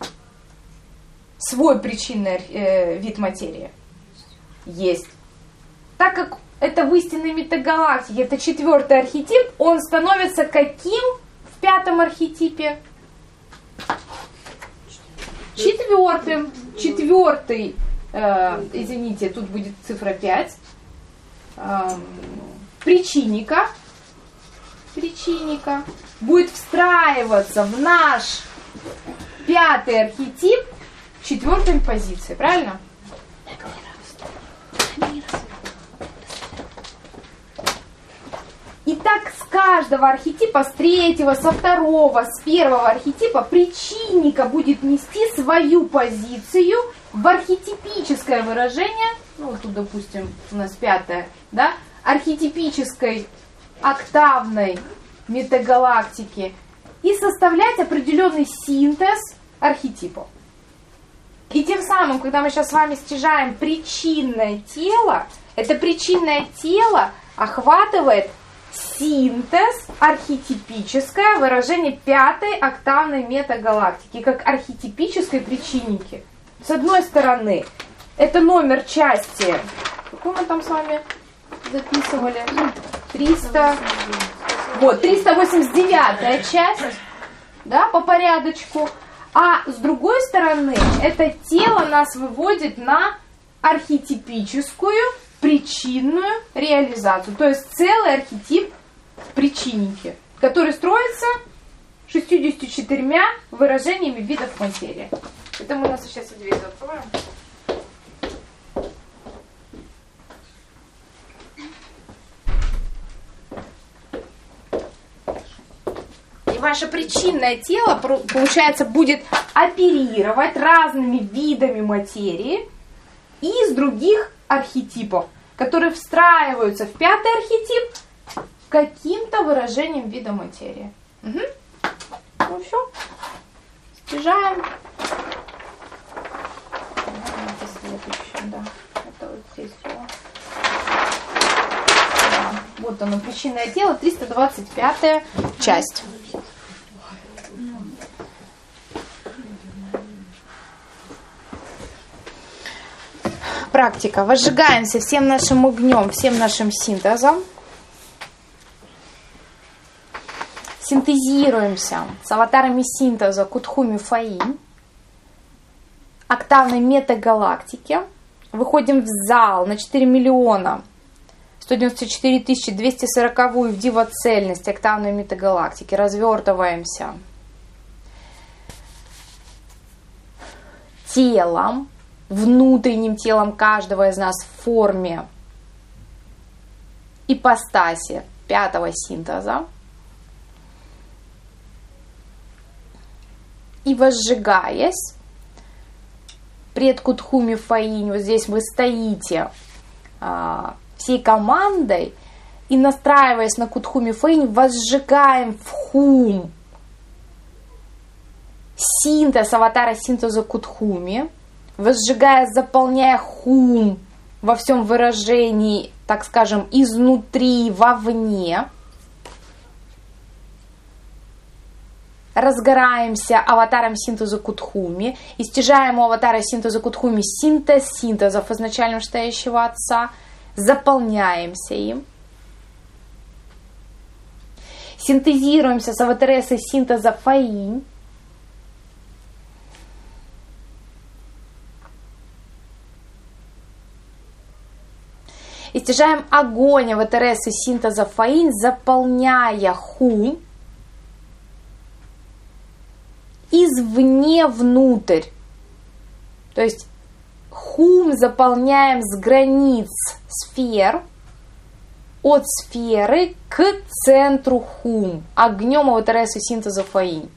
свой причинный э, вид материи? Есть. Так как это в истинной метагалактике, это четвертый архетип, он становится каким в пятом архетипе? Четвертым. Четвертый, э, извините, тут будет цифра пять. Э, причинника, причинника будет встраиваться в наш пятый архетип в четвертой позиции, правильно? И так с каждого архетипа, с третьего, со второго, с первого архетипа причинника будет нести свою позицию в архетипическое выражение, ну вот тут, допустим, у нас пятое, да, архетипической октавной метагалактики и составлять определенный синтез архетипов. И тем самым, когда мы сейчас с вами стяжаем причинное тело, это причинное тело охватывает синтез, архетипическое выражение пятой октавной метагалактики, как архетипической причинники. С одной стороны, это номер части, какую мы там с вами записывали? триста, вот, триста восемьдесят девятая часть, да, по порядочку. А с другой стороны, это тело нас выводит на архетипическую причинную реализацию. То есть целый архетип причинники, который строится шестьюдесятью четырьмя выражениями видов материи. Это мы у нас сейчас и дверь закроем. И ваше причинное тело, получается, будет оперировать разными видами материи из других архетипов, которые встраиваются в пятый архетип каким-то выражением вида материи. Угу. Ну все. Стяжаем. Это следующее, да. Это вот здесь все. Да. Вот оно, причинное тело, триста двадцать пятая часть. Практика. Возжигаемся всем нашим огнем, всем нашим синтезом. Синтезируемся с аватарами синтеза Кутхуми Фаинь, октавной метагалактики. Выходим в зал на четыре миллиона сто девяносто четыре тысячи двести сороковую в дивоцельность октавной метагалактики. Развертываемся телом, внутренним телом каждого из нас в форме ипостаси пятого синтеза. И возжигаясь, пред Кутхуми Фаинь, вот здесь вы стоите а, всей командой, и настраиваясь на Кутхуми Фаинь, возжигаем в хум синтез аватара синтеза Кутхуми, возжигая, заполняя хум во всем выражении, так скажем, изнутри, вовне. Разгораемся аватаром синтеза Кутхуми, и стяжаем у аватара синтеза Кутхуми синтез синтезов изначально вышестоящего Отца, заполняемся им. Синтезируемся с аватаресой синтеза Фаинь. И стяжаем огонь аватаресы синтеза Фаинь, заполняя хум извне внутрь. То есть хум заполняем с границ сфер, от сферы к центру хум, огнем аватаресы синтеза Фаинь.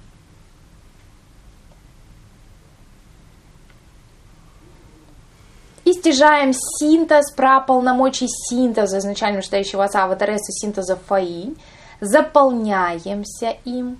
И стяжаем синтез про полномочий синтеза изначально вышестоящего Отца аватаресы синтеза Фаинь, заполняемся им.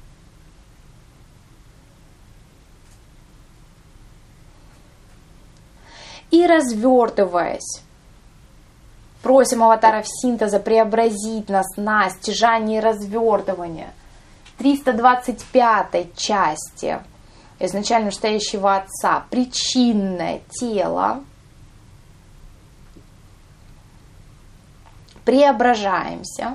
И развертываясь, просим аватаров синтеза преобразить нас на стяжание и развертывание триста двадцать пятой части изначально вышестоящего Отца, причинное тело. Преображаемся.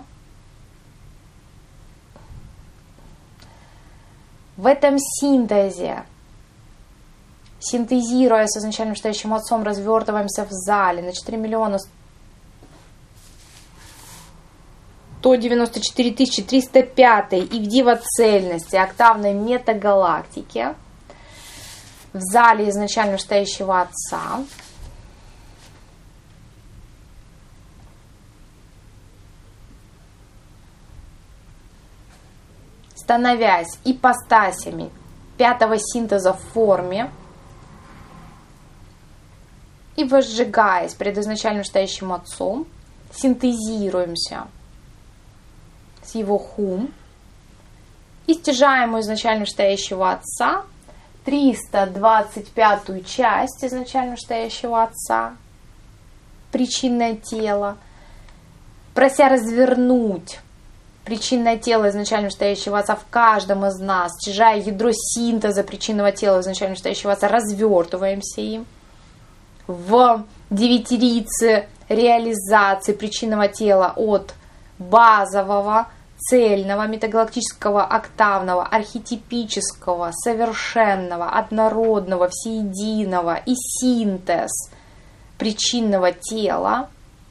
В этом синтезе, синтезируя с изначально вышестоящим Отцом, развертываемся в зале на четыре миллиона сто девяносто четыре тысячи триста пятой Ивдива цельности октавной метагалактики в зале изначально вышестоящего Отца. Становясь ипостасями пятого синтеза в форме и возжигаясь пред изначально вышестоящим Отцом, синтезируемся с его хум и стяжаем у изначально вышестоящего Отца триста двадцать пятую часть изначально вышестоящего Отца, причинное тело, прося развернуть причинное тело изначально вышестоящего Отца в каждом из нас, стяжая ядро синтеза причинного тела изначально вышестоящего Отца, развертываемся им в девятирице реализации причинного тела от базового, цельного, метагалактического, октавного, архетипического, совершенного, однородного, всеединого и синтез причинного тела.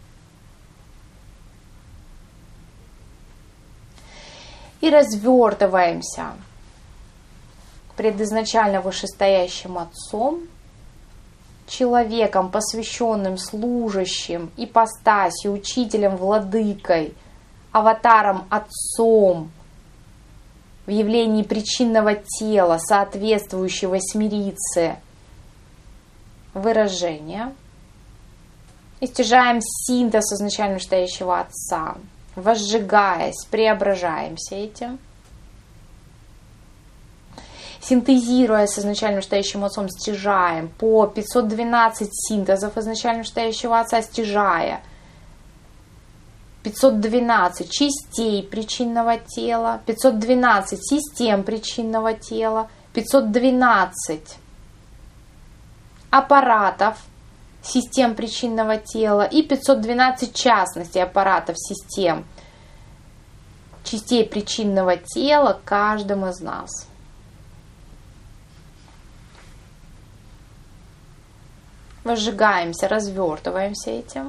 И развертываемся пред изначально вышестоящим Отцом, человеком, посвященным, служащим, ипостасью, учителем, владыкой, аватаром, Отцом, в явлении причинного тела, соответствующей восьмерице выражения. И стяжаем синтез изначально вышестоящего Отца, возжигаясь, преображаемся этим. Синтезируя с изначально вышестоящим Отцом, стяжаем по пятьсот двенадцать синтезов изначально вышестоящего Отца, стяжая пятьсот двенадцать частей причинного тела, пятьсот двенадцать систем причинного тела, пятьсот двенадцать аппаратов систем причинного тела и пятьсот двенадцать частностей аппаратов систем частей причинного тела каждым из нас. Возжигаемся, развертываемся этим.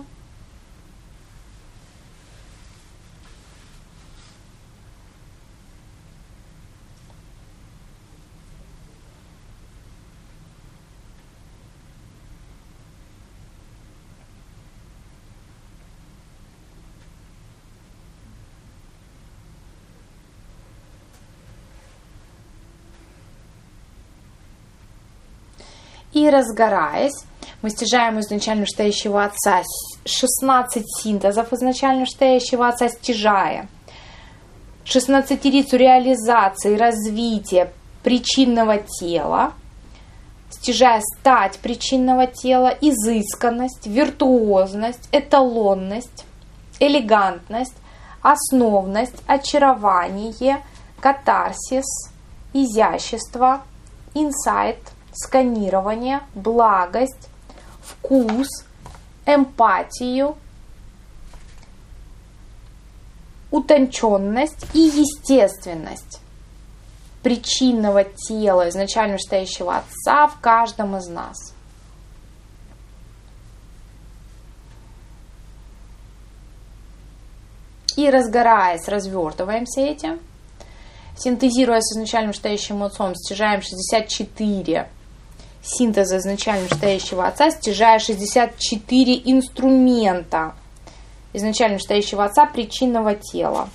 И разгораясь, мы стяжаем изначально вышестоящего Отца шестнадцать синтезов изначально вышестоящего Отца, стяжая шестнадцатерицу реализации и развития причинного тела, стяжая стать причинного тела, изысканность, виртуозность, эталонность, элегантность, основность, очарование, катарсис, изящество, инсайт, сканирование, благость, вкус, эмпатию, утонченность и естественность причинного тела изначально вышестоящего Отца в каждом из нас. И разгораясь, развертываемся этим. Синтезируя с изначально вышестоящим Отцом, стяжаем шестьдесят четыре синтеза изначально вышестоящего Отца, стяжая шестьдесят четыре инструмента изначально вышестоящего Отца причинного тела.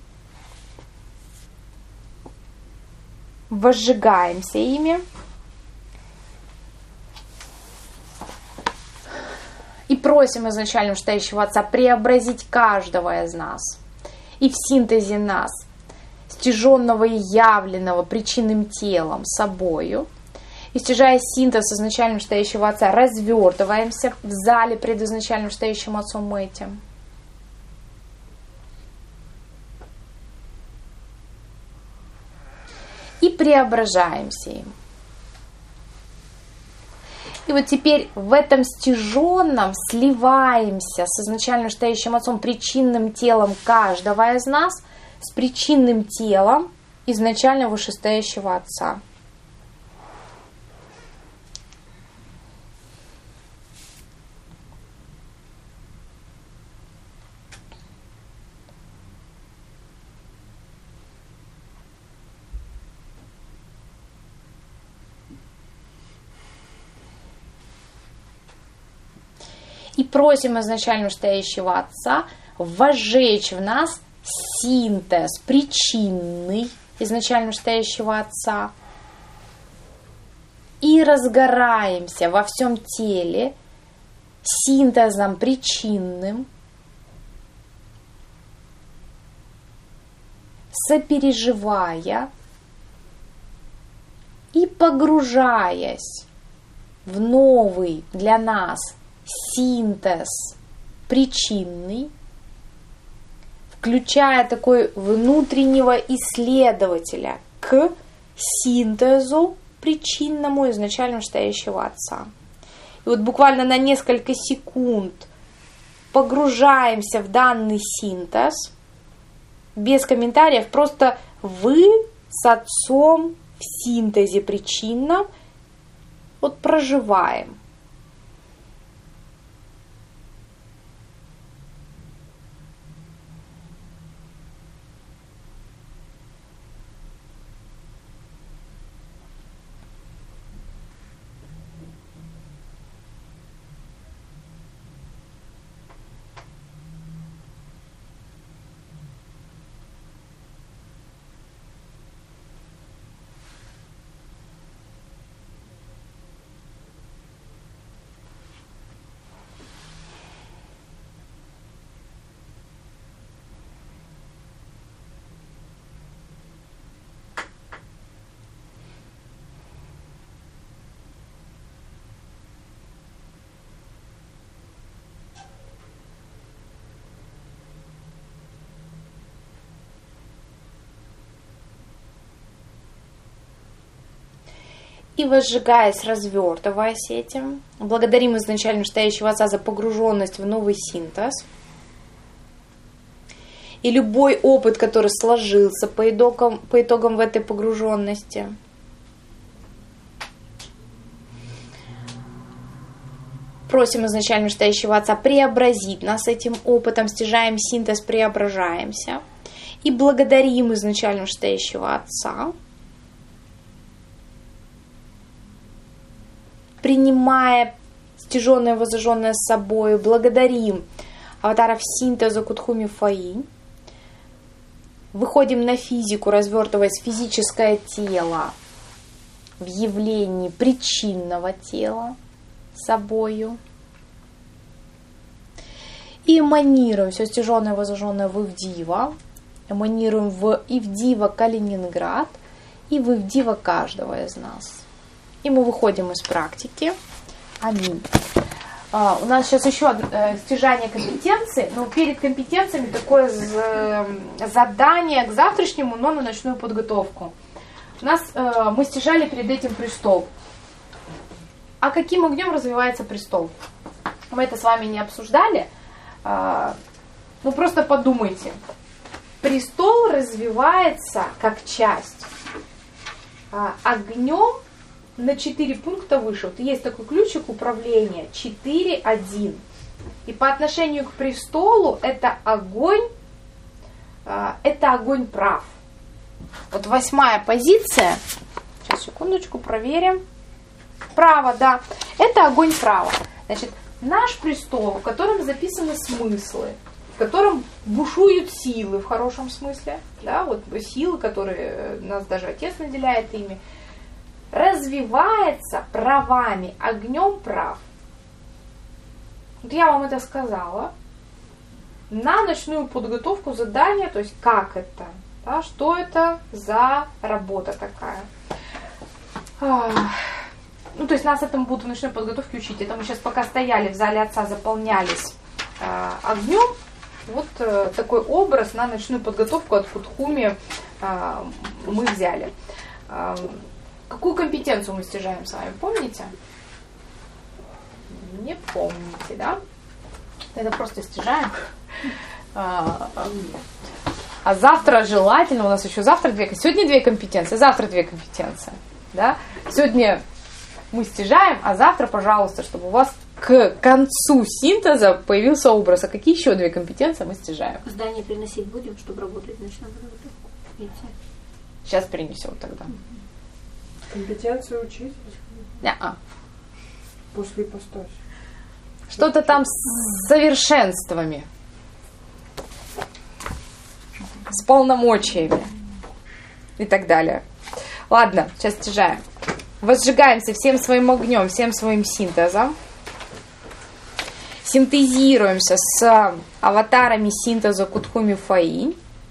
Возжигаемся ими. И просим изначально вышестоящего Отца преобразить каждого из нас. И в синтезе нас, стяженного и явленного причинным телом, собою, и стяжая синтез изначально вышестоящего Отца, развертываемся в зале пред изначально вышестоящим Отцом этим. И преображаемся им. И вот теперь в этом стяженном сливаемся с изначально вышестоящим Отцом, причинным телом каждого из нас, с причинным телом изначально вышестоящего Отца. И просим изначально стоящего Отца возжечь в нас синтез причинный изначально стоящего Отца. И разгораемся во всем теле синтезом причинным, сопереживая и погружаясь в новый для нас синтез причинный, включая такой внутреннего исследователя к синтезу причинному изначально стоящего Отца. И вот буквально на несколько секунд погружаемся в данный синтез, без комментариев, просто вы с Отцом в синтезе причинном вот проживаем. И возжигаясь, развертываясь этим, благодарим изначально стоящего Отца за погруженность в новый синтез. И любой опыт, который сложился по итогам, по итогам в этой погруженности. Просим изначально стоящего Отца преобразить нас этим опытом, стяжаем синтез, преображаемся. И благодарим изначально стоящего Отца, принимая стяженное, возжженное с собой, благодарим аватаров синтеза Кутхуми Фаинь. Выходим на физику, развертываясь физическое тело в явлении причинного тела собою. И эманируем все стяженное, возжженное в Ивдива. Эманируем в Ивдива Калининград и в Ивдива каждого из нас. И мы выходим из практики. Аминь. А, у нас сейчас еще э, стяжание компетенции, но перед компетенциями такое з- задание к завтрашнему, но на ночную подготовку. У нас э, мы стяжали перед этим престол. А каким огнем развивается престол? Мы это с вами не обсуждали. А, ну просто подумайте. Престол развивается как часть а, огнем на четыре пункта выше. Вот есть такой ключик управления четыре один. И по отношению к престолу это огонь, это огонь прав. Вот восьмая позиция. Сейчас, секундочку, проверим. Право, да. Это огонь права. Значит, наш престол, в котором записаны смыслы, в котором бушуют силы в хорошем смысле, да, вот силы, которые нас даже Отец наделяет ими, развивается правами, огнем прав. Вот я вам это сказала. На ночную подготовку задания, то есть как это, да, что это за работа такая. Ну, то есть нас этому будут в ночной подготовке учить. Это мы сейчас пока стояли в зале Отца, заполнялись э, огнем. Вот э, такой образ на ночную подготовку от Кутхуми э, мы взяли. Э, какую компетенцию мы стяжаем с вами, помните? Не помните, да? Это просто стяжаем. А, а завтра желательно, у нас еще завтра две, сегодня две компетенции, завтра две компетенции. Да? Сегодня мы стяжаем, а завтра, пожалуйста, чтобы у вас к концу синтеза появился образ. А какие еще две компетенции мы стяжаем? Здание приносить будем, чтобы работать в ночную подготовку? Сейчас принесем тогда. Компетенцию учить? Не-а. После ипостаси. Что-то там с совершенствами. С полномочиями. И так далее. Ладно, сейчас стяжаем. Возжигаемся всем своим огнем, всем своим синтезом. Синтезируемся с аватарами синтеза Кутхуми Фаинь.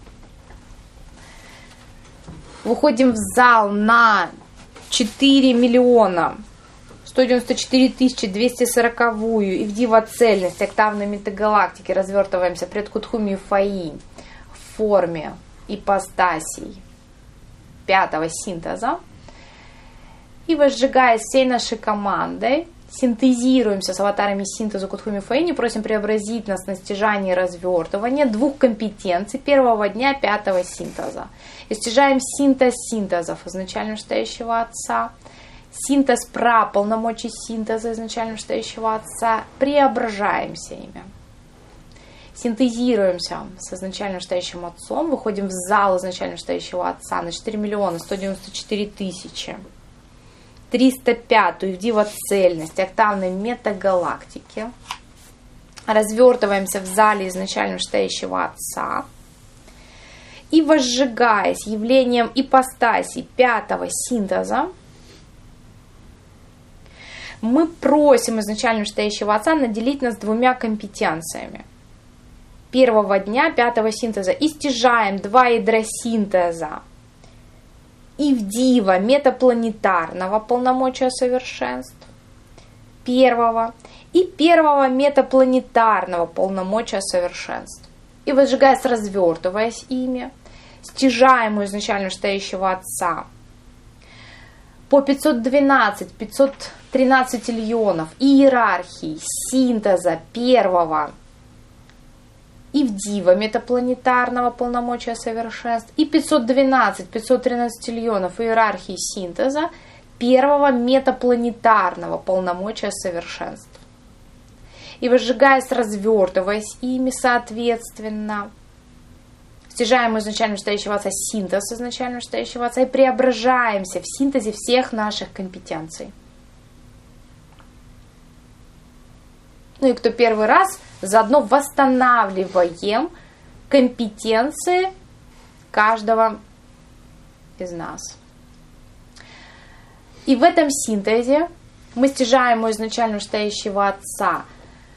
Выходим в зал на четыре миллиона сто девяносто четыре тысячи двести сороковую и в дива-цельность октавной метагалактики развертываемся пред Кутхуми Фаинь в форме ипостасей пятого синтеза. И возжигаясь всей нашей командой, синтезируемся с аватарами синтеза Кутхуми Фаинь и просим преобразить нас на стяжание и развертывание двух компетенций первого дня пятого синтеза. И стяжаем синтез синтезов изначально вышестоящего Отца, синтез пра полномочий синтеза изначально вышестоящего Отца, преображаемся ими. Синтезируемся с изначально вышестоящим Отцом, выходим в зал изначально вышестоящего Отца на четыре миллиона сто девяносто четыре тысячи триста пятую в дива-цельность октавной метагалактики. Развертываемся в зале изначально вышестоящего Отца. И возжигаясь явлением ипостаси пятого синтеза, мы просим изначально вышестоящего Отца наделить нас двумя компетенциями первого дня пятого синтеза и стяжаем два ядра синтеза и в дива метапланетарного полномочия совершенств первого и первого метапланетарного полномочия совершенств. И возжигаясь, развертываясь ими, стяжаем у изначально вышестоящего Отца по пятьсот двенадцать — пятьсот тринадцать иллионов иерархий синтеза первого и в дива метапланетарного полномочия совершенств и пятьсот двенадцать — пятьсот тринадцать иллионов иерархии синтеза первого метапланетарного полномочия совершенств. И возжигаясь, развертываясь ими соответственно, стяжаем изначально вышестоящего Отца синтез изначально вышестоящего Отца и преображаемся в синтезе всех наших компетенций. Ну и кто первый раз, заодно восстанавливаем компетенции каждого из нас. И в этом синтезе мы стяжаем у изначально вышестоящего Отца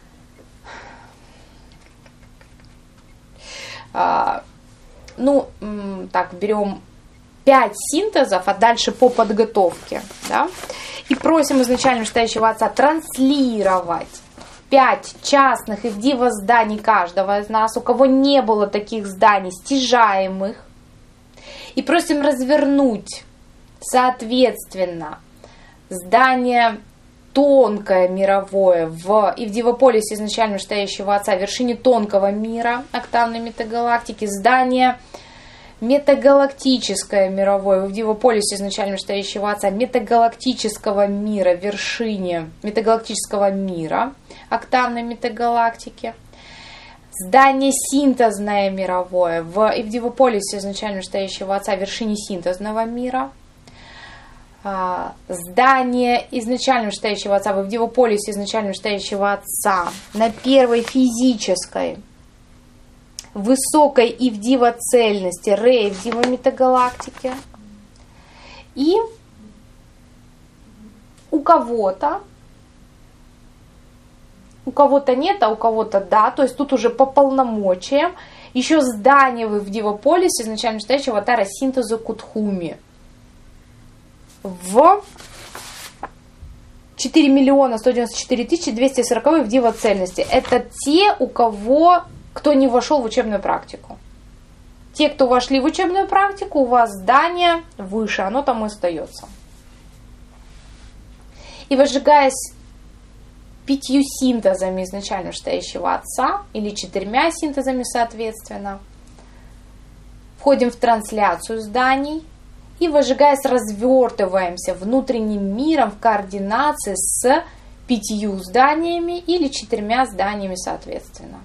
а, ну, так, берем пять синтезов, а дальше по подготовке, да, и просим изначально вышестоящего Отца транслировать пять частных и в дива зданий каждого из нас, у кого не было таких зданий, стяжаемых, и просим развернуть, соответственно, здание тонкое мировое в и в дивополисе изначально вышестоящего Отца, в вершине тонкого мира октавной метагалактики, здание метагалактическое мировое в дивополисе изначально вышестоящего Отца, метагалактического мира в вершине метагалактического мира октавной метагалактики, здание синтезное мировое в и в дивополисе изначально вышестоящего Отца, в вершине синтезного мира, здание изначально вышестоящего Отца в дивополисе изначально вышестоящего Отца на первой физической высокой и в дива-цельности рей в дива-метагалактике. И у кого-то у кого-то нет, а у кого-то да, то есть тут уже по полномочиям еще здание вы в дивополисе изначально вышестоящего Аватара синтеза Кутхуми в четыре миллиона сто девяносто четыре тысячи двести сорок в дива-цельности. Это те, у кого, кто не вошел в учебную практику. Те, кто вошли в учебную практику, у вас здание выше, оно там и остается. И возжигаясь пятью синтезами изначально вышестоящего Отца, или четырьмя синтезами соответственно, входим в трансляцию зданий, и, возжигаясь, развертываемся внутренним миром в координации с пятью зданиями или четырьмя зданиями соответственно.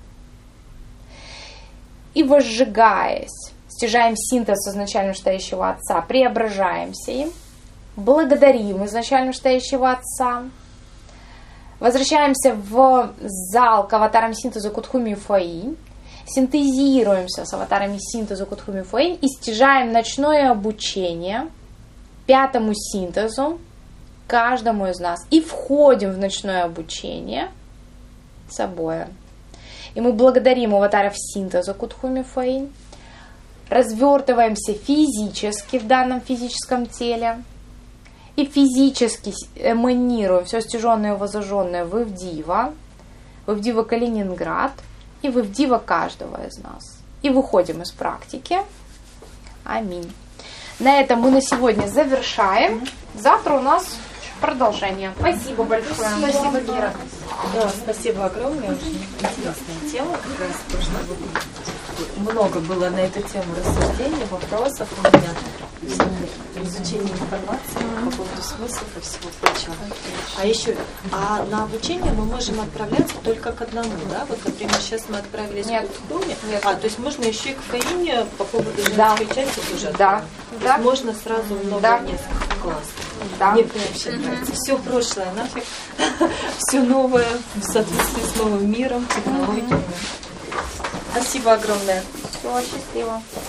И, возжигаясь, стяжаем синтез изначально вышестоящего Отца, преображаемся им, благодарим изначально вышестоящего Отца, Возвращаемся в зал к аватарам синтеза Кутхуми Фаинь. Синтезируемся с аватарами синтеза Кутхуми Фаинь и стяжаем ночное обучение пятому синтезу каждому из нас. И входим в ночное обучение с обоим. И мы благодарим аватаров синтеза Кутхуми Фаинь. Развертываемся физически в данном физическом теле. И физически эманируем все стяженное и возожженное в Ивдива, в Ивдива Калининград и в Ивдива каждого из нас. И выходим из практики. Аминь. На этом мы на сегодня завершаем. Завтра у нас продолжение. Спасибо большое. Спасибо, Кира. Да, спасибо огромное. Очень интересная тема. Как раз то, что много было на эту тему рассуждений, вопросов у меня. Изучение информации по поводу смыслов и всего прочего. А еще, а на обучение мы можем отправляться только к одному, да? Вот, например, сейчас мы отправились Нет. к Кутхуме. Нет. А, то есть можно еще и к Фаине по поводу женской Да. части тоже. Да. То Да. есть можно сразу много, Да. несколько классов. Да. Мне прям вообще нравится. Все прошлое нафиг, все новое в соответствии с новым миром, технологиями. Спасибо огромное. Все, счастливо.